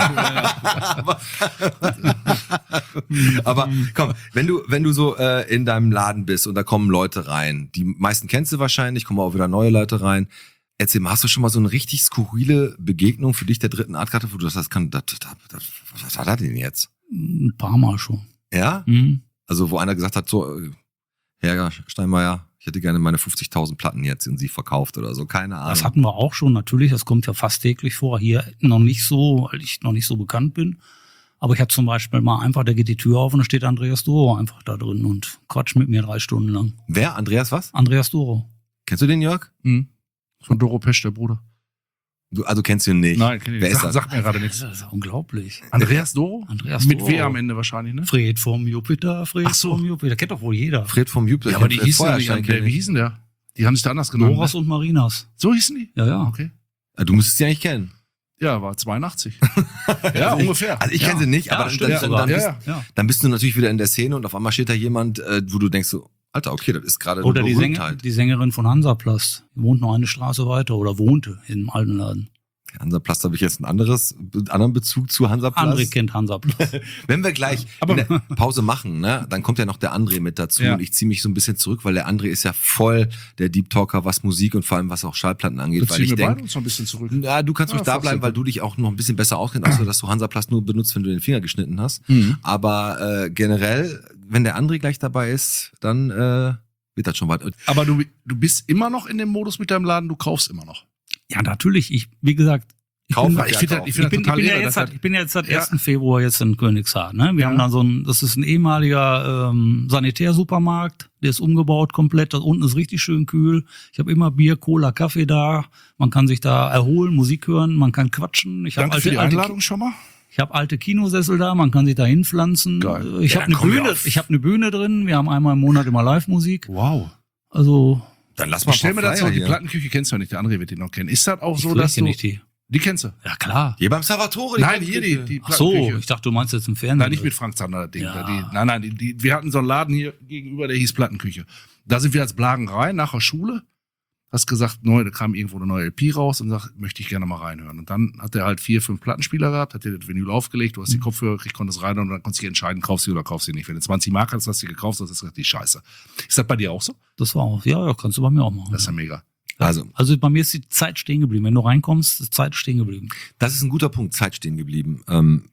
aber, aber komm, wenn du, wenn du so äh, in deinem Laden bist und da kommen Leute rein, die meisten kennst du wahrscheinlich, kommen auch wieder neue Leute rein. Erzähl mal, hast du schon mal so eine richtig skurrile Begegnung für dich der dritten Art gehabt, wo du das kann, das, das, das, was hat er denn jetzt? Ein paar Mal schon. Ja? Mhm. Also wo einer gesagt hat, so, äh, Herr Steinmeier, ich hätte gerne meine fünfzigtausend Platten jetzt in sie verkauft oder so, keine Ahnung. Das hatten wir auch schon, natürlich, das kommt ja fast täglich vor. Hier noch nicht so, weil ich noch nicht so bekannt bin. Aber ich hatte zum Beispiel mal einfach, da geht die Tür auf und da steht Andreas Doro einfach da drin und quatscht mit mir drei Stunden lang. Wer? Andreas was? Andreas Doro. Kennst du den, Jörg? Mhm. Von Doro Pesch, der Bruder. Du, also kennst du ihn nicht? Nein, kenn ich Wer nicht. ist Sag, das? sagt mir gerade nichts. Das ist unglaublich. Andreas Doro? Andreas Mit Doro. W am Ende wahrscheinlich, ne? Fred vom Jupiter, Fred Ach so. vom Jupiter. Kennt doch wohl jeder. Fred vom Jupiter. Ja, aber die Fred hießen ja nicht, Feuerstein der, kenn wie ich. hießen der? Die haben sich da anders genannt. Loras Ne? und Marinas. So hießen die? Ja, ja. Okay. Ah, du müsstest sie eigentlich kennen. Ja, war zweiundachtzig. ja, ungefähr. Also ich Ja. kenne sie nicht, Ja, aber dann, stimmt dann, sogar. dann, Ja, bist, ja. Ja. dann bist du natürlich wieder in der Szene und auf einmal steht da jemand, äh, wo du denkst so, Alter, okay, das ist gerade eine Oder die, Sänger, Berühmtheit. die Sängerin von Hansaplast. Die wohnt noch eine Straße weiter oder wohnte im alten Laden. Hansaplast habe ich jetzt ein anderes, einen anderen Bezug zu Hansaplast. André kennt Hansaplast. Wenn wir gleich Aber- eine Pause machen, ne, dann kommt ja noch der André mit dazu Ja. und ich ziehe mich so ein bisschen zurück, weil der André ist ja voll der Deep Talker, was Musik und vor allem was auch Schallplatten angeht, Jetzt weil ziehen ich wir beide denke, uns noch ein bisschen zurück. ja, du kannst Ja, ruhig da Fox, bleiben, ja. weil du dich auch noch ein bisschen besser auskennst, außer dass du Hansaplast nur benutzt, wenn du den Finger geschnitten hast. Mhm. Aber äh, generell, wenn der André gleich dabei ist, dann äh, wird das schon weit. Aber du, du bist immer noch in dem Modus mit deinem Laden, du kaufst immer noch. Ja, natürlich. Ich, wie gesagt, ich Kaufen, bin, Ich finde das, ich ich find das bin, ich total bin ja irre, jetzt dass seit, das- ich bin ja jetzt seit Ja. ersten Februar jetzt in Königshaar. Ne? Wir Ja. haben da so ein, das ist ein ehemaliger ähm, Sanitärsupermarkt, der ist umgebaut komplett. Da unten ist richtig schön kühl. Ich habe immer Bier, Cola, Kaffee da. Man kann sich da erholen, Musik hören, man kann quatschen. Ich habe Danke für die alte, alte, Einladung schon mal. ich habe alte Kinosessel da, man kann sich da hinpflanzen. Geil. Ich Ja, habe dann eine kommen wir Bühne, auf- ich habe eine Bühne drin. Wir haben einmal im Monat immer Live-Musik. Wow. Also Dann lass mal Ich stell mir das so, die hier. Plattenküche kennst du ja nicht, der André wird die noch kennen. Ist das auch so, ich dass du... nicht die. Die kennst du? Ja klar. Hier beim Salvatore. die Nein, hier die, Plattenküche. die Ach so, Plattenküche. ich dachte, du meinst jetzt im Fernsehen. Nein, nicht mit Frank Zander, das Ding. Ja. da, Die, nein, nein, die, die, wir hatten so einen Laden hier gegenüber, der hieß Plattenküche. Da sind wir als Blagen rein, nach der Schule. Hast gesagt, neu, da kam irgendwo eine neue L P raus und sagt, möchte ich gerne mal reinhören. Und dann hat er halt vier, fünf Plattenspieler gehabt, hat dir das Vinyl aufgelegt, du hast die Mhm. Kopfhörer gekriegt, konntest reinhören und dann konntest du dich entscheiden, kaufst du oder kaufst du nicht. Wenn du zwanzig Mark hast, hast du die gekauft, hast du gesagt, die Scheiße. Ist das bei dir auch so? Das war auch, ja, ja, kannst du bei mir auch machen. Das ist ja mega. Also, Also bei mir ist die Zeit stehen geblieben. Wenn du reinkommst, ist Zeit stehen geblieben. das ist ein guter Punkt, Zeit stehen geblieben. Ähm,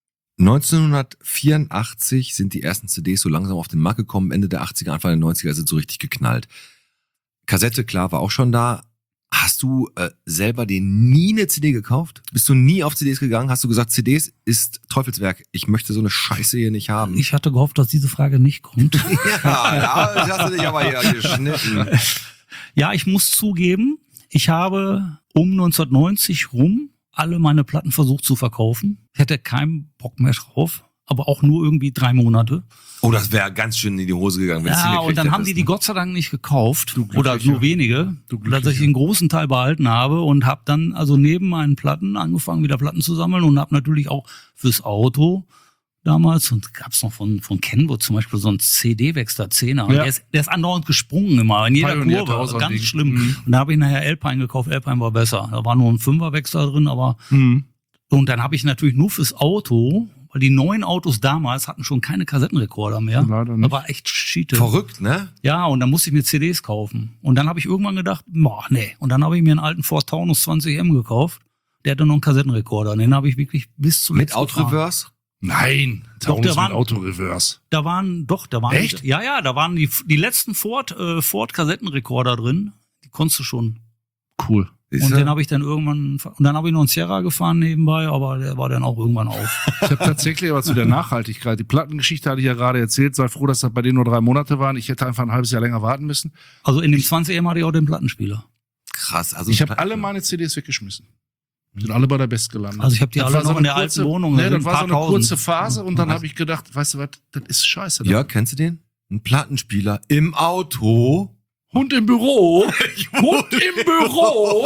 neunzehnhundertvierundachtzig sind die ersten C Ds so langsam auf den Markt gekommen, Ende der achtziger, Anfang der neunziger sind so richtig geknallt. Kassette, klar, war auch schon da. Hast du äh, selber dir nie eine C D gekauft? Bist du nie auf C Ds gegangen? Hast du gesagt, C Ds ist Teufelswerk, ich möchte so eine Scheiße hier nicht haben? Ich hatte gehofft, dass diese Frage nicht kommt. ja, ja, das hast du dich aber hier geschnitten. Ja, ich muss zugeben, ich habe um neunzehnhundertneunzig rum alle meine Platten versucht zu verkaufen. Ich hatte keinen Bock mehr drauf, aber auch nur irgendwie drei Monate. Oh, das wäre ganz schön in die Hose gegangen. Wenn Ja, und dann haben die die Gott sei Dank nicht gekauft. Du Oder Glücklicher. nur wenige. Du Dass ich Glücklicher. den großen Teil behalten habe und habe dann also neben meinen Platten angefangen, wieder Platten zu sammeln und habe natürlich auch fürs Auto damals, und gab's noch von von Kenwood zum Beispiel so einen C D-Wechsler Zehner. Ja. Der, ist, der ist andauernd gesprungen immer, in jeder Pioneer Kurve. tausend Ganz Ding. schlimm. Mhm. Und da habe ich nachher Alpine gekauft. Alpine war besser. Da war nur ein Fünfer-Wechsler drin, aber Mhm. und dann habe ich natürlich nur fürs Auto, weil die neuen Autos damals hatten schon keine Kassettenrekorder mehr. Leider nicht. Das war echt Schiete. Verrückt, ne? Ja, und dann musste ich mir C Ds kaufen. Und dann habe ich irgendwann gedacht, boah, nee. Und dann habe ich mir einen alten Ford Taunus zwanzig M gekauft. Der hatte noch einen Kassettenrekorder. Und den habe ich wirklich bis zum Mit letzten gefahren. Out-Reverse? Nein, Doch, Taunus der mit war- Autoreverse. Da waren, doch, da waren. Echt? Ja, ja, da waren die, die letzten Ford, äh, Ford Kassettenrekorder drin. Die konntest du schon. Cool. Ist Und er? den habe ich dann irgendwann, und dann habe ich noch einen Sierra gefahren nebenbei, aber der war dann auch irgendwann auf. Ich habe tatsächlich aber zu der Nachhaltigkeit, die Plattengeschichte hatte ich ja gerade erzählt, sei froh, dass das bei denen nur drei Monate waren. Ich hätte einfach ein halbes Jahr länger warten müssen. Also in dem zwanzig M hatte ich auch den Plattenspieler. Krass. Also Ich habe alle meine C Ds weggeschmissen. Sind alle bei der Best gelandet. Also ich habe die Das alle war so noch in eine der kurze- alten Wohnung. Nee, da das sind war ein so eine paar kurze tausend. Phase und dann habe ich gedacht, weißt du was, das ist scheiße. Jörg, kennst du den? Ein Plattenspieler im Auto. Hund im Büro. Hund im Büro.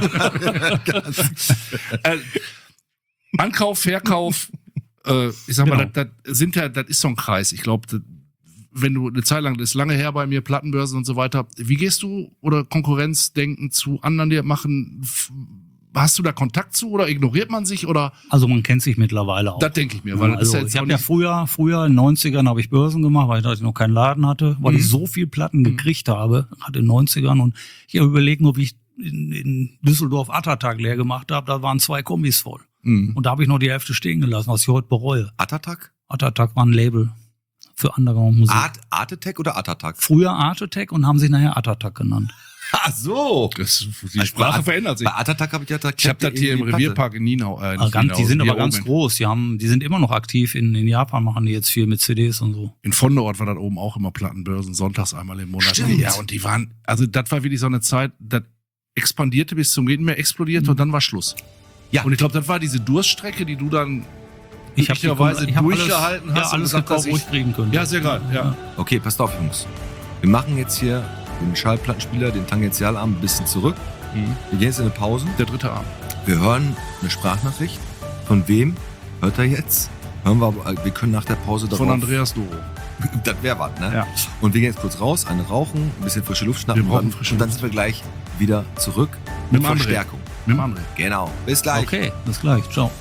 äh, Ankauf, Verkauf. Äh, ich sag mal, Genau. das, das sind ja, das ist so ein Kreis. Ich glaube, wenn du eine Zeit lang, das ist lange her bei mir, Plattenbörsen und so weiter. Wie gehst du oder Konkurrenzdenken zu anderen, die das machen? F- Hast du da Kontakt zu oder ignoriert man sich oder? Also man kennt sich mittlerweile auch. Das denke ich mir, weil Ja, das ist also ja jetzt ich auch habe ja nicht- früher, früher in den neunzigern habe ich Börsen gemacht, weil ich da noch keinen Laden hatte, weil Mhm. ich so viel Platten gekriegt habe, gerade in den neunzigern. Und ich habe überlegt, ob ich in, in Düsseldorf Attertag leer gemacht habe, da waren zwei Kombis voll. Mhm. Und da habe ich noch die Hälfte stehen gelassen, was ich heute bereue. Atatak? Attertag war ein Label für andere Musik. Art, Artetech oder Atatak? Früher Artetech und haben sich nachher Attertag genannt. Ach so. Das, die Sprache bei, verändert sich. Bei Atatak habe ich ja da Ich habe das hier im Revierpark in Nienau. Äh, Also ganz, die sind Nienau, aber ganz oben groß. Die haben, die sind immer noch aktiv. In, in Japan machen die jetzt viel mit C Ds und so. In Vonderort war das oben auch immer Plattenbörsen, sonntags einmal im Monat. Stimmt. Ja, und die waren, also das war wirklich so eine Zeit, das expandierte bis zum Geht mehr, explodierte Mhm. und dann war Schluss. Ja. Und ich glaube, das war diese Durststrecke, die du dann Ich habe Glücklicherweise ich hab durchgehalten alles, hast ja, und alles gesagt, gekauft, dass wo ich- ich kriegen könnte. Ja, sehr geil, ja. Okay, passt auf, Jungs. Wir machen jetzt hier den Schallplattenspieler, den Tangentialarm ein bisschen zurück. Mhm. Wir gehen jetzt in eine Pause. Der dritte Abend. Wir hören eine Sprachnachricht. Von wem hört er jetzt? Hören wir, aber, wir können nach der Pause darauf... Von Andreas Doro. Das wäre was, ne? Ja. Und wir gehen jetzt kurz raus, eine rauchen, ein bisschen frische Luft schnappen. Wir brauchen und dann- frische und dann Luft. sind wir gleich wieder zurück mit, Mit dem André. Verstärkung. Mit dem André. Genau. Bis gleich. Okay, bis gleich. Ciao.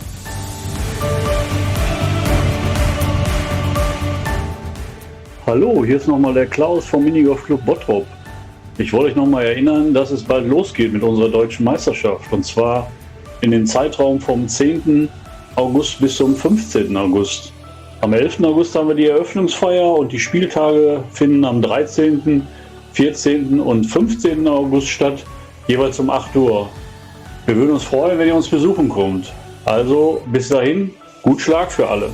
Hallo, hier ist nochmal der Klaus vom Minigolf Club Bottrop. Ich wollte euch nochmal erinnern, dass es bald losgeht mit unserer deutschen Meisterschaft. Und zwar in den Zeitraum vom zehnten August bis zum fünfzehnten August. Am elften August haben wir die Eröffnungsfeier und die Spieltage finden am dreizehnten, vierzehnten und fünfzehnten August statt, jeweils um acht Uhr. Wir würden uns freuen, wenn ihr uns besuchen kommt. Also bis dahin, gut Schlag für alle.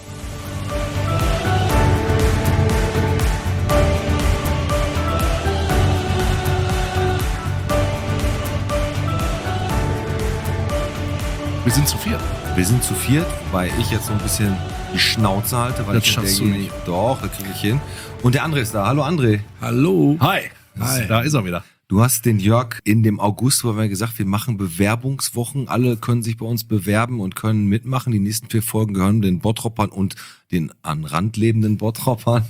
Wir sind zu viert. Wir sind zu viert, wobei ich jetzt so ein bisschen die Schnauze halte, weil Das ich schaffst du derjenige- Doch, das kriege ich hin. Und der André ist da. Hallo André. Hallo. Hi. Hi. Da ist er wieder. Du hast den Jörg in dem August, wo wir gesagt, wir machen Bewerbungswochen. Alle können sich bei uns bewerben und können mitmachen. Die nächsten vier Folgen gehören den Bottroppern und den an Rand lebenden Bottroppern.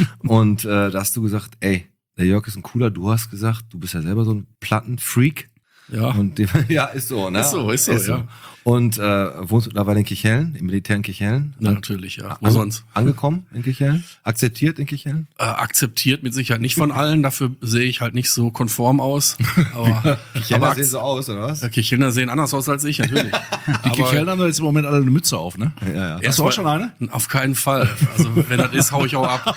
Und äh, da hast du gesagt, ey, der Jörg ist ein cooler. Du hast gesagt, du bist ja selber so ein Plattenfreak. Ja. Und dem, ja, ist so, ne? Ist so, ist so, ja. Und äh, wohnst du mittlerweile in Kirchhellen, im Militär in Kirchhellen? Ja, natürlich, ja. Wo An- sonst? Angekommen in Kirchhellen? Akzeptiert in Kirchhellen? Äh, akzeptiert mit Sicherheit nicht von allen, dafür sehe ich halt nicht so konform aus. Aber, Kirchheller aber sehen so aus, oder was? Äh, Kirchhellner sehen anders aus als ich, natürlich. Die Kirchhellen haben doch jetzt im Moment alle eine Mütze auf, ne? Ja, ja. Hast du auch schon eine? Auf keinen Fall. Also wenn das ist, hau ich auch ab.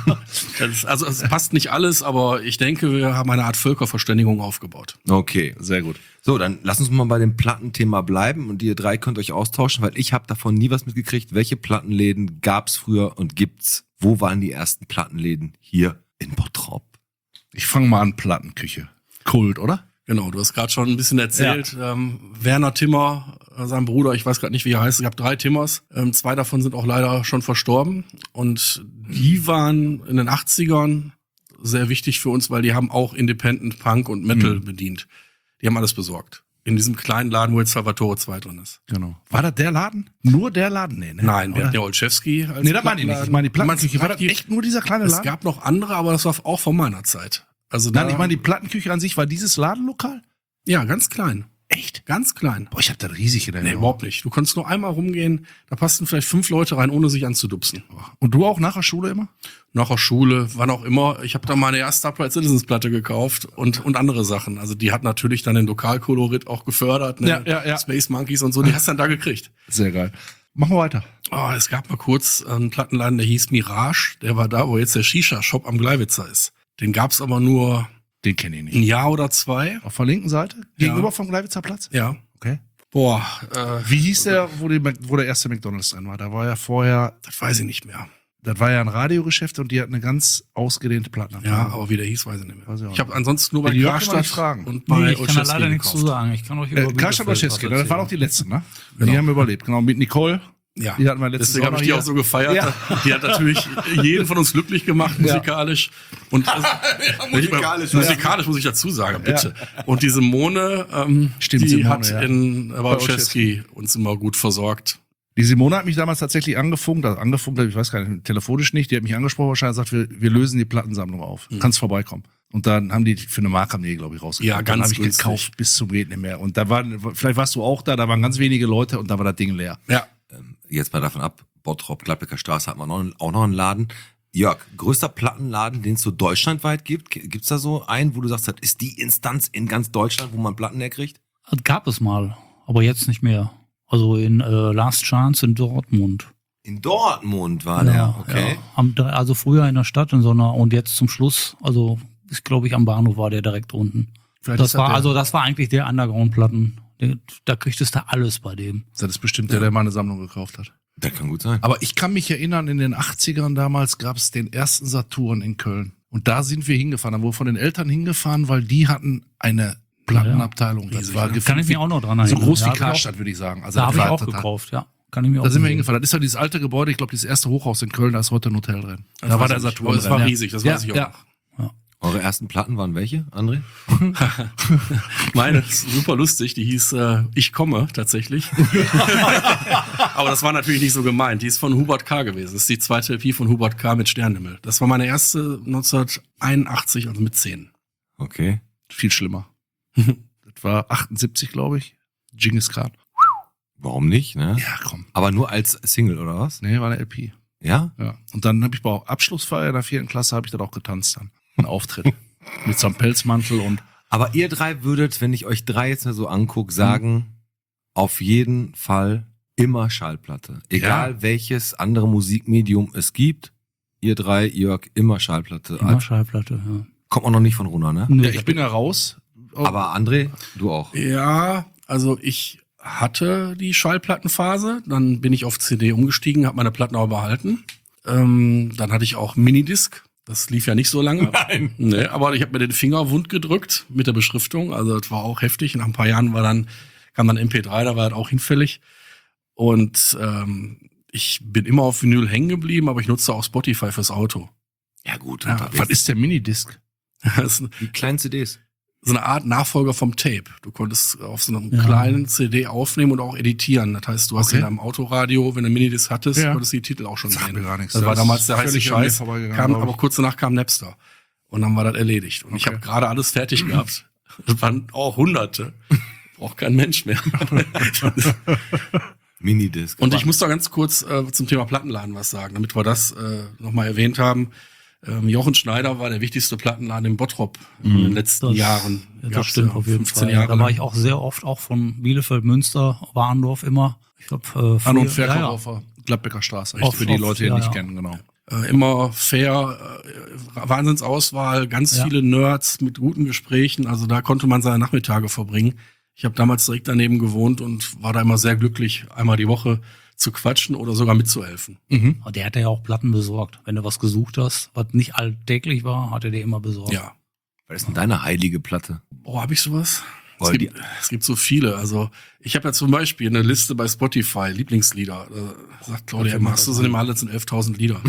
Das, also es passt nicht alles, aber ich denke, wir haben eine Art Völkerverständigung aufgebaut. Okay. Sehr gut. So, dann lass uns mal bei dem Plattenthema bleiben und ihr drei könnt euch austauschen, weil ich habe davon nie was mitgekriegt. Welche Plattenläden gab's früher und gibt's? Wo waren die ersten Plattenläden hier in Bottrop? Ich fange mal an, Plattenküche. Kult, oder? Genau, du hast gerade schon ein bisschen erzählt. Ähm, Werner Timmer, äh, sein Bruder, ich weiß gerade nicht, wie er heißt, es gab drei Timmers. Ähm, zwei davon sind auch leider schon verstorben. Und die waren in den achtzigern sehr wichtig für uns, weil die haben auch Independent Punk und Metal Mhm. bedient. Die haben alles besorgt. In diesem kleinen Laden, wo jetzt Salvatore zwei drin ist. Genau. War das der Laden? Nur der Laden? Nee, ne? Nein, wir Oder? hatten ja Olszewski als Nee, das meine ich nicht. Ich meine die Du meinst, Plattenküche. War das die- echt nur dieser kleine Es Laden? gab noch andere, aber das war auch von meiner Zeit. Also da, Nein, ich meine die Plattenküche an sich. War dieses Ladenlokal? ja, ganz klein. Echt? Ganz klein. Boah, ich hab da riesig in der Nee, Erinnerung. überhaupt nicht. Du konntest nur einmal rumgehen, da passten vielleicht fünf Leute rein, ohne sich anzudupsen. Und du auch nach der Schule immer? Nach der Schule, wann auch immer. Ich habe da meine erste Upright Citizens Platte gekauft und und andere Sachen. Also die hat natürlich dann den Lokalkolorit auch gefördert. Ne? Ja, ja, ja. Space Monkeys und so, die hast du dann da gekriegt. Sehr geil. Machen wir weiter. Oh, es gab mal kurz einen Plattenladen, der hieß Mirage. Der war da, wo jetzt der Shisha-Shop am Gleiwitzer ist. Den gab's aber nur Den kenne ich nicht. ein Jahr oder zwei. Auf der linken Seite? Gegenüber vom Gleiwitzer Platz? Ja. Okay. Boah, äh, Wie hieß der, wo, die, wo der erste McDonalds drin war? Da war ja vorher, das weiß ich nicht mehr. das war ja ein Radiogeschäft und die hat eine ganz ausgedehnte Plattenabteilung. Ja, aber wie der hieß, weiß ich nicht mehr. Weiß ich auch Ich habe ansonsten nur bei Die Jörg kann man Karstadt nicht fragen. und bei Nee, ich kann da Olszewski leider nichts gekauft. zu sagen. Ich kann euch über Äh, Karstadt Bielefeld Olszewski, was ne? das waren erzählen. auch die letzten, ne? Genau. Die haben überlebt. Genau, mit Nicole. Ja, Die hatten wir letztes deswegen Jahr habe ich noch die hier. auch so gefeiert. Ja. Die hat natürlich jeden von uns glücklich gemacht, musikalisch. Und also, musikalisch, ja, ja. musikalisch muss ich dazu sagen, bitte. Und diese Mone, ähm, Stimmt, die Simone, hat ja. in Bei Olszewski uns immer gut versorgt. Die Simone hat mich damals tatsächlich angefunkt, also angefunkt, ich weiß gar nicht, telefonisch nicht, die hat mich angesprochen, wahrscheinlich gesagt, wir, wir lösen die Plattensammlung auf. Mhm. Kannst vorbeikommen. Und dann haben die für eine Mark haben die, glaube ich, rausgekauft. Ja, ganz Dann habe ich günstig. gekauft bis zum geht nicht mehr. Und da waren, vielleicht warst du auch da, da waren ganz wenige Leute und da war das Ding leer. Ja. Jetzt mal davon ab, Bottrop, Gladbecker Straße hat man noch, auch noch einen Laden. Jörg, größter Plattenladen, den es so deutschlandweit gibt? Gibt's da so einen, wo du sagst, das ist die Instanz in ganz Deutschland, wo man Platten herkriegt? Das gab es mal, aber jetzt nicht mehr. Also in äh, Last Chance in Dortmund. In Dortmund war der, okay. Ja. Am, also früher in der Stadt in so einer und jetzt zum Schluss, also ich glaube ich am Bahnhof war der direkt unten. Vielleicht Das ist war der, also das war eigentlich der Underground-Platten. Der- Da kriegtest du alles bei dem. Das ist bestimmt der, der meine Sammlung gekauft hat. Das kann gut sein. Aber ich kann mich erinnern, in den achtzigern damals gab es den ersten Saturn in Köln. Und da sind wir hingefahren. Da wurden wir von den Eltern hingefahren, weil die hatten eine Plattenabteilung. Das war gefühlt Kann ich mich auch noch dran so erinnern. groß Ja, wie hab ich auch- Karstadt, würde ich sagen. Also Da das habe ich war auch total- gekauft, ja. Kann ich mir auch Da sind wir gesehen. hingefahren. Das ist ja dieses alte Gebäude, ich glaube, dieses erste Hochhaus in Köln, da ist heute ein Hotel drin. Das Da weiß war der ich nicht. Saturn Aber es drin. war ja. riesig, das ja, weiß ich auch ja. noch. Eure ersten Platten waren welche, André? Meine ist super lustig, die hieß äh, Ich komme tatsächlich. Aber das war natürlich nicht so gemeint. Die ist von Hubert K. gewesen. Das ist die zweite L P von Hubert K. mit Sternenhimmel. Das war meine erste neunzehnhunderteinundachtzig, also mit zehn. Okay. Viel schlimmer. Das war achtundsiebzig, glaube ich. Genghis Khan. Warum nicht, ne? Ja, komm. Aber nur als Single, oder was? Nee, war eine L P. Ja? Ja. Und dann habe ich bei Abschlussfeier in der vierten Klasse habe ich dann auch getanzt dann. Ein Auftritt. Mit so einem Pelzmantel und Aber ihr drei würdet, wenn ich euch drei jetzt mal so angucke, sagen, auf jeden Fall immer Schallplatte. Egal welches andere Musikmedium es gibt, ihr drei, Jörg, immer Schallplatte. Immer Also, Schallplatte, ja. kommt man noch nicht von runter, ne? Nö, ja, ich bin ja raus. Aber André, du auch. Ja, also ich hatte die Schallplattenphase, dann bin ich auf C D umgestiegen, habe meine Platten aber behalten. Ähm, dann hatte ich auch Minidisc. Das lief ja nicht so lange. Nein. Nee, aber ich habe mir den Finger wund gedrückt mit der Beschriftung. Also das war auch heftig. Nach ein paar Jahren war dann, kam dann M P drei, da war das auch hinfällig. Und ähm, ich bin immer auf Vinyl hängen geblieben, aber ich nutze auch Spotify fürs Auto. Ja gut, Ja, was ist der Minidisc? Das ist die kleinen C Ds? so eine Art Nachfolger vom Tape. Du konntest auf so einem Ja. kleinen C D aufnehmen und auch editieren. Das heißt, du hast Okay. in deinem Autoradio, wenn du Minidisc hattest, Ja. konntest du die Titel auch schon Sagt sehen. mir gar nichts. Das war Das damals ist der heiße völlig an mir Scheiß. vorbeigegangen, Kam, glaub ich. aber kurz danach kam Napster. Und dann war das erledigt. Und ich Okay. habe gerade alles fertig gehabt. Das waren auch Hunderte. Braucht kein Mensch mehr. Minidisc. Und ich muss da ganz kurz äh, zum Thema Plattenladen was sagen, damit wir das äh, nochmal erwähnt haben. Ähm, Jochen Schneider war der wichtigste Plattenladen in Bottrop in den letzten Das- Jahren. Ja, das Gab's stimmt ja auf jeden fünfzehn Fall. Jahre Da war lang. ich auch sehr oft, auch von Bielefeld, Münster, Warndorf immer. Ich glaube, äh, An- und früher- Verkauf ja, ja. auf der Gladbecker Straße. Auf- für die auf- Leute, die ja, nicht ja. kennen, genau. Äh, immer fair, äh, Wahnsinnsauswahl, ganz Ja. viele Nerds mit guten Gesprächen. Also da konnte man seine Nachmittage verbringen. Ich habe damals direkt daneben gewohnt und war da immer sehr glücklich, einmal die Woche zu quatschen oder sogar mitzuhelfen. Mhm. Aber der hat ja auch Platten besorgt. Wenn du was gesucht hast, was nicht alltäglich war, hat er dir immer besorgt. Ja. Was ist denn deine heilige Platte? Oh, habe ich sowas? Es Boah, gibt, es gibt so viele. Also ich habe ja zum Beispiel eine Liste bei Spotify, Lieblingslieder. Da sagt Claudia immer, hast du sie immer alle, das sind elftausend Lieder.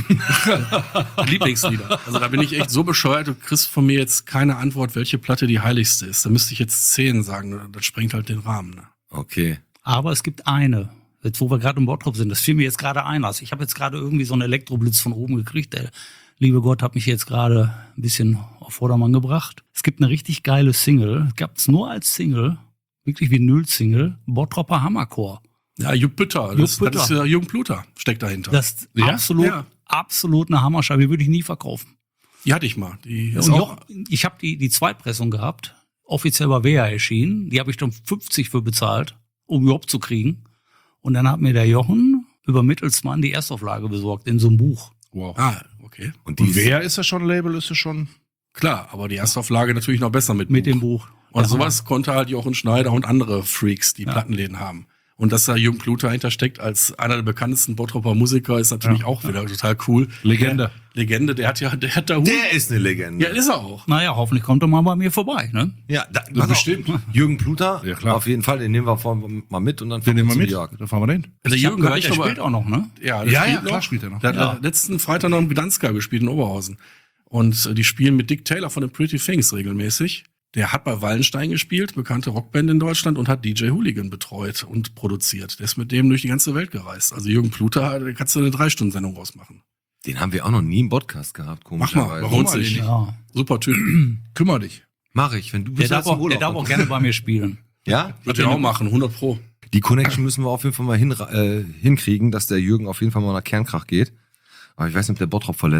Lieblingslieder. Also da bin ich echt so bescheuert, du kriegst von mir jetzt keine Antwort, welche Platte die heiligste ist. Da müsste ich jetzt zehn sagen, das sprengt halt den Rahmen. Ne? Okay. Aber es gibt eine, jetzt wo wir gerade im Bottrop sind, das fiel mir jetzt gerade ein. Also ich habe jetzt gerade irgendwie so einen Elektroblitz von oben gekriegt. Der liebe Gott hat mich jetzt gerade ein bisschen auf Vordermann gebracht. Es gibt eine richtig geile Single, gab es nur als Single, wirklich Vinyl-Single, Bottropper Hammerchor. Ja, Jupp Bütter. Jupp Das, Bütter. das ist ja Jürgen Pluter, steckt dahinter. Das ist Ja? absolut, Ja. absolut eine Hammerscheibe, die würde ich nie verkaufen. die hatte ich mal. Die ist Und auch, Joch, ich habe die, die Zweitpressung gehabt, offiziell bei W E A erschienen. Die habe ich dann fünfzig für bezahlt, um überhaupt zu kriegen. Und dann hat mir der Jochen über Mittelsmann die Erstauflage besorgt in so einem Buch. Wow. ah, okay. Und die Und ist, wer ist ja schon Label? Ist ja schon. Klar, aber die Erstauflage natürlich noch besser mit Mit Buch. dem Buch. Und Ja. sowas konnte halt Jochen Schneider und andere Freaks, die Ja. Plattenläden haben. Und dass da Jürgen Pluter dahinter steckt als einer der bekanntesten Bottropper Musiker, ist natürlich Ja. auch wieder total cool. Legende. Der, Legende, der hat ja, der hat da Hut. der ist eine Legende. Ja, ist er auch. Naja, hoffentlich kommt er mal bei mir vorbei. Ne? Ja, da, Ja, pass bestimmt. auf. Jürgen Pluter, Ja, klar. auf jeden Fall, den nehmen wir vor, mal mit und dann Den nehmen wir zum mit. Jörg. Da fahren wir hin. Der Ich hab Jürgen gehört, gehört der aber, spielt auch noch, ne? ja, der Ja, spielt ja, klar spielt er noch. Der hat Ja. letzten Freitag noch im Gdanska gespielt in Oberhausen. Und äh, die spielen mit Dick Taylor von den Pretty Things regelmäßig. Der hat bei Wallenstein gespielt, bekannte Rockband in Deutschland, und hat D J Hooligan betreut und produziert. Der ist mit dem durch die ganze Welt gereist. Also Jürgen Pluter, da kannst du eine Drei-Stunden-Sendung rausmachen. Den haben wir auch noch nie im Podcast gehabt, Mach mal, komischerweise. warum mal sich? den Ja. Super Typ. Kümmer dich. Mach ich, wenn du Der bist darf, jetzt im auch, der Urlaub. darf auch gerne bei mir spielen. Ja? Wird er auch machen, hundert Pro. Die Connection müssen wir auf jeden Fall mal hin, äh, hinkriegen, dass der Jürgen auf jeden Fall mal nach Kernkrach geht. Aber ich weiß nicht, ob der Bottrop verlässt.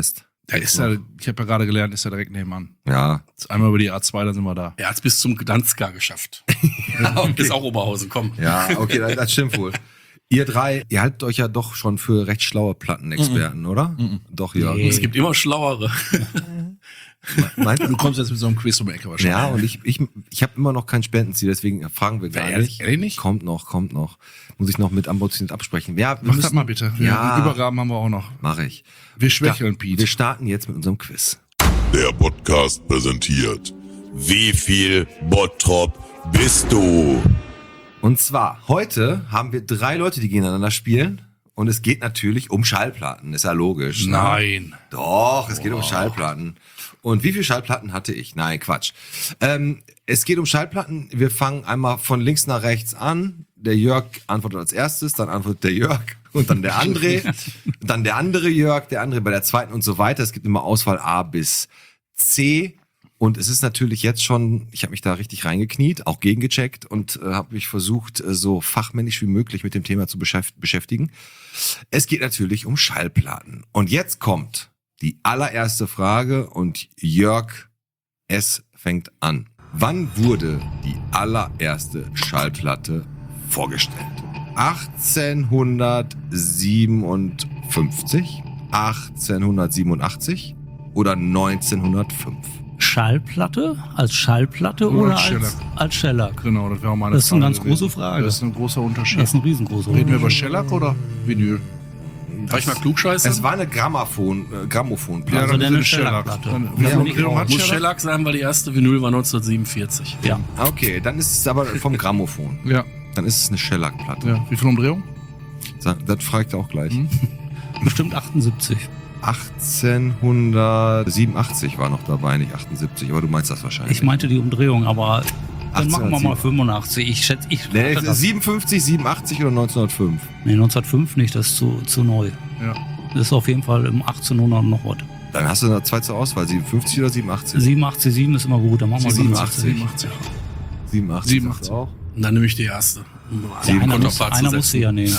Da ist ja, ich habe ja gerade gelernt, ist ja direkt nebenan. Ja. Jetzt einmal über die A zwei, dann sind wir da. Er hat es bis zum Gdanska geschafft. Ja, okay. Ist auch Oberhausen, komm. Ja, okay, das, das stimmt wohl. Ihr drei, ihr haltet euch ja doch schon für recht schlaue Plattenexperten, oder? Doch, ja. Nee. Es gibt immer schlauere. Meint Du kommst jetzt mit so einem Quiz um die Ecke wahrscheinlich. Ja, und ich, ich, ich habe immer noch kein Spendenziel, deswegen fragen wir gar Ehrlich? nicht. Ehrlich nicht? Kommt noch, kommt noch. Muss ich noch mit Ambitioniert absprechen. Ja, wir Mach müssen, das mal bitte. Wir Ja, Übergaben haben wir auch noch. mache ich. Wir schwächeln, Sta- Pete. Wir starten jetzt mit unserem Quiz. Der Podcast präsentiert. Wie viel Bottrop bist du? Und zwar, heute haben wir drei Leute, die gegeneinander spielen. Und es geht natürlich um Schallplatten, ist ja logisch. Ne? Nein. Doch, es geht um Schallplatten. Und wie viele Schallplatten hatte ich? Nein, Quatsch. Ähm, es geht um Schallplatten. Wir fangen einmal von links nach rechts an. Der Jörg antwortet als erstes, dann antwortet der Jörg und dann der André. Dann der andere Jörg, der andere bei der zweiten und so weiter. Es gibt immer Auswahl A bis C. Und es ist natürlich jetzt schon, ich habe mich da richtig reingekniet, auch gegengecheckt und äh, habe mich versucht, äh, so fachmännisch wie möglich mit dem Thema zu beschäft- beschäftigen. Es geht natürlich um Schallplatten. Und jetzt kommt die allererste Frage und Jörg, es fängt an. Wann wurde die allererste Schallplatte vorgestellt? achtzehnhundertsiebenundfünfzig, achtzehnhundertsiebenundachtzig oder neunzehnhundertfünf? Schallplatte? Als Schallplatte Oder oder als als, Shellac. als Shellac? Genau, das wäre auch meine Das ist eine Frage ganz gewesen. große Frage. Das ist ein großer Unterschied. Das ist ein riesengroßer Reden wir über Shellac oder Vinyl? Darf ich mal klugscheißen? Es war eine Grammophon, äh, Grammophonplatte. Also dann dann ist eine es Shellac. Shellac-Platte. Dann- Ja, Wie viel nicht Umdrehung raus. hat Muss Shellac? Shellac sein, weil die erste Vinyl war neunzehnhundertsiebenundvierzig. Ja. Okay, dann ist es aber vom Grammophon. Ja, Dann ist es eine Shellac-Platte. ja. Wie viel Umdrehung? Sa- Das fragt er auch gleich. Hm. Bestimmt achtundsiebzig. achtzehnhundertsiebenundachtzig war noch dabei, nicht achtundsiebzig, aber du meinst das wahrscheinlich. Ich meinte die Umdrehung, aber dann machen wir mal achtzehnhundertsieben. fünfundachtzig. Ich schätze, ich Nee, rate das. siebenundfünfzig, siebenundachtzig oder neunzehnhundertfünf? Nee, neunzehnhundertfünf nicht, das ist zu, zu neu. Ja. Das ist auf jeden Fall im achtzehnhundert noch was. Dann hast du noch zwei zur Auswahl, siebenundfünfzig oder siebenundachtzig? siebenundachtzig, sieben ist immer gut, dann machen wir siebenundachtzig. siebenundachtzig. siebenundachtzig. siebenundachtzig. sagst du auch? Und dann nehme ich die erste. Ja, einer Kommt muss, auf Platz einer zu muss sie setzen. ja nehmen.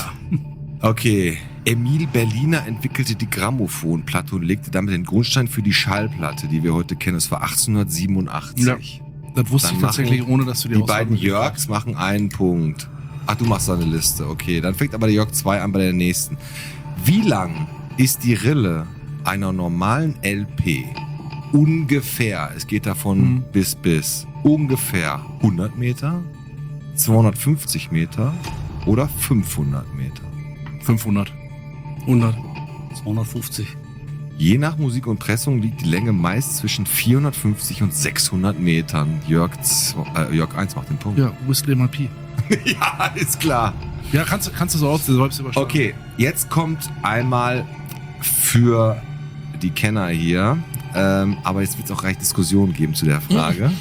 Okay. Emil Berliner entwickelte die Grammophonplatte und legte damit den Grundstein für die Schallplatte, die wir heute kennen. Es war achtzehnhundertsiebenundachtzig. Das wusste Dann ich tatsächlich, machen ohne dass du die Die Auswahl beiden mitgekriegt Jörgs machen einen Punkt. Ach, du machst da eine Liste. Okay, dann fängt aber der Jörg zwei an bei der nächsten. Wie lang ist die Rille einer normalen L P? Ungefähr, es geht davon Mhm. bis bis, ungefähr hundert Meter, zweihundertfünfzig Meter oder fünfhundert Meter. hast. fünfhundert. hundert. zweihundertfünfzig. Je nach Musik und Pressung liegt die Länge meist zwischen vierhundertfünfzig und sechshundert Metern. Jörg, z- äh, Jörg eins macht den Punkt. Ja, Whistler M I P. Ja, ist klar. Ja, kannst, du- kannst du so aus, du sollst überschlagen. Okay, jetzt kommt einmal für die Kenner hier, ähm, aber jetzt wird es auch recht Diskussionen geben zu der Frage.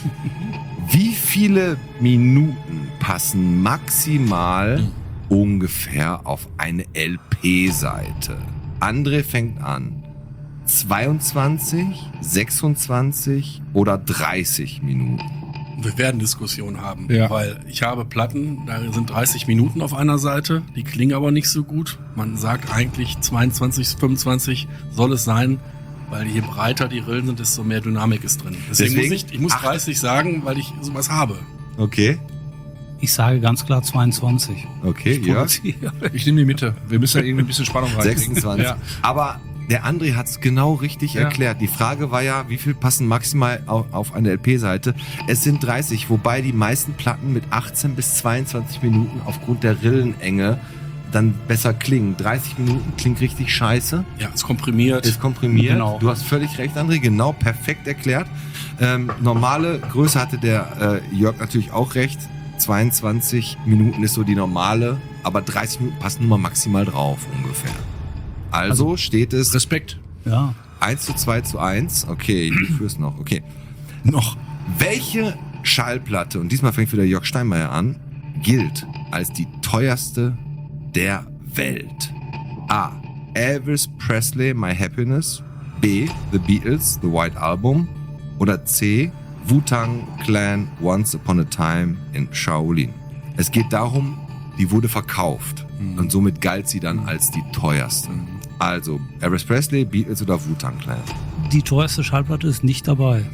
Wie viele Minuten passen maximal ungefähr auf eine L P-Seite? André fängt an. zweiundzwanzig, sechsundzwanzig oder dreißig Minuten? Wir werden Diskussionen haben, Ja. weil ich habe Platten, da sind dreißig Minuten auf einer Seite, die klingen aber nicht so gut. Man sagt eigentlich zweiundzwanzig, fünfundzwanzig soll es sein, weil je breiter die Rillen sind, desto mehr Dynamik ist drin. Deswegen, Deswegen muss ich, ich muss acht- dreißig sagen, weil ich sowas habe. Okay, Ich sage ganz klar zweiundzwanzig. okay, ja. Ich nehme die Mitte. Wir müssen ja irgendwie ein bisschen Spannung reinkriegen. sechsundzwanzig. Ja. Aber der André hat es genau richtig Ja. erklärt. Die Frage war ja, wie viel passen maximal auf, auf eine L P-Seite? Es sind dreißig, wobei die meisten Platten mit achtzehn bis zweiundzwanzig Minuten aufgrund der Rillenenge dann besser klingen. dreißig Minuten klingt richtig scheiße, Ja, ist komprimiert. ist komprimiert. Genau. Du hast völlig recht, André, genau, perfekt erklärt. Ähm, normale Größe hatte der äh, Jörg natürlich auch recht. zweiundzwanzig Minuten ist so die normale, aber dreißig Minuten passen nur mal maximal drauf ungefähr. Also, steht es Respekt. Ja. eins zu zwei zu eins. Okay, du führst noch. Okay. Noch. Welche Schallplatte, und diesmal fängt wieder Jörg Steinmeier an, gilt als die teuerste der Welt? A. Elvis Presley, My Happiness. B. The Beatles, The White Album. Oder C. Wu-Tang Clan, Once Upon a Time in Shaolin. Es geht darum, die wurde verkauft. Und somit galt sie dann als die teuerste. Also, Elvis Presley, Beatles oder Wu-Tang Clan? Die teuerste Schallplatte ist nicht dabei.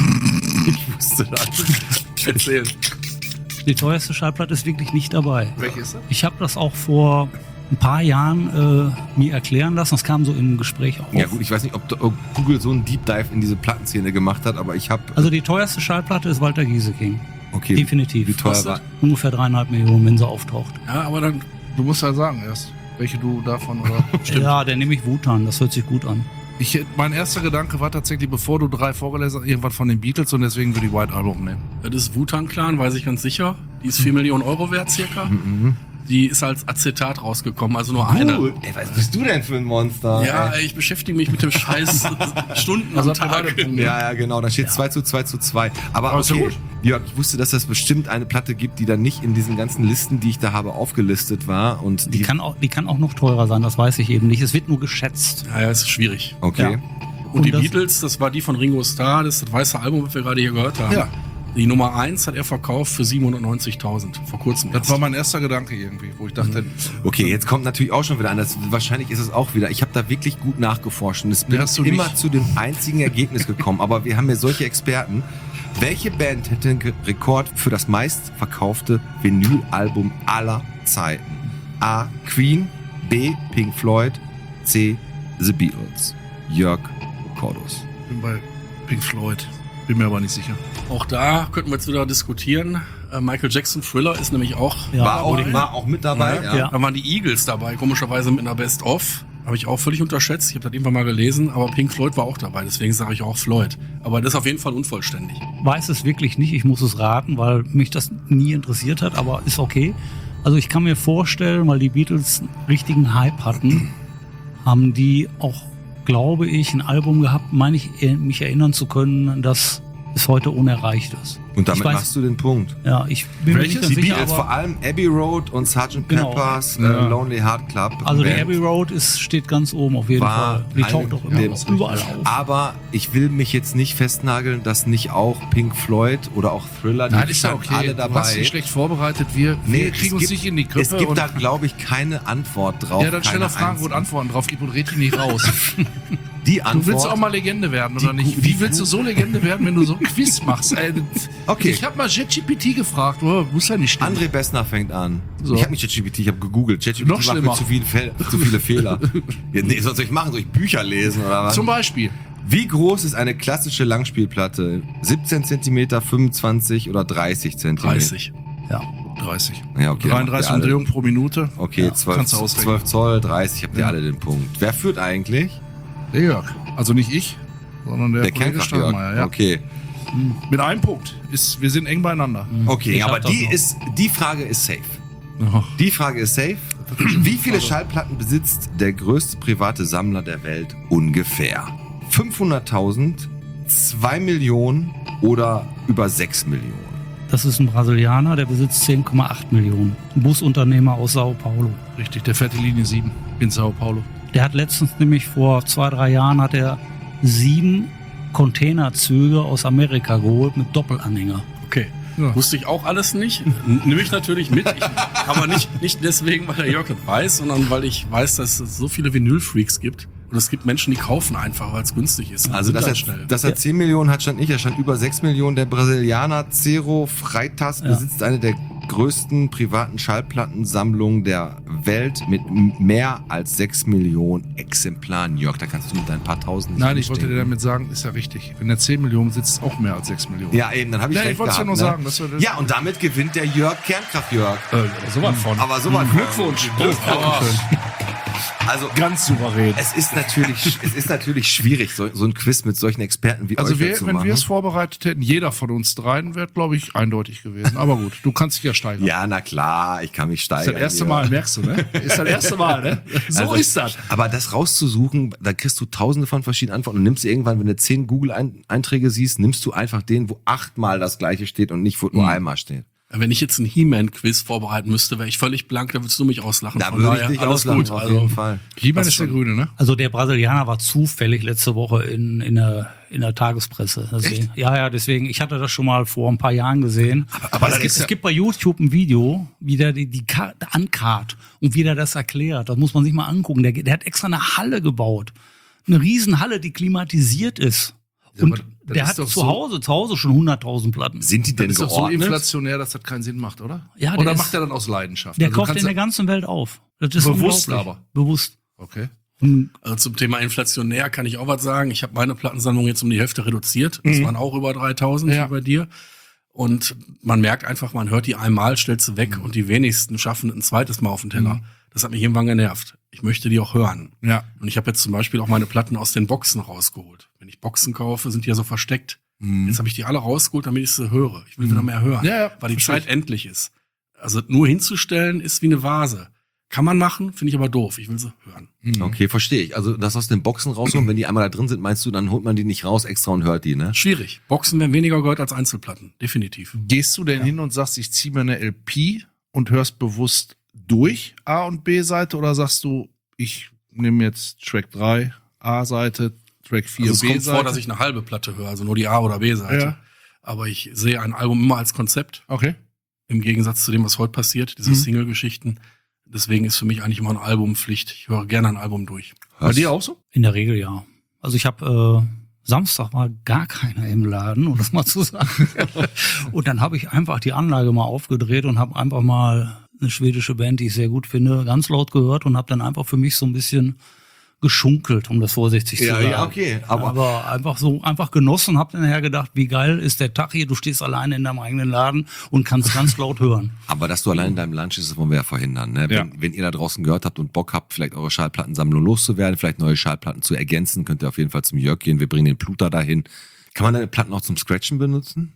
Ich wusste das. Erzähl. Die teuerste Schallplatte ist wirklich nicht dabei. Welche ist das? Ich habe das auch vor ein paar Jahren äh, mir erklären lassen. Das kam so im Gespräch auf. Ja gut, ich weiß nicht, ob, ob Google so einen Deep Dive in diese Plattenszene gemacht hat, aber ich habe... Also die teuerste Schallplatte ist Walter Gieseking. Okay, Definitiv. wie teuer Kostet war... ungefähr dreieinhalb Millionen, wenn sie auftaucht. Ja, aber dann, Du musst ja sagen erst, welche du davon oder... Ja, dann nehme ich Wu-Tang. Das hört sich gut an. Ich, mein erster Gedanke war tatsächlich, bevor du drei vorgelesen hast, irgendwas von den Beatles und deswegen würde ich White Album nehmen. das ist Wu-Tang Clan, weiß ich ganz sicher. Die ist vier Millionen Euro wert circa. Die ist als Acetat rausgekommen, also nur eine. Cool. Ey, was bist du denn für ein Monster? Ja, ey? ich beschäftige mich mit dem Scheiß Stunden Also am habt ihr beide Tag. Punkte. Ja, ja, genau. Da steht zwei zu zwei zu zwei. Aber Aber ist ja okay. gut. Jörg, ich wusste, dass das bestimmt eine Platte gibt, die dann nicht in diesen ganzen Listen, die ich da habe, aufgelistet war. Und Die die, kann auch, die kann auch noch teurer sein, das weiß ich eben nicht. Es wird nur geschätzt. Ja, ja, ist schwierig. okay. Ja. Und, Und die das- Beatles, das war die von Ringo Starr, das ist das weiße Album, was wir gerade hier gehört haben. Ja. Die Nummer eins hat er verkauft für siebenhundertneunzigtausend, vor kurzem Das erst. war mein erster Gedanke irgendwie, wo ich dachte, Okay, jetzt kommt natürlich auch schon wieder anders. Wahrscheinlich ist es auch wieder. Ich habe da wirklich gut nachgeforscht und es bin Nee, hast du immer nicht. zu dem einzigen Ergebnis gekommen. Aber wir haben ja solche Experten. Welche Band hätte den Ge- Rekord für das meistverkaufte Vinylalbum aller Zeiten? A. Queen, B. Pink Floyd, C. The Beatles. Jörg Cordus. ich bin bei Pink Floyd. Bin mir aber nicht sicher. Auch da könnten wir jetzt wieder diskutieren. Äh, Michael Jackson Thriller ist nämlich auch. Ja, War auch, aber- war auch mit dabei. Ja, ja. Da waren die Eagles dabei, komischerweise mit einer Best-of. Habe ich auch völlig unterschätzt. Ich habe das irgendwann mal gelesen, aber Pink Floyd war auch dabei, deswegen sage ich auch Floyd. Aber das ist auf jeden Fall unvollständig. Weiß es wirklich nicht, ich muss es raten, weil mich das nie interessiert hat, aber ist okay. Also ich kann mir vorstellen, weil die Beatles einen richtigen Hype hatten, haben die auch, glaube ich, ein Album gehabt, meine ich, äh, mich erinnern zu können, das bis heute unerreicht ist. Und damit Ich weiß- machst du den Punkt. Ja, ich bin Welches? mir nicht Die ganz sicher, Beatles, aber vor allem Abbey Road und Sergeant Genau. Pepper's äh, Ja. Lonely Heart Club. also die Band Abbey Road ist, steht ganz oben auf jeden war Fall. Die eine taucht auch immer der- noch überall auf. Aber ich will mich jetzt nicht festnageln, dass nicht auch Pink Floyd oder auch Thriller, die Nein, ist ja standen okay. alle Du hast dich dabei. schlecht vorbereitet. Wir, wir es kriegen uns gibt- nicht in die Köpfe. Es gibt und, da, glaube ich, keine Antwort drauf. ja, dann stell keine doch Fragen, wo es einzige. Antworten drauf gibt und red die nicht raus. Die Du Antwort. willst auch mal Legende werden, oder Die nicht? Gu- Wie die willst du so Legende werden, wenn du so ein Quiz machst? Ey, Okay. Ich habe mal ChatGPT gefragt, oh, muss ja nicht stimmen. André Bessner fängt an. So. Ich habe nicht ChatGPT, ich habe gegoogelt. ChatGPT Noch macht mir schlimmer. zu viele, Fe zu viele Fehler. Ja, nee, was soll ich machen? Soll ich Bücher lesen oder was? Zum Beispiel. Wie groß ist eine klassische Langspielplatte? siebzehn Zentimeter, fünfundzwanzig oder dreißig Zentimeter? dreißig. Ja. dreißig. Ja, okay. dann habt dreiunddreißig ihr alle- Umdrehungen pro Minute. Okay, Ja, zwölf, kannst du ausrechnen. zwölf Zoll, dreißig, habt ihr Ja. alle den Punkt. Wer führt eigentlich? Der Jörg. Also nicht ich, sondern der, Der Kollege Kernkraft Steinmeier. Ja. Okay. Mit einem Punkt. Ist, wir sind eng beieinander. Okay, Ich aber hab das die noch. ist, die Frage ist safe. Oh. Die Frage ist safe. Wie viele Schallplatten besitzt der größte private Sammler der Welt ungefähr? fünfhunderttausend, zwei Millionen oder über sechs Millionen? Das ist ein Brasilianer, der besitzt zehn Komma acht Millionen. Ein Busunternehmer aus Sao Paulo. Richtig, der fährt die Linie sieben in Sao Paulo. Der hat letztens nämlich vor zwei, drei Jahren hat er sieben Containerzüge aus Amerika geholt mit Doppelanhänger. Okay. Ja. Wusste ich auch alles nicht. N- Nehme ich natürlich mit. Ich, aber nicht, nicht deswegen, weil der Jörg das weiß, sondern weil ich weiß, dass es so viele Vinyl-Freaks gibt. Und es gibt Menschen, die kaufen einfach, weil es günstig ist. Also, dass das er, schnell. dass er zehn Millionen hat, stand nicht. Er stand über sechs Millionen. Der Brasilianer Cero Freitas Ja. besitzt eine der größten privaten Schallplattensammlungen der Welt mit m- mehr als sechs Millionen Exemplaren. Jörg, da kannst du mit deinen paar Tausend nicht Nein, ich wollte dir mitdenken. damit sagen, ist ja richtig. Wenn er zehn Millionen sitzt, ist auch mehr als sechs Millionen. Ja, eben, dann habe ich Ja, ich recht wollte es ja gehabt, nur ne? sagen. Das war das Ja, und damit gewinnt der Jörg Kernkraft, Jörg. äh, sowas von. Aber sowas von. Glückwunsch. Glückwunsch. Also, Ganz souverän. es ist natürlich, es ist natürlich schwierig, so, so ein Quiz mit solchen Experten wie Also euch wir, zu wenn machen. wir es vorbereitet hätten, jeder von uns dreien wäre, glaube ich, eindeutig gewesen. Aber gut, du kannst dich ja steigern. Ja, na klar, ich kann mich Das steigern. ist das erste hier. Mal, merkst du, ne? Ist das erste Mal, ne? So Also, ist das. Aber das rauszusuchen, da kriegst du tausende von verschiedenen Antworten und nimmst du irgendwann, wenn du zehn Google-Einträge siehst, nimmst du einfach den, wo achtmal das gleiche steht und nicht, wo nur einmal steht. Wenn ich jetzt ein He-Man-Quiz vorbereiten müsste, wäre ich völlig blank, da würdest du mich auslachen. Da Von würde ich daher, dich alles auslachen, gut. auf Also, jeden Fall. He-Man das ist der schon. Grüne, ne? Also der Brasilianer war zufällig letzte Woche in, in, der, in der Tagespresse. Deswegen, ja, ja, deswegen, ich hatte das schon mal vor ein paar Jahren gesehen. Aber, aber es, das gibt, ist ja- es gibt bei YouTube ein Video, wie der die, die Karte ankart und wie der das erklärt. Das muss man sich mal angucken. Der, der hat extra eine Halle gebaut. Eine Riesenhalle, die klimatisiert ist. Ja, Und aber das der ist hat doch zu so- Hause, zu Hause schon hunderttausend Platten. Sind die Das denn ist doch so geordnet? inflationär, dass das keinen Sinn macht, oder? Ja, der Oder ist- macht er dann aus Leidenschaft? Der Also kauft kannst in der du- ganzen Welt auf. Das ist Bewusst unglaublich. aber. Bewusst. Okay. Also zum Thema inflationär kann ich auch was sagen. Ich habe meine Plattensammlung jetzt um die Hälfte reduziert. Das waren auch über dreitausend Ja. wie bei dir. Und man merkt einfach, man hört die einmal, stellt sie weg und die wenigsten schaffen ein zweites Mal auf den Teller. Das hat mich irgendwann genervt. Ich möchte die auch hören. Ja. Und ich habe jetzt zum Beispiel auch meine Platten aus den Boxen rausgeholt. Wenn ich Boxen kaufe, sind die ja so versteckt. Jetzt habe ich die alle rausgeholt, damit ich sie höre. Ich will wieder mehr hören, Ja, ja, weil die verstehe Zeit endlich ist. Also nur hinzustellen ist wie eine Vase. Kann man machen, finde ich aber doof. Ich will sie hören. Okay, verstehe ich. Also das aus den Boxen rausholen, wenn die einmal da drin sind, meinst du, dann holt man die nicht raus extra und hört die, ne? Schwierig. Boxen werden weniger gehört als Einzelplatten. Definitiv. Gehst du denn hin und sagst, ich ziehe mir eine L P und hörst bewusst durch A- und B-Seite oder sagst du, ich nehme jetzt Track drei, A-Seite, Track vier, Also es kommt B-Seite? vor, dass ich eine halbe Platte höre, also nur die A- oder B-Seite. Ja. Aber ich sehe ein Album immer als Konzept, Okay. im Gegensatz zu dem, was heute passiert, diese Mhm. Single-Geschichten. Deswegen ist für mich eigentlich immer ein Album Pflicht. Ich höre gerne ein Album durch. Bei dir auch so? In der Regel ja. Also ich habe äh, Samstag war gar keiner im Laden, um das mal zu sagen. Und dann habe ich einfach die Anlage mal aufgedreht und habe einfach mal eine schwedische Band, die ich sehr gut finde, ganz laut gehört und habe dann einfach für mich so ein bisschen geschunkelt, um das vorsichtig Ja, zu sagen. ja, okay, aber- aber einfach so, einfach genossen, hab dann nachher gedacht, wie geil ist der Tag hier, du stehst alleine in deinem eigenen Laden und kannst ganz laut hören. Aber dass du allein in deinem Lunch ist, das wollen wir ja verhindern. Ne? Ja. Wenn, wenn ihr da draußen gehört habt und Bock habt, vielleicht eure Schallplattensammlung loszuwerden, vielleicht neue Schallplatten zu ergänzen, könnt ihr auf jeden Fall zum Jörg gehen. Wir bringen den Pluter dahin. Kann man deine Platten auch zum Scratchen benutzen?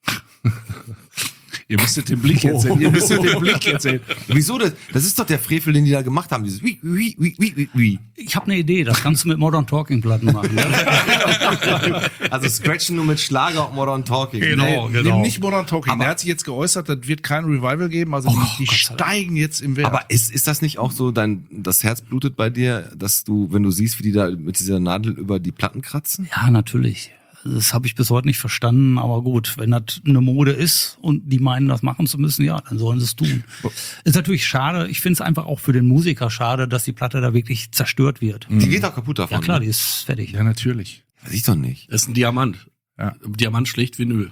Ihr müsstet den Blick jetzt sehen. Ihr müsstet den Blick jetzt sehen. Wieso? Das, das ist doch der Frevel, den die da gemacht haben. Dieses wie, wie, wie, wie, wie, wie. Ich habe eine Idee, das kannst du mit Modern Talking Platten machen. Ne? Also Scratchen nur mit Schlager und Modern Talking. Genau. Nee. Nimm nicht Modern Talking. Aber- Der hat sich jetzt geäußert, das wird kein Revival geben. Also die, die Gott sei Dank. steigen jetzt im Wert. Aber ist, ist das nicht auch so, dein, das Herz blutet bei dir, dass du, wenn du siehst, wie die da mit dieser Nadel über die Platten kratzen? Ja, natürlich. Das habe ich bis heute nicht verstanden, aber gut, wenn das eine Mode ist und die meinen, das machen zu müssen, ja, dann sollen sie es tun. Ist natürlich schade, ich finde es einfach auch für den Musiker schade, dass die Platte da wirklich zerstört wird. Die geht auch kaputt davon. Ja klar, ne? die ist fertig. ja, natürlich. Weiß ich doch nicht. Das ist ein Diamant. Ja. Diamant schlägt Vinyl.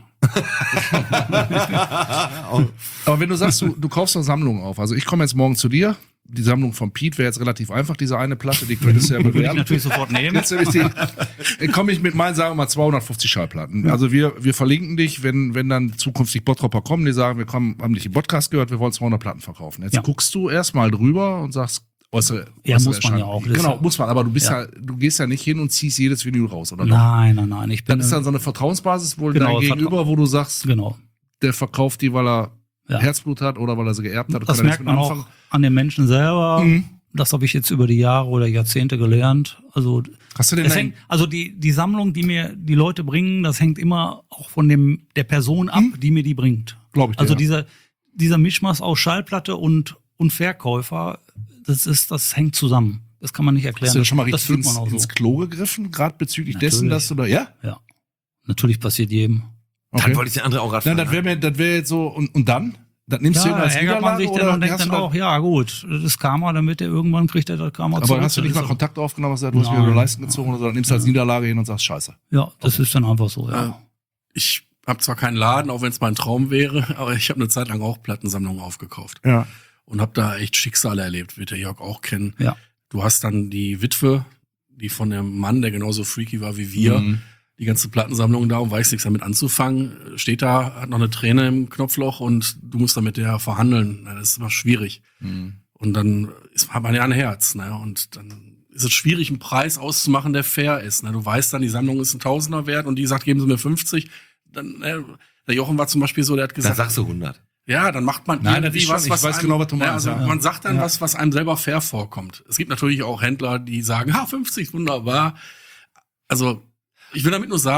Aber wenn du sagst, du, du kaufst eine Sammlung auf, also ich komme jetzt morgen zu dir, die Sammlung von Pete wäre jetzt relativ einfach, diese eine Platte, die könntest du ja Würde ich bewerben. natürlich sofort nehmen. Jetzt nämlich die, dann komme ich mit meinen, sagen wir mal, zweihundertfünfzig Schallplatten. Also wir, wir verlinken dich, wenn, wenn dann zukünftig Bottropper kommen, die sagen, wir kommen, haben dich im Podcast gehört, wir wollen zweihundert Platten verkaufen. Jetzt Ja. guckst du erstmal drüber und sagst, äußere, Ja, äußere muss man ja Erscheinung. auch. Das Genau, ist- muss man, aber du bist ja. Ja. du gehst ja nicht hin und ziehst jedes Vinyl raus, oder doch? Nein, nein, nein. Ich bin Das ist dann so eine Vertrauensbasis wohl Genau, dein Gegenüber, wo du sagst, genau. der verkauft die, weil er Ja. Herzblut hat oder weil er sie geerbt hat. Das kann er merkt nichts mit man anfangen. auch an den Menschen selber. Mhm. Das habe ich jetzt über die Jahre oder Jahrzehnte gelernt. Also Hast du denn es ein- hängt, also die die Sammlung, die mir die Leute bringen, das hängt immer auch von dem der Person ab, die mir die bringt. Glaub ich dir, Also ja. dieser dieser Mischmasch aus Schallplatte und und Verkäufer, das ist das hängt zusammen. Das kann man nicht erklären. Hast du da schon mal das richtig fühlt ins, man auch ins so. Klo gegriffen, gerade bezüglich Natürlich. dessen, dass du da, ja? Ja, natürlich passiert jedem. Dann wollte ich den anderen auch gerade Nein, fragen. das wäre mir, das wäre jetzt so, und, und dann? Das nimmst du ihn Ja, als ärgert man Niederlage sich dann oder und denkt hast dann du da- auch, ja gut, das ist Karma, damit er irgendwann kriegt er das Karma zurück. aber hast du nicht Das mal ist- Kontakt aufgenommen, hast gesagt, du hast Nein. wieder Leisten gezogen oder so, dann nimmst du als Niederlage hin und sagst, scheiße. Ja, das ist dann einfach so, ja. Äh, Ich habe zwar keinen Laden, auch wenn es mein Traum wäre, aber ich habe eine Zeit lang auch Plattensammlungen aufgekauft. Ja. Und habe da echt Schicksale erlebt, wird der Jörg auch kennen. Ja. Du hast dann die Witwe, die von dem Mann, der genauso freaky war wie wir, Mhm. die ganze Plattensammlung da und weiß nichts damit anzufangen, steht da, hat noch eine Träne im Knopfloch und du musst da mit der verhandeln. Na, das ist immer schwierig. Mhm. Und dann ist, hat man ja ein Herz, ne? Und dann ist es schwierig, einen Preis auszumachen, der fair ist. Ne? Du weißt dann, die Sammlung ist ein Tausender wert und die sagt, geben Sie mir fünfzig. Dann, ne, der Jochen war zum Beispiel so, der hat Dann gesagt, sagst du hundert. ja, dann macht man Nein, das irgendwie ist schon- was, ich was weiß einem, genau, was du ja, meinst, also ja. man sagt dann Ja. was, was einem selber fair vorkommt. Es gibt natürlich auch Händler, die sagen, ha, fünfzig, wunderbar. Also, ich will damit nur sagen,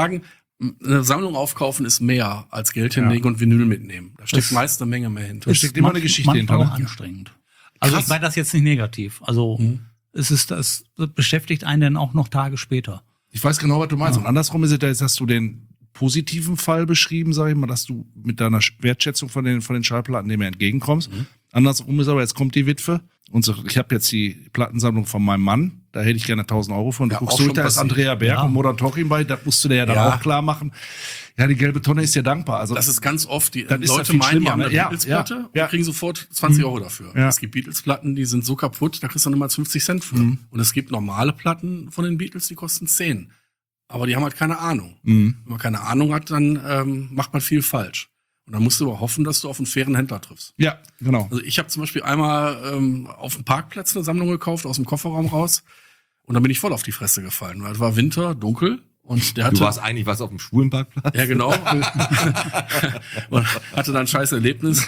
Eine Sammlung aufkaufen ist mehr als Geld hinlegen und Vinyl mitnehmen. Da steckt Das- meist eine Menge mehr hinter. Da steckt immer eine Geschichte hinter. Manchmal auch Ne? anstrengend. Also Krass. ich meine das jetzt nicht negativ. Also Mhm. es ist das, das beschäftigt einen dann auch noch Tage später. Ich weiß genau, was du meinst. Ja. Und andersrum ist es, da jetzt hast du den positiven Fall beschrieben, sag ich mal, dass du mit deiner Wertschätzung von den, von den Schallplatten dem entgegenkommst. Mhm. Andersrum ist aber, jetzt kommt die Witwe und sagt, ich habe jetzt die Plattensammlung von meinem Mann, da hätte ich gerne tausend Euro von. Du Ja, guckst auch durch, schon da ist passiert. Andrea Berg Ja. und Modern Talking bei, das musst du dir ja dann Ja. auch klar machen. Ja, die gelbe Tonne ist dir dankbar. Also Das ist ganz oft, die Dann ist Leute das viel meinen, die schlimmer, haben ne? eine Ja, Beatles-Platte ja, ja. und kriegen sofort zwanzig Euro dafür. Ja. Es gibt Beatles-Platten, die sind so kaputt, da kriegst du dann immer fünfzig Cent für. Mhm. Und es gibt normale Platten von den Beatles, die kosten zehn. Aber die haben halt keine Ahnung. Mhm. Wenn man keine Ahnung hat, dann ähm, macht man viel falsch. Und dann musst du aber hoffen, dass du auf einen fairen Händler triffst. Ja, genau. Also ich habe zum Beispiel einmal ähm, auf dem Parkplatz eine Sammlung gekauft, aus dem Kofferraum raus. Und dann bin ich voll auf die Fresse gefallen. Weil es war Winter, dunkel. Und der hatte, Du warst eigentlich was auf dem schwulen Parkplatz? ja, genau. Und hatte dann ein scheiß Erlebnis.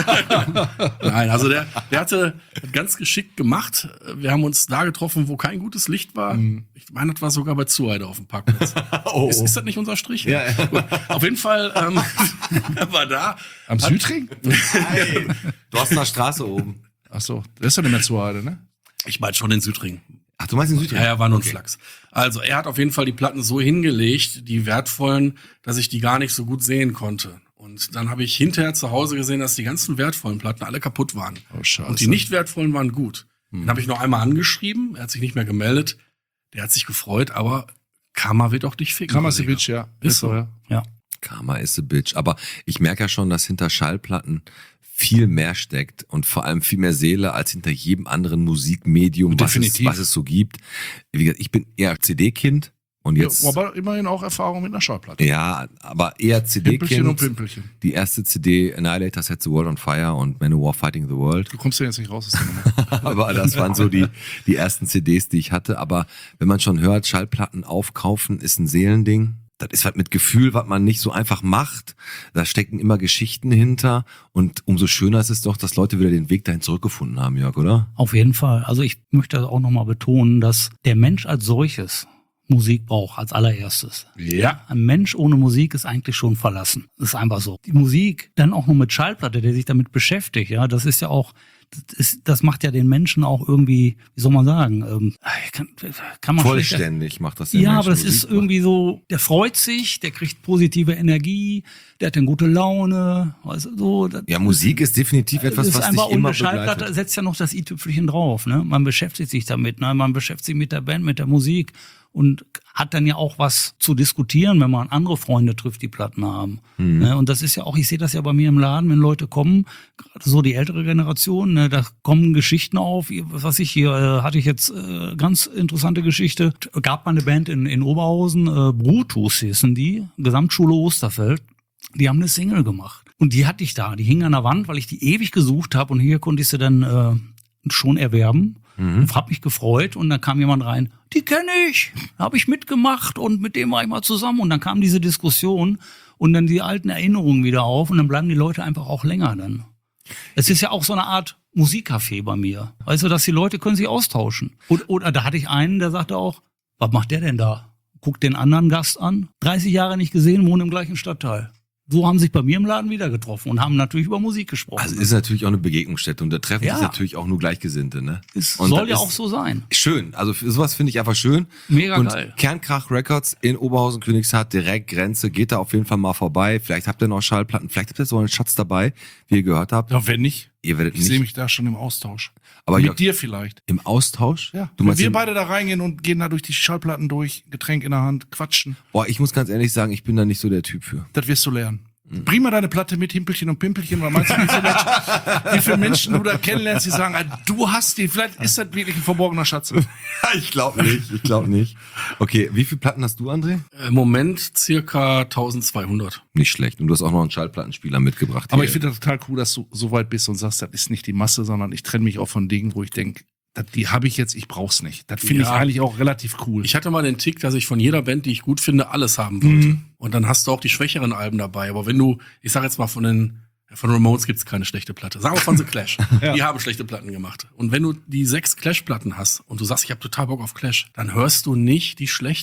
Nein, also der, der hatte ganz geschickt gemacht. Wir haben uns da getroffen, wo kein gutes Licht war. Ich meine, das war sogar bei Zuheide auf dem Parkplatz. Oh, Ist, ist das nicht unser Strich? Ja, ja. Gut. Auf jeden Fall ähm, war da. Am Hat- Südring? Nein, Dorstener Straße oben. Ach so, das ist ja nicht mehr Zuheide, ne? Ich meine schon den Südring. Ach, du meinst den Südring? Ja, ja, war nur ein Okay. Flachs. Also er hat auf jeden Fall die Platten so hingelegt, die wertvollen, dass ich die gar nicht so gut sehen konnte. Und dann habe ich hinterher zu Hause gesehen, dass die ganzen wertvollen Platten alle kaputt waren. Oh, scheiße. Und die nicht wertvollen waren gut. Den habe ich noch einmal angeschrieben, er hat sich nicht mehr gemeldet. Der hat sich gefreut, aber Karma wird auch dich ficken. Karma is a Kollege. bitch, ja. Ist so. ja. Ja. Karma is a bitch. Aber ich merke ja schon, dass hinter Schallplatten viel mehr steckt und vor allem viel mehr Seele als hinter jedem anderen Musikmedium, was es, Definitiv. was es so gibt. Wie gesagt, ich bin eher C D-Kind und jetzt, Ja, aber immerhin auch Erfahrung mit einer Schallplatte. ja, aber eher Pimpelchen und C D-Kind. Pimpelchen. Die erste C D, Annihilator Set the World on Fire und Manowar Fighting the World. Du kommst ja jetzt nicht raus aus der Nummer. Aber das waren so die, die ersten C Ds, die ich hatte. Aber wenn man schon hört, Schallplatten aufkaufen ist ein Seelending. Das ist was mit Gefühl, was man nicht so einfach macht. Da stecken immer Geschichten hinter. Und umso schöner ist es doch, dass Leute wieder den Weg dahin zurückgefunden haben, Jörg, oder? Auf jeden Fall. Also ich möchte auch nochmal betonen, dass der Mensch als solches Musik braucht, als allererstes. Ja. Ein Mensch ohne Musik ist eigentlich schon verlassen. Das ist einfach so. Die Musik, dann auch nur mit Schallplatte, der sich damit beschäftigt, ja, das ist ja auch, das, ist, das macht ja den Menschen auch irgendwie, wie soll man sagen, ähm, kann, kann man schlecht- Vollständig macht das der Ja, Mensch, aber das Musik ist macht. irgendwie so, der freut sich, der kriegt positive Energie, der hat dann gute Laune, also so. Das Ja, Musik ist definitiv etwas, das ist was dich einfach, und immer eine Schallplatte begleitet. setzt ja noch das i-Tüpfelchen drauf, ne? Man beschäftigt sich damit, ne? Man beschäftigt sich mit der Band, mit der Musik und hat dann ja auch was zu diskutieren, wenn man andere Freunde trifft, die Platten haben. Mhm. Ne? Und das ist ja auch, ich sehe das ja bei mir im Laden, wenn Leute kommen, gerade so die ältere Generation, ne? Da kommen Geschichten auf, was ich hier, äh, hatte ich jetzt äh, ganz interessante Geschichte, gab mal eine Band in, in Oberhausen, äh, Brutus hießen die, Gesamtschule Osterfeld, die haben eine Single gemacht. Und die hatte ich da, die hing an der Wand, weil ich die ewig gesucht habe und hier konnte ich sie dann äh, schon erwerben. Mhm. Und hab mich gefreut und dann kam jemand rein, die kenne ich, habe ich mitgemacht und mit dem war ich mal zusammen und dann kam diese Diskussion und dann die alten Erinnerungen wieder auf und dann bleiben die Leute einfach auch länger dann. Es ist ja auch so eine Art Musikcafé bei mir. Weißt du, dass die Leute können sich austauschen. Und, oder da hatte ich einen, der sagte auch, was macht der denn da? Guckt den anderen Gast an, dreißig Jahre nicht gesehen, wohnen im gleichen Stadtteil. So haben sich bei mir im Laden wieder getroffen und haben natürlich über Musik gesprochen. Also ist natürlich auch eine Begegnungsstätte und da treffen Ja. sich natürlich auch nur Gleichgesinnte, ne? es und soll das ja ist auch so sein. Schön, also für sowas finde ich einfach schön. Mega und geil. Kernkrach Records in Oberhausen Königshardt, direkt Grenze, geht da auf jeden Fall mal vorbei. Vielleicht habt ihr noch Schallplatten, vielleicht habt ihr so einen Schatz dabei, wie ihr gehört habt. Ja, wenn nicht, Ihr werdet ich sehe nicht mich da schon im Austausch. aber Mit Jörg, dir vielleicht. im Austausch. Ja. Du Wenn meinst, wir im- beide da reingehen und gehen da durch die Schallplatten durch, Getränk in der Hand, quatschen, boah, ich muss ganz ehrlich sagen, ich bin da nicht so der Typ für. das wirst du lernen. Bring mal deine Platte mit, Himpelchen und Pimpelchen, weil meinst du, wie viele Menschen, wie viele Menschen du da kennenlernst, die sagen, ah, du hast die, vielleicht ist das wirklich ein verborgener Schatz. ich glaube nicht, ich glaube nicht. Okay, wie viele Platten hast du, André? Im Moment circa eintausendzweihundert. Nicht schlecht. Und du hast auch noch einen Schallplattenspieler mitgebracht. Aber hier. ich finde das total cool, dass du so weit bist und sagst, das ist nicht die Masse, sondern ich trenne mich auch von Dingen, wo ich denke, die habe ich jetzt, ich brauch's nicht. Das finde Ja. ich eigentlich auch relativ cool. Ich hatte mal den Tick, dass ich von jeder Band, die ich gut finde, alles haben wollte. Mhm. Und dann hast du auch die schwächeren Alben dabei. Aber wenn du, ich sag jetzt mal von den, von Ramones gibt's keine schlechte Platte. Sagen wir von The Clash. Ja. Die haben schlechte Platten gemacht. Und wenn du die sechs Clash-Platten hast und du sagst, ich habe total Bock auf Clash, dann hörst du nicht die schlechte.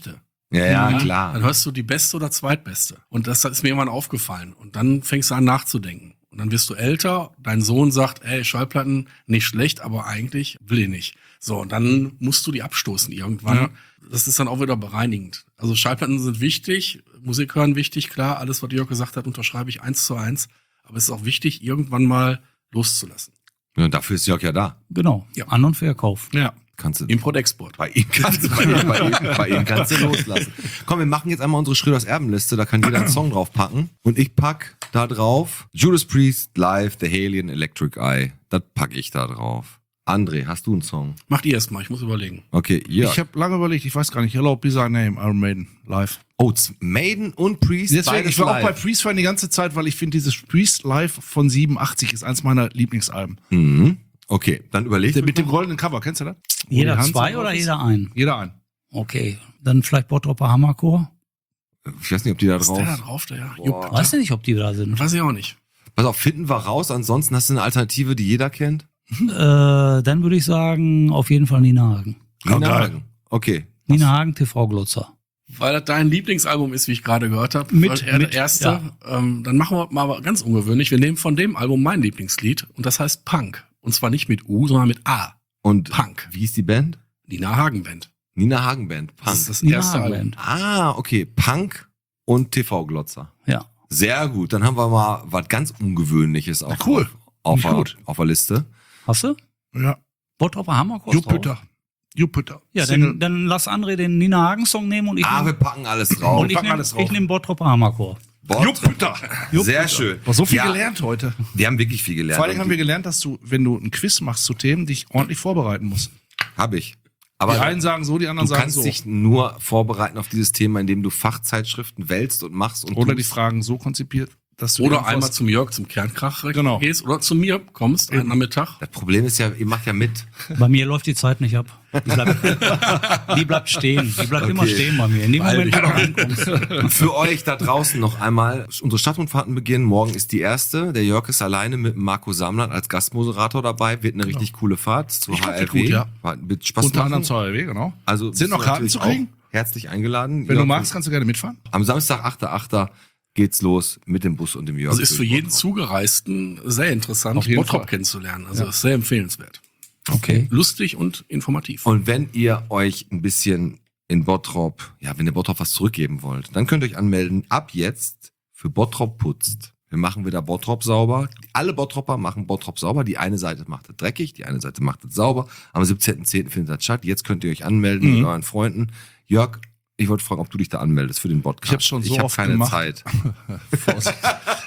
Ja, ja, Dann klar. hörst du die beste oder zweitbeste. Und das ist mir irgendwann aufgefallen. Und dann fängst du an nachzudenken. Und dann wirst du älter, dein Sohn sagt, ey, Schallplatten, nicht schlecht, aber eigentlich will ich nicht. So, und dann musst du die abstoßen irgendwann. Ja. Das ist dann auch wieder bereinigend. Also Schallplatten sind wichtig, Musik hören wichtig, klar, alles, was Jörg gesagt hat, unterschreibe ich eins zu eins. Aber es ist auch wichtig, irgendwann mal loszulassen. Ja, dafür ist Jörg ja da. Genau. Ja. An- und Verkauf. Ja. Kannst du Import-Export. bei ihm kannst du bei ihm, bei ihm, bei ihm kannst du loslassen. Komm, wir machen jetzt einmal unsere Schröders Erbenliste, da kann jeder einen Song drauf packen. Und ich pack da drauf Judas Priest Live, The Alien, Electric Eye. Das pack ich da drauf. André, hast du einen Song? Macht ihr erst mal, ich muss überlegen. Okay, ja. Ich habe lange überlegt, ich weiß gar nicht. Hello, Be Thy Name, Iron Maiden, live. Oh, z- Maiden und Priest, Deswegen, beides ich war auch bei live. Priest-Fan die ganze Zeit, weil ich finde, dieses Priest live von siebenundachtzig ist eins meiner Lieblingsalben. Mhm. Okay, dann überleg. Der mit dem goldenen Cover, kennst du das? Wo Jeder die Hand zwei so oder drauf ist? jeder ein? Jeder ein. Okay. Dann vielleicht Bottropper Hammerchor. Ich weiß nicht, ob die da Ist drauf... der da drauf, der ja? Boah. Jupp, Weiß ich nicht, ob die da sind. weiß ich auch nicht. Pass auf, finden wir raus, ansonsten hast du eine Alternative, die jeder kennt? Äh, dann würde ich sagen, auf jeden Fall Nina Hagen. Nina geil. Hagen. Okay. Nina Hagen, T V-Glotzer. Weil das dein Lieblingsalbum ist, wie ich gerade gehört habe. Mit- weil er mit, der erste. Ähm, dann machen wir mal aber ganz ungewöhnlich. Wir nehmen von dem Album mein Lieblingslied und das heißt Punk. Und zwar nicht mit U, sondern mit A. Und Punk. wie ist die Band? Nina Hagen Band. Nina Hagen Band. Punk. Das ist das Nina erste Hagen Album. Band. Ah, okay. Punk und T V-Glotzer. Ja. Sehr gut. Dann haben wir mal was ganz Ungewöhnliches auf, cool. auf, auf, Finde ich gut. auf der Liste. Hast du? Ja. Bottropper Hammerchor. ist drauf? Jupiter. Jupiter. Ja, Single. dann, dann lass André den Nina Hagen Song nehmen und ich Ah, wir nehm, packen alles drauf. und ich packen nehm, alles drauf. ich nehm Bottropper Hammerchor. Bot- Jupiter. Sehr schön. War so viel Ja, gelernt heute. Wir haben wirklich viel gelernt. Vor allem haben wir gelernt, dass du, wenn du ein Quiz machst zu Themen, dich ordentlich vorbereiten musst. Hab ich. Aber Die einen sagen so, die anderen du sagen kannst so. dich nur vorbereiten auf dieses Thema, indem du Fachzeitschriften wälzt und machst und Oder die tust. Fragen so konzipiert, dass du Oder irgendwas- einmal zum Jörg, zum Kernkrach Genau. gehst. Oder zu mir kommst, einen Nachmittag. Das Problem ist ja, ihr macht ja mit. Bei mir läuft die Zeit nicht ab. Die bleibt, die bleibt stehen. Die bleibt immer Okay. stehen bei mir. In dem Weil Moment, wo du ich- reinkommst. Für euch da draußen noch einmal, unsere Stadtrundfahrten beginnen. Morgen ist die erste. Der Jörg ist alleine mit Marco Samland als Gastmoderator dabei. Wird eine richtig coole Fahrt zur Ich glaub, H wird R W. gut, ja. Wird Spaß Unter machen. anderem zur H R W, genau. Also Sind noch bist du Karten natürlich zu kriegen? auch herzlich eingeladen. Wenn du Jörg, magst, kannst du gerne mitfahren. Am Samstag, achter achter geht's los mit dem Bus und dem Jörg. Also ist für durch jeden Bottrop. Zugereisten sehr interessant, Auf jeden Bottrop Fall. kennenzulernen. Also Ja. ist sehr empfehlenswert. Okay. Lustig und informativ. Und wenn ihr euch ein bisschen in Bottrop, ja, wenn ihr Bottrop was zurückgeben wollt, dann könnt ihr euch anmelden. Ab jetzt für Bottrop putzt. Wir machen wieder Bottrop sauber. Alle Bottropper machen Bottrop sauber. Die eine Seite macht es dreckig, die eine Seite macht es sauber. Am siebzehnten zehnten findet das statt. Jetzt könnt ihr euch anmelden Mhm. mit euren Freunden. Jörg, ich wollte fragen, ob du dich da anmeldest für den Podcast. Ich hab's schon so Ich hab oft keine gemacht. Zeit. Vorsicht.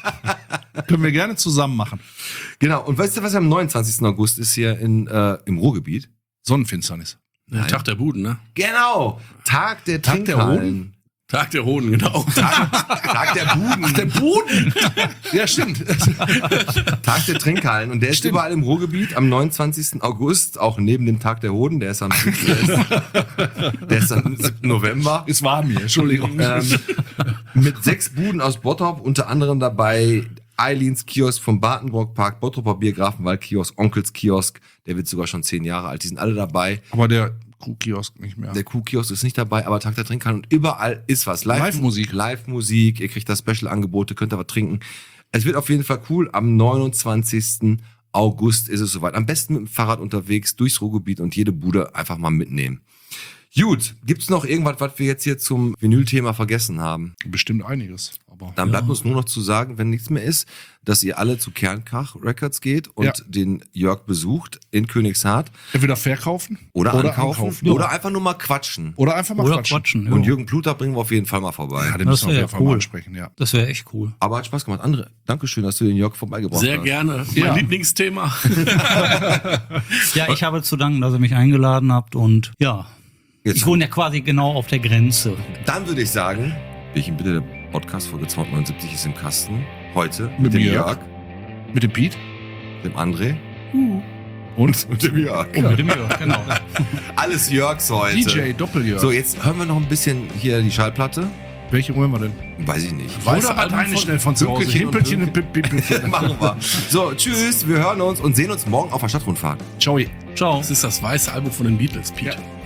Können wir gerne zusammen machen. Genau. Und weißt du, was am neunundzwanzigsten August ist hier in, äh, im Ruhrgebiet? Sonnenfinsternis. Der Tag der Buden, ne? Genau. Tag der Tag der Trinkhallen. Tag der Hoden, genau. Tag der Buden. Ach, der Boden! Ja, stimmt. Tag der Trinkhallen. Und der ist Stimmt. überall im Ruhrgebiet am neunundzwanzigsten August, auch neben dem Tag der Hoden. Der ist am, der ist, der ist am siebten November. Ist warm hier, Entschuldigung. Ähm, mit sechs Buden aus Bottrop, unter anderem dabei Eileens Kiosk vom Bartenbrock Park, Bottroper Biergrafenwald Kiosk, Onkels Kiosk, der wird sogar schon zehn Jahre alt, die sind alle dabei. Aber der Kuhkiosk nicht mehr. Der Kuhkiosk ist nicht dabei, aber Tag der Trinkhallen und überall ist was. Live- Live-Musik. Live-Musik, ihr kriegt da Special-Angebote, könnt ihr was trinken. Es wird auf jeden Fall cool. Am neunundzwanzigsten August ist es soweit. Am besten mit dem Fahrrad unterwegs, durchs Ruhrgebiet und jede Bude einfach mal mitnehmen. Gut, gibt's noch irgendwas, was wir jetzt hier zum Vinyl-Thema vergessen haben? Bestimmt einiges. Aber Dann bleibt uns nur noch zu sagen, wenn nichts mehr ist, dass ihr alle zu Kernkrach Records geht und Ja. den Jörg besucht in Königshardt entweder verkaufen oder, oder ankaufen, ankaufen. oder einfach nur mal quatschen. Oder einfach mal Oder quatschen. quatschen. ja. Und Jürgen Pluter bringen wir auf jeden Fall mal vorbei. Ja, den Das müssen wir auf wär jeden Fall cool. mal ansprechen, ja. Das wäre echt cool. Aber hat Spaß gemacht. Andere, Dankeschön, dass du den Jörg vorbeigebracht Sehr hast. gerne. Ja. Mein Lieblingsthema. Ja, ich habe zu danken, dass ihr mich eingeladen habt und ja, Jetzt, ich wohne ja quasi genau auf der Grenze. dann würde ich sagen, ich bitte, der Podcast-Folge zweihundertneunundsiebzig ist im Kasten. Heute mit, Mit dem mir. Jörg, Mit dem Piet dem André und und dem Jörg. Und mit dem Jörg, genau. Alles Jörgs heute. D J Doppeljörg. So, jetzt hören wir noch ein bisschen hier die Schallplatte. Welche wollen wir denn? Weiß ich nicht. Weiß Oder halt Album eine von schnell von zu Hause. Pünkelchen und Himpelchen und Pip- Pip- Pip- Machen wir. So, tschüss, wir hören uns und sehen uns morgen auf der Stadtrundfahrt. Ciao. Ciao. Das ist das weiße Album von den Beatles, Pete. Ja.